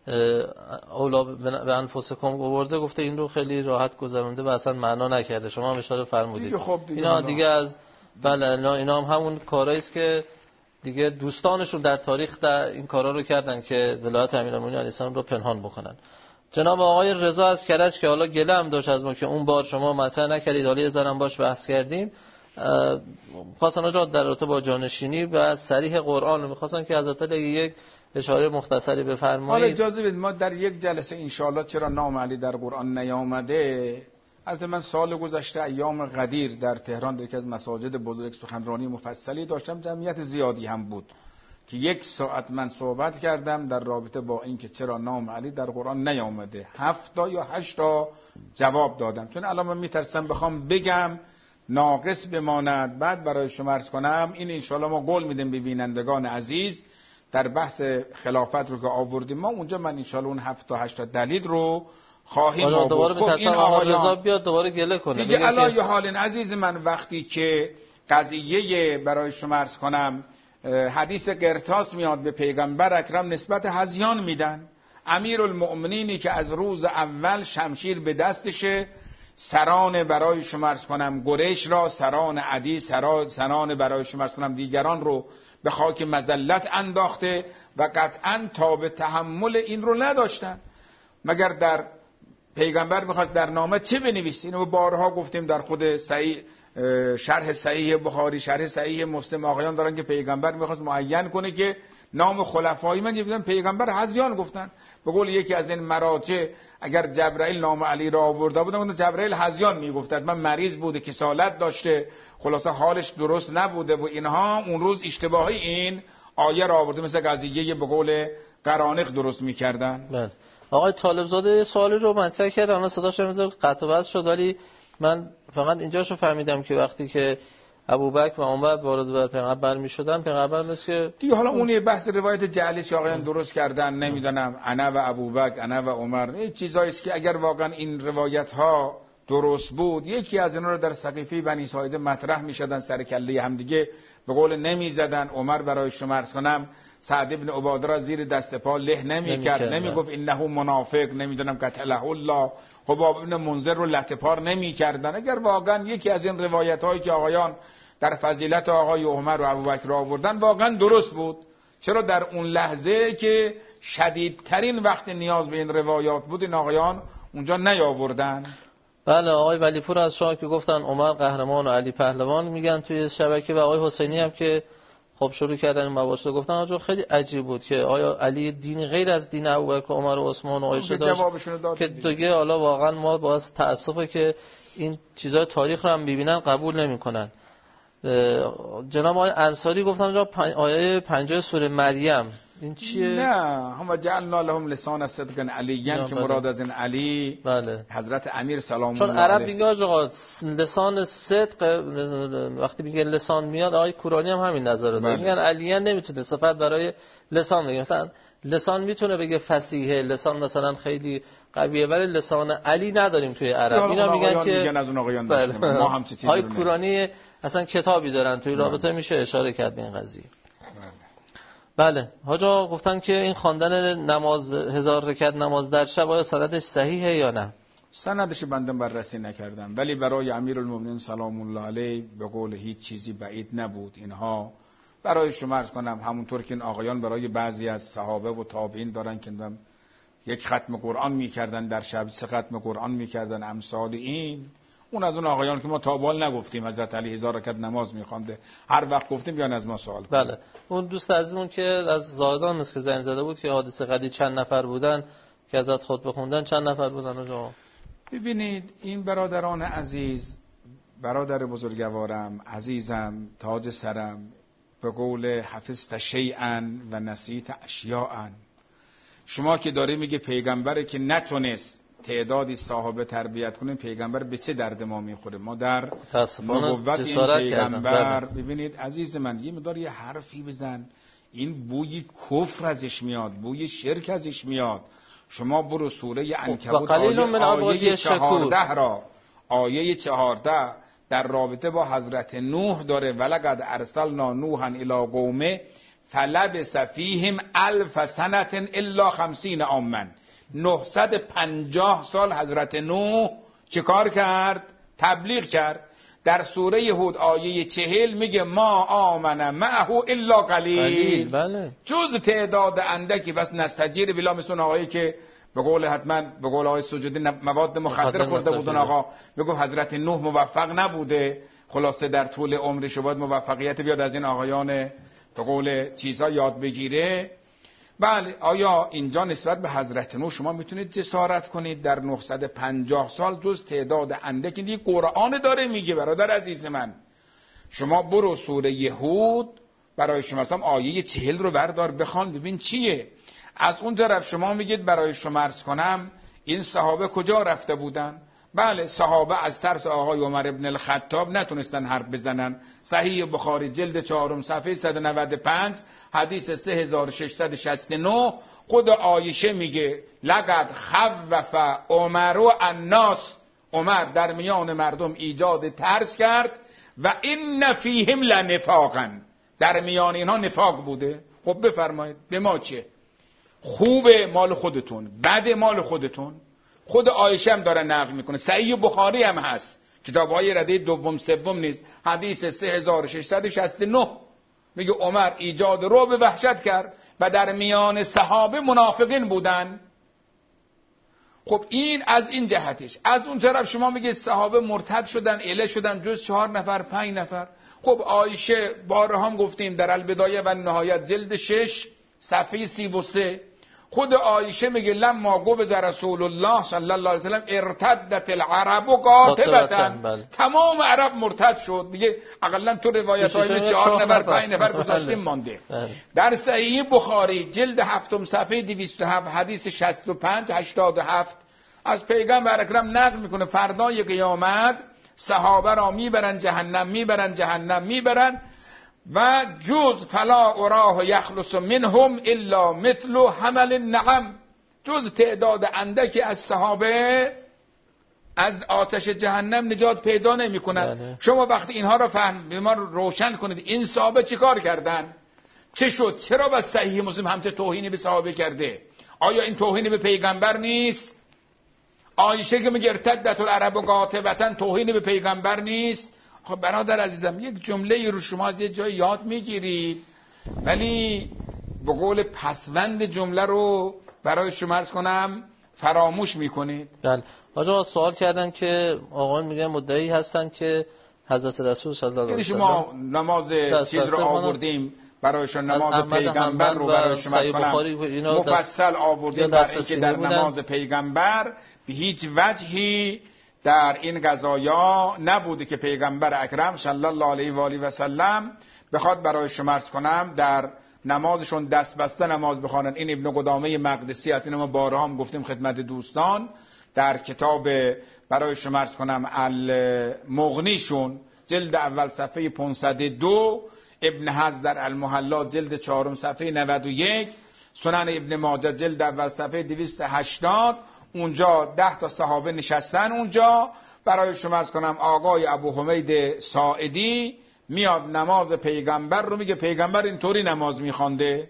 اولا به انفسکم آورده گفته این رو خیلی راحت گذرونده و اصلا معنا نکرده. شما هم اشاره فرمودید خب اینا دیگه از بله اینا هم همون کارهایی است که دیگه دوستانشون در تاریخ در این کارا رو کردن که ولایت امیرالمومنین علیه السلام رو پنهان بکنن. جناب آقای رضا از کرج که حالا گله هم داشت از ما که اون بار شما مطرح نکردید، حالا یه ذره باش بحث کردیم، خواستن اجازه در رابطه با جانشینی و صریح قرآن رو می‌خواستن که حضرت علی یک اشاره مختصری بفرمایید. حالا اجازه بدید ما در یک جلسه انشاءالله چرا نام علی در قرآن نیامده. البته من سال گذشته ایام قدیر در تهران در یکی از مساجد بزرگ سخنرانی مفصلی داشتم، جمعیت زیادی هم بود که یک ساعت من صحبت کردم در رابطه با اینکه چرا نام علی در قرآن نیامده. هفت تا یا هشت تا جواب دادم، چون الان من میترسم بخوام بگم ناقص بماند بعد برای شما عرض کنم. این انشاءالله ما قول میدیم به بینندگان عزیز در بحث خلافت رو که آوردیم ما اونجا من انشاءالله اون هفت تا هشت تا دلیل رو خواهیم آورد. دوباره خب این آقای رضا بیاد دوباره گله کنه دیگه. الان حال عزیز من وقتی که قضیه برای شما عرض کنم حدیث قرطاس میاد به پیغمبر اکرم نسبت هذیان میدن. امیرالمؤمنینی که از روز اول شمشیر به دستشه، سران برای شما عرض کنم قریش را، سران عدی، سران برای شما عرض کنم دیگران رو به خاک مذلت انداخته و قطعاً تاب تحمل این رو نداشتن. مگر در پیغمبر میخواست در نامه چه بنویسه؟ اینو بارها گفتیم در خود صحیح شرح صحیح بخاری، شرح صحیح مسلم، آقایان دارن که پیغمبر میخواست معین کنه که نام خلفای من یه پیغمبر هذیان گفتن. به قول یکی از این مراجع اگر جبرائیل نام علی را آورده بود اون جبرائیل هذیان میگفتد، من مریض بوده، کسالت داشته، خلاصه حالش درست نبوده و اینها. اون روز اشتباهی این آیه را آورده، مثل قضیه به قول قرانق درست میکردن. بله. آقای طالب زاده سوالی رو مطرح کرد، الان صداش میاد قطع و وصل شد، ولی من فقط اینجاشو فهمیدم که وقتی که ابوبکر و عمر وارد بر پیغمبر میشدن پیغمبر مثل که دیگه حالا اون یه بحث روایت جعلی که آقایان درست کردن، نمیدونم انا و ابوبکر انا و عمر، این چیزایی است که اگر واقعا این روایت ها درست بود یکی از اینا رو در سقیفه بنی ساعده مطرح میشدن، سر کله هم دیگه به قول نمیزدن. عمر برای شما عرض کنم سعد ابن عباده را زیر دست پا له نمیکرد، نمیگفت انه منافق، نمیدونم قتله الله. حباب ابن منذر رو لطه پار نمیکردن. اگر واقعا یکی از این روایت هایی که آقایان در فضیلت آقای عمر و ابوبکر آوردن واقعا درست بود، چرا در اون لحظه که شدیدترین وقت نیاز به این روایات بود این آقایان اونجا نیاوردن؟ بله. آقای ولیپور از شما که گفتن عمر قهرمان و علی پهلوان میگن توی شبکه، و آقای حسینی هم که خب شروع کردن این مباحث گفتن، آجا خیلی عجیب بود که آیا علی دین غیر از دین ابوبکر و عمر و عثمان و عایشه داشت که دیگه حالا واقعا ما باعث تأسفه که این چیزای تاریخ رو هم ببینن قبول نمیکنن. جناب آقای انصاری گفتن اونجا آیه پنجاه سوره مریم این چیه؟ نه هم جعلنا لهم لسان صدق علیین که مراد از این علی بله. حضرت امیر سلام الله چون عرب میگه آقا لسان صدق، وقتی میگه لسان میاد آقای کورانی هم همین نظر داره، میگن علیین نمیتونه صفت برای لسان بگه. مثلا لسان میتونه بگه فصیحه، لسان مثلا خیلی قویه، ولی لسان علی نداریم توی عرب. اینا میگن که میگن از اون آقایان داشتیم، ما هم چه چیزی آقای کورانی اصلا کتابی دارن توی رابطه میشه اشاره کرد به این قضیه. بله حاج آقا گفتن که این خواندن نماز هزار رکعت نماز در شب آیا سندش صحیحه یا نه؟ سندش بنده بررسی نکردم، ولی برای امیرالمومنین سلام الله علیه به قول هیچ چیزی بعید نبود. اینها برای شما عرض کنم همونطور که این آقایان برای بعضی از صحابه و تابعین دارن که یک ختم قرآن میکردن در شب، سه ختم قرآن میکردن، امثال این. اون از اون آقایان که ما تابال نگفتیم حضرت علی هزار رکعت نماز میخوانده، هر وقت گفتیم بیان از ما سوال کنید. بله اون دوست عزیزمون که از زاهدان مثل که زنگ زده بود که حادثه قدی چند نفر بودن که ازت خطبه خوندن، چند نفر بودن آقا؟ ببینید این برادران عزیز، برادر بزرگوارم عزیزم تاج سرم، به قول حفظت شیئا و نسیت اشیاء، شما که داری میگه پیغمبره که نتونست تعدادی صحابه تربیت کنه، پیغمبر به چه درد ما میخوره؟ ما در نبوت این پیغمبر ببینید عزیز من یه مقدار یه حرفی بزن، این بوی کفر ازش میاد، بوی شرک ازش میاد. شما برو سوره عنکبوت آیه, آیه چهارده را، آیه چهارده در رابطه با حضرت نوح داره، ولقد ارسلنا نوحا الی قومه فلبث فیهم الف سنة الا خمسین عاما. نهصد و پنجاه سال حضرت نوح چه کار کرد؟ تبلیغ کرد. در سوره هود آیه چهل میگه ما آمن معه الا قلیل، بله. جز تعداد اندکی بس نستجیر بلا، مثل آقایی که به قول حتما به قول آقای سجودی مواد مخدر خورده بودن، آقا بگو حضرت نوح موفق نبوده، خلاصه در طول عمرش باید موفقیت بیاد از این آقایان به قول چیزا یاد بگیره. بله آیا اینجا نسبت به حضرت نوح شما میتونید جسارت کنید در نهصد و پنجاه سال جز تعداد اندکی؟ دیگه قرآن داره میگه برادر عزیز من. شما برو سوره هود برای شما اصلا آیه چهل رو بردار بخوان ببین چیه. از اون طرف شما میگید برای شما عرض کنم این صحابه کجا رفته بودن؟ بله صحابه از ترس آقای عمر ابن الخطاب نتونستن حرف بزنن. صحیح بخاری جلد چهارم صفحه صد و نود و پنج حدیث سه هزار و ششصد و شصت و نه خود عایشه میگه لقد خوف عمر و الناس، عمر در میان مردم ایجاد ترس کرد و این فیهم لنفاقا، در میان اینها نفاق بوده. خب بفرمایید به ما چه؟ خوبه مال خودتون، بده مال خودتون. خود عایشه هم داره نقل میکنه، صحیح بخاری هم هست، کتاب‌های رده دوم سوم نیست، حدیث سه هزار و ششصد و شصت و نه میگه عمر ایجاد رعب و وحشت کرد و در میان صحابه منافقین بودن. خب این از این جهتش. از اون طرف شما میگه صحابه مرتد شدن، اله شدن جز چهار نفر پنج نفر. خب عایشه بارها هم گفتیم در البدایه و نهایت جلد شش صفحه سی و سه خود عایشه میگه لما گفت رسول الله صلی الله علیه وسلم ارتدت العرب قاطبة، تمام عرب مرتد شد دیگه. اقلا تو روایت های چهار نفر پنج نفر گذاشتیم مانده. در صحیح بخاری جلد هفتم صفحه دویست و هفت حدیث شصت و پنج هشتاد و هفت از پیغمبر اکرم نقل میکنه فردای قیامت صحابه را میبرن جهنم، میبرن جهنم، میبرن و جز فلا اراه یخلص منهم الا مثل حمل النعم، جز تعداد اندکی از صحابه از آتش جهنم نجات پیدا نمی کنند. شما وقتی اینها را فهم به ما روشن کنید این صحابه چی کار کردن؟ چه شد؟ چرا با صحیح مسلم همچه توهینی به صحابه کرده؟ آیا این توهینی به پیغمبر نیست؟ عایشه که میگه ارتدت العرب قاطبة توهینی به پیغمبر نیست؟ خب برادر عزیزم یک جمله رو شما از یه جای یاد میگیرید ولی به قول پسوند جمله رو برای شما عرض کنم فراموش میکنید. بله آقا سوال کردن که آقایان میگن مدعی هستن که حضرت رسول صلی الله علیه و سلم شما نماز چیز رو آوردیم برایشون، نماز پیغمبر رو برای شما عرض کنم مفصل آوردیم برای اینکه در نماز پیغمبر به هیچ وجهی در این قضایا نبوده که پیغمبر اکرم صلی الله علیه و آله و سلم بخواد برای شما عرض کنم در نمازشون دست بسته نماز بخوانن. این ابن قدامه مقدسی است، اینو ما بارها هم گفتیم خدمت دوستان در کتاب برای شما عرض کنم المغنیشون جلد اول صفحه پانصد و دو، ابن حزم در المحلا جلد چهارم صفحه نود و یک، سنن ابن ماجه جلد اول صفحه دویست و هشتاد، اونجا ده تا صحابه نشستن اونجا. برای شما عرض کنم آقای ابو حمید ساعدی میاد نماز پیغمبر رو میگه، پیغمبر اینطوری نماز میخوانده.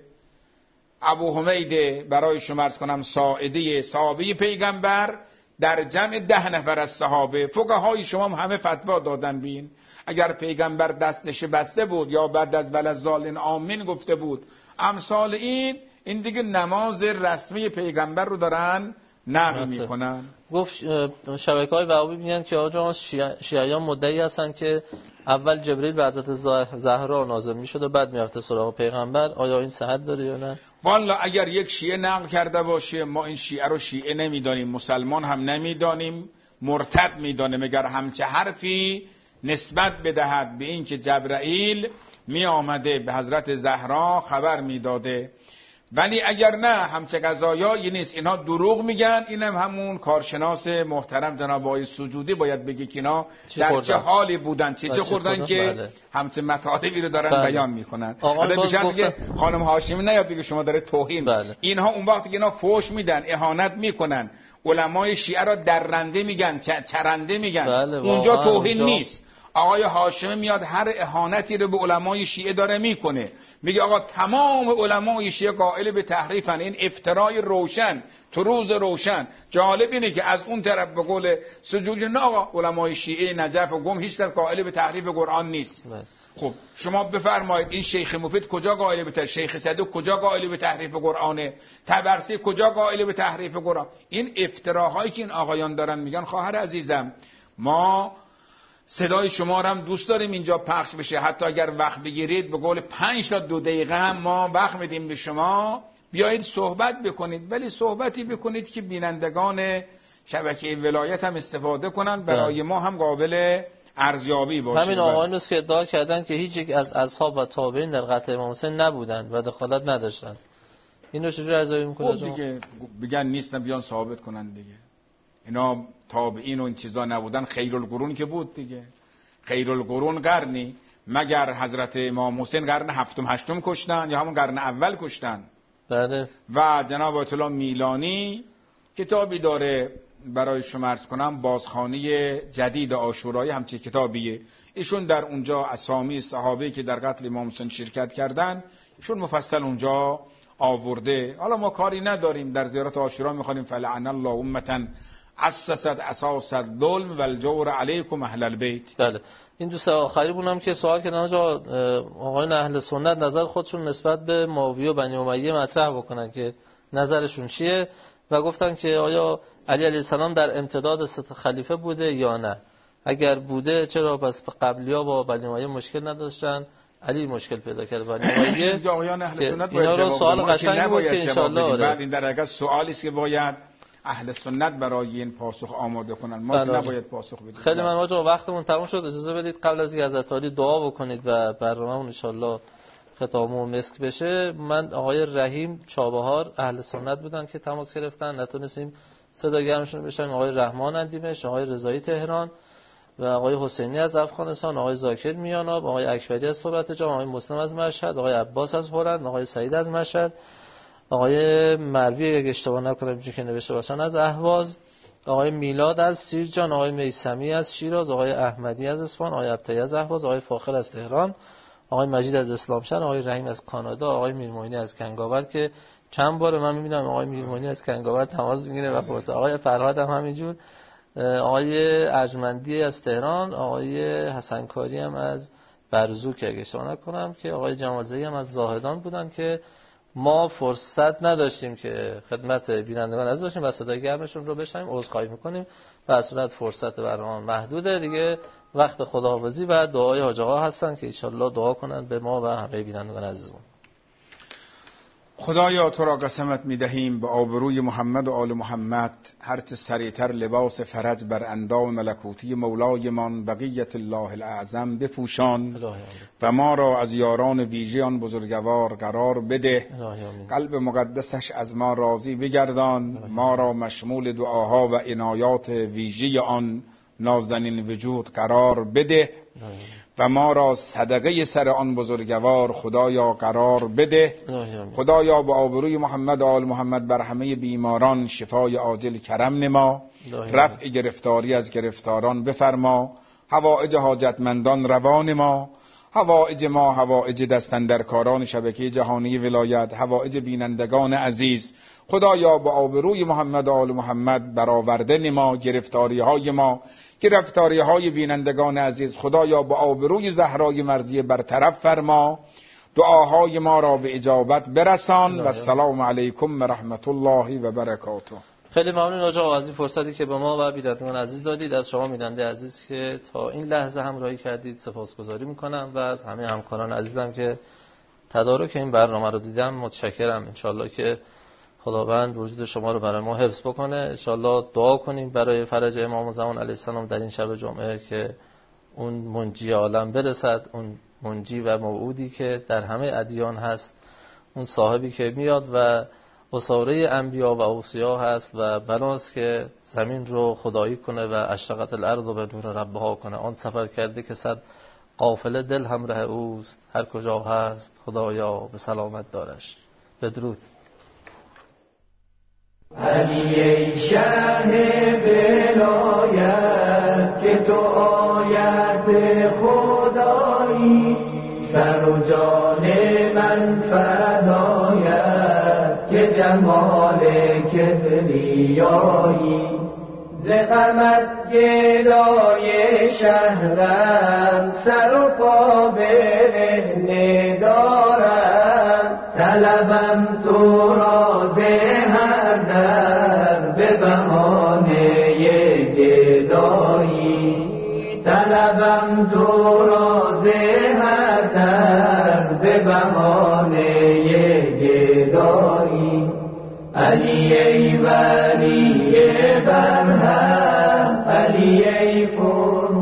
ابو حمید برای شما عرض کنم ساعدی صحابه پیغمبر در جمع ده نفر از صحابه، فقهای شما همه فتوا دادن بین اگر پیغمبر دستش بسته بود یا بعد از ولذالین آمین گفته بود امثال این این دیگه نماز رسمی پیغمبر رو دارن نقل میکنن. گفت شبکه‌های وهابی میگن که آقا شیعیان مدعی هستن که اول جبریل به حضرت زهرا نازل میشد و بعد میرفته سراغ پیغمبر. آیا این صحت داره یا نه؟ والا اگر یک شیعه نقل کرده باشه ما این شیعه رو شیعه نمیدانیم، مسلمان هم نمیدانیم، مرتد میدانیم اگر همچه حرفی نسبت بدهد به این که جبرائیل می آمده به حضرت زهرا خبر میداده. ولی اگر نه همچه قضایایی نیست، اینها دروغ میگن. اینم هم همون کارشناس محترم جناب آقای سجودی باید بگی که اینا در خوردن؟ چه حالی بودن، چه چه خوردن, خوردن که بله. همچه مطالبی رو دارن بله. بیان میکنن. حالا بیشتر دیگه خانم هاشمی نیاد بگه شما داره توهین بله. اینها اون وقتی که اینا فوش میدن، اهانت میکنن، علمای شیعه را درنده میگن، چرنده میگن بله. اونجا توهین اونجا... نیست. آقای هاشمی میاد هر اهانتی رو به علمای شیعه داره میکنه، میگه آقا تمام علمای شیعه قائل به تحریفن. این افترای روشن تو روز روشن. جالب اینه که از اون طرف به قول سجودی نه آقا علمای شیعه نجف و قم هیچ کس قائل به تحریف قرآن نیست. خب شما بفرمایید این شیخ مفید کجا قائل به تحریف؟ شیخ صدوق کجا قائل به تحریف قرآنه؟ طبرسی کجا قائل به تحریف قرآن؟ این افتراهایی که این آقایان دارن میگن خواهر عزیزم ما صدای شما رو هم دوست داریم اینجا پخش بشه، حتی اگر وقت بگیرید به قول پنج تا دو دقیقه هم ما وقت میدیم به شما بیایید صحبت بکنید، ولی صحبتی بکنید که بینندگان شبکه ولایت هم استفاده کنن، برای ما هم قابل ارزیابی باشه. همین آقایان است که ادعا کردن که هیچ یک از اصحاب و تابعین در قتل امام حسین نبودن و دخالت نداشتن. اینو چجوری ارزیابی میکنه؟ خب دیگه بگن نیستن بیان ثابت کنن دیگه. اینا تابعین و این چیزا نبودن، خیرالقرون که بود دیگه. خیرالقرون قرنی مگر حضرت امام حسین قرن هفتم هشتم کشتن یا همون قرن اول کشتن؟ بله. و جناب آیت الله میلانی کتابی داره برای شما عرض کنم، بازخوانی جدید عاشورایی، همچین کتابیه. ایشون در اونجا اسامی صحابه که در قتل امام حسین شرکت کردن ایشون مفصل اونجا آورده. حالا ما کاری نداریم، در زیارت عاشورا میخوانیم فلعن الله امتا اسست اساس الظلم والجور علیکم اهل البیت. بله. این دوست آخری بونم که سوال کردن آقایان اهل سنت نظر خودشون نسبت به معاویه و بنی امیه مطرح بکنن که نظرشون چیه و گفتن که آیا علی علیه السلام در امتداد ست خلیفه بوده یا نه؟ اگر بوده چرا پس قبلی‌ها با بنی امیه مشکل نداشتن، علی مشکل پیدا کرد بنی امیه؟ آقایان اهل سنت باید جواب سوال قشنگی بود که ان شاء الله بعد این در حقیقت سوالی است که باید اهل سنت برای این پاسخ آماده کنن، ما نباید پاسخ بدیم. خیلی من آقا وقتمون تموم شد، اجازه بدید قبل از اینکه حضرت علی دعا بکنید و برنامه‌مون ان شاء الله ختامو مسک بشه، من آقای رحیم چابهار اهل سنت بودن که تماس گرفتن، نتونستیم صداگرمشون بشن، آقای رحمان اندیمش، آقای رضایی تهران و آقای حسینی از افغانستان، آقای زاکر میاناب، آقای اکبری از تربت جام، آقای مسلم از مشهد، آقای عباس از هلند، آقای سعید از مشهد، آقای مروی اگه اشتباه نکنم اینجوری که نوشته باشن از اهواز، آقای میلاد از سیرجان، آقای میثمی از شیراز، آقای احمدی از اصفهان، آقای ابتایی از اهواز، آقای فاخر از تهران، آقای مجید از اسلامشهر، آقای رحیم از کانادا، آقای میرموینی از کنگاور که چند بار من میبینم آقای میرموینی از کنگاور تماس میگیره و پرسه، آقای فرهاد هم همینجور، آقای ارجمندی از تهران، آقای حسن کاری هم از برزوک اگه اشتباه نکنم که آقای جمالزایی هم از زاهدان بودن که ما فرصت نداشتیم که خدمت بینندگان عزیز باشیم و صدای گرمشون رو بشنویم. عذرخواهی میکنیم، به صورت فرصت برنامه محدوده دیگه. وقت خداحافظی و دعای حاج آقا هستن که ان شاء الله دعا کنن به ما و همه بینندگان عزیزمون. خدایا تو را قسمت میدهیم به آبروی محمد و آل محمد هرچه سریعتر لباس فرج بر اندام ملکوتی مولایمان بقیت الله الاعظم بپوشان و ما را از یاران ویژه آن بزرگوار قرار بده. قلب مقدسش از ما راضی بگردان، ما را مشمول دعاها و عنایات ویژه آن نازنین وجود قرار بده. و ما را صدقه سر آن بزرگوار خدایا قرار بده. خدایا با آبروی محمد و آل محمد بر همه بیماران شفای عاجل کرم نما. رفع گرفتاری از گرفتاران بفرما. حوائج حاجتمندان روان ما، حوائج ما حوائج دستاندرکاران شبکه جهانی ولایت، حوائج بینندگان عزیز خدایا با آبروی محمد و آل محمد برآورده نما. گرفتاری های ما، گرفتاری های بینندگان عزیز خدایا با آبروی زهرای مرضیه برطرف فرما. دعاهای ما را به اجابت برسان. و السلام علیکم و رحمت الله و برکاته. خیلی ممنون آقا از این فرصتی که به ما و بینندگان عزیز دادید. از شما بیننده عزیز که تا این لحظه همراهی کردید سپاسگزاری میکنم و از همه همکاران عزیزم که تدارک این برنامه رو دیدم متشکرم. انشالله که خداوند وجود شما رو برای ما حفظ بکنه. انشالله دعا کنیم برای فرج امام زمان علیه السلام در این شب جمعه که اون منجی عالم برسد، اون منجی و موعودی که در همه ادیان هست، اون صاحبی که میاد و اساره انبیا و اوصیا هست و بناست که زمین رو خدایی کنه و اشرقت الارض به نور ربها کنه. آن سفر کرده که صد قافله دل همراه اوست، هر کجا هست خدایا به سلامت دارش. بدرود. علی ای شه بلایت که تو آیت خدایی، سر و جان من فدایت که جمال کبریایی. ز غمت گدای شهرم، سر و پا برهنه دارم. طلبم تو را ز هر در به بهانه گدایی. طلبم تو را ز هر در به بهانه گدایی. علی ای ولی برهم، علی ای فر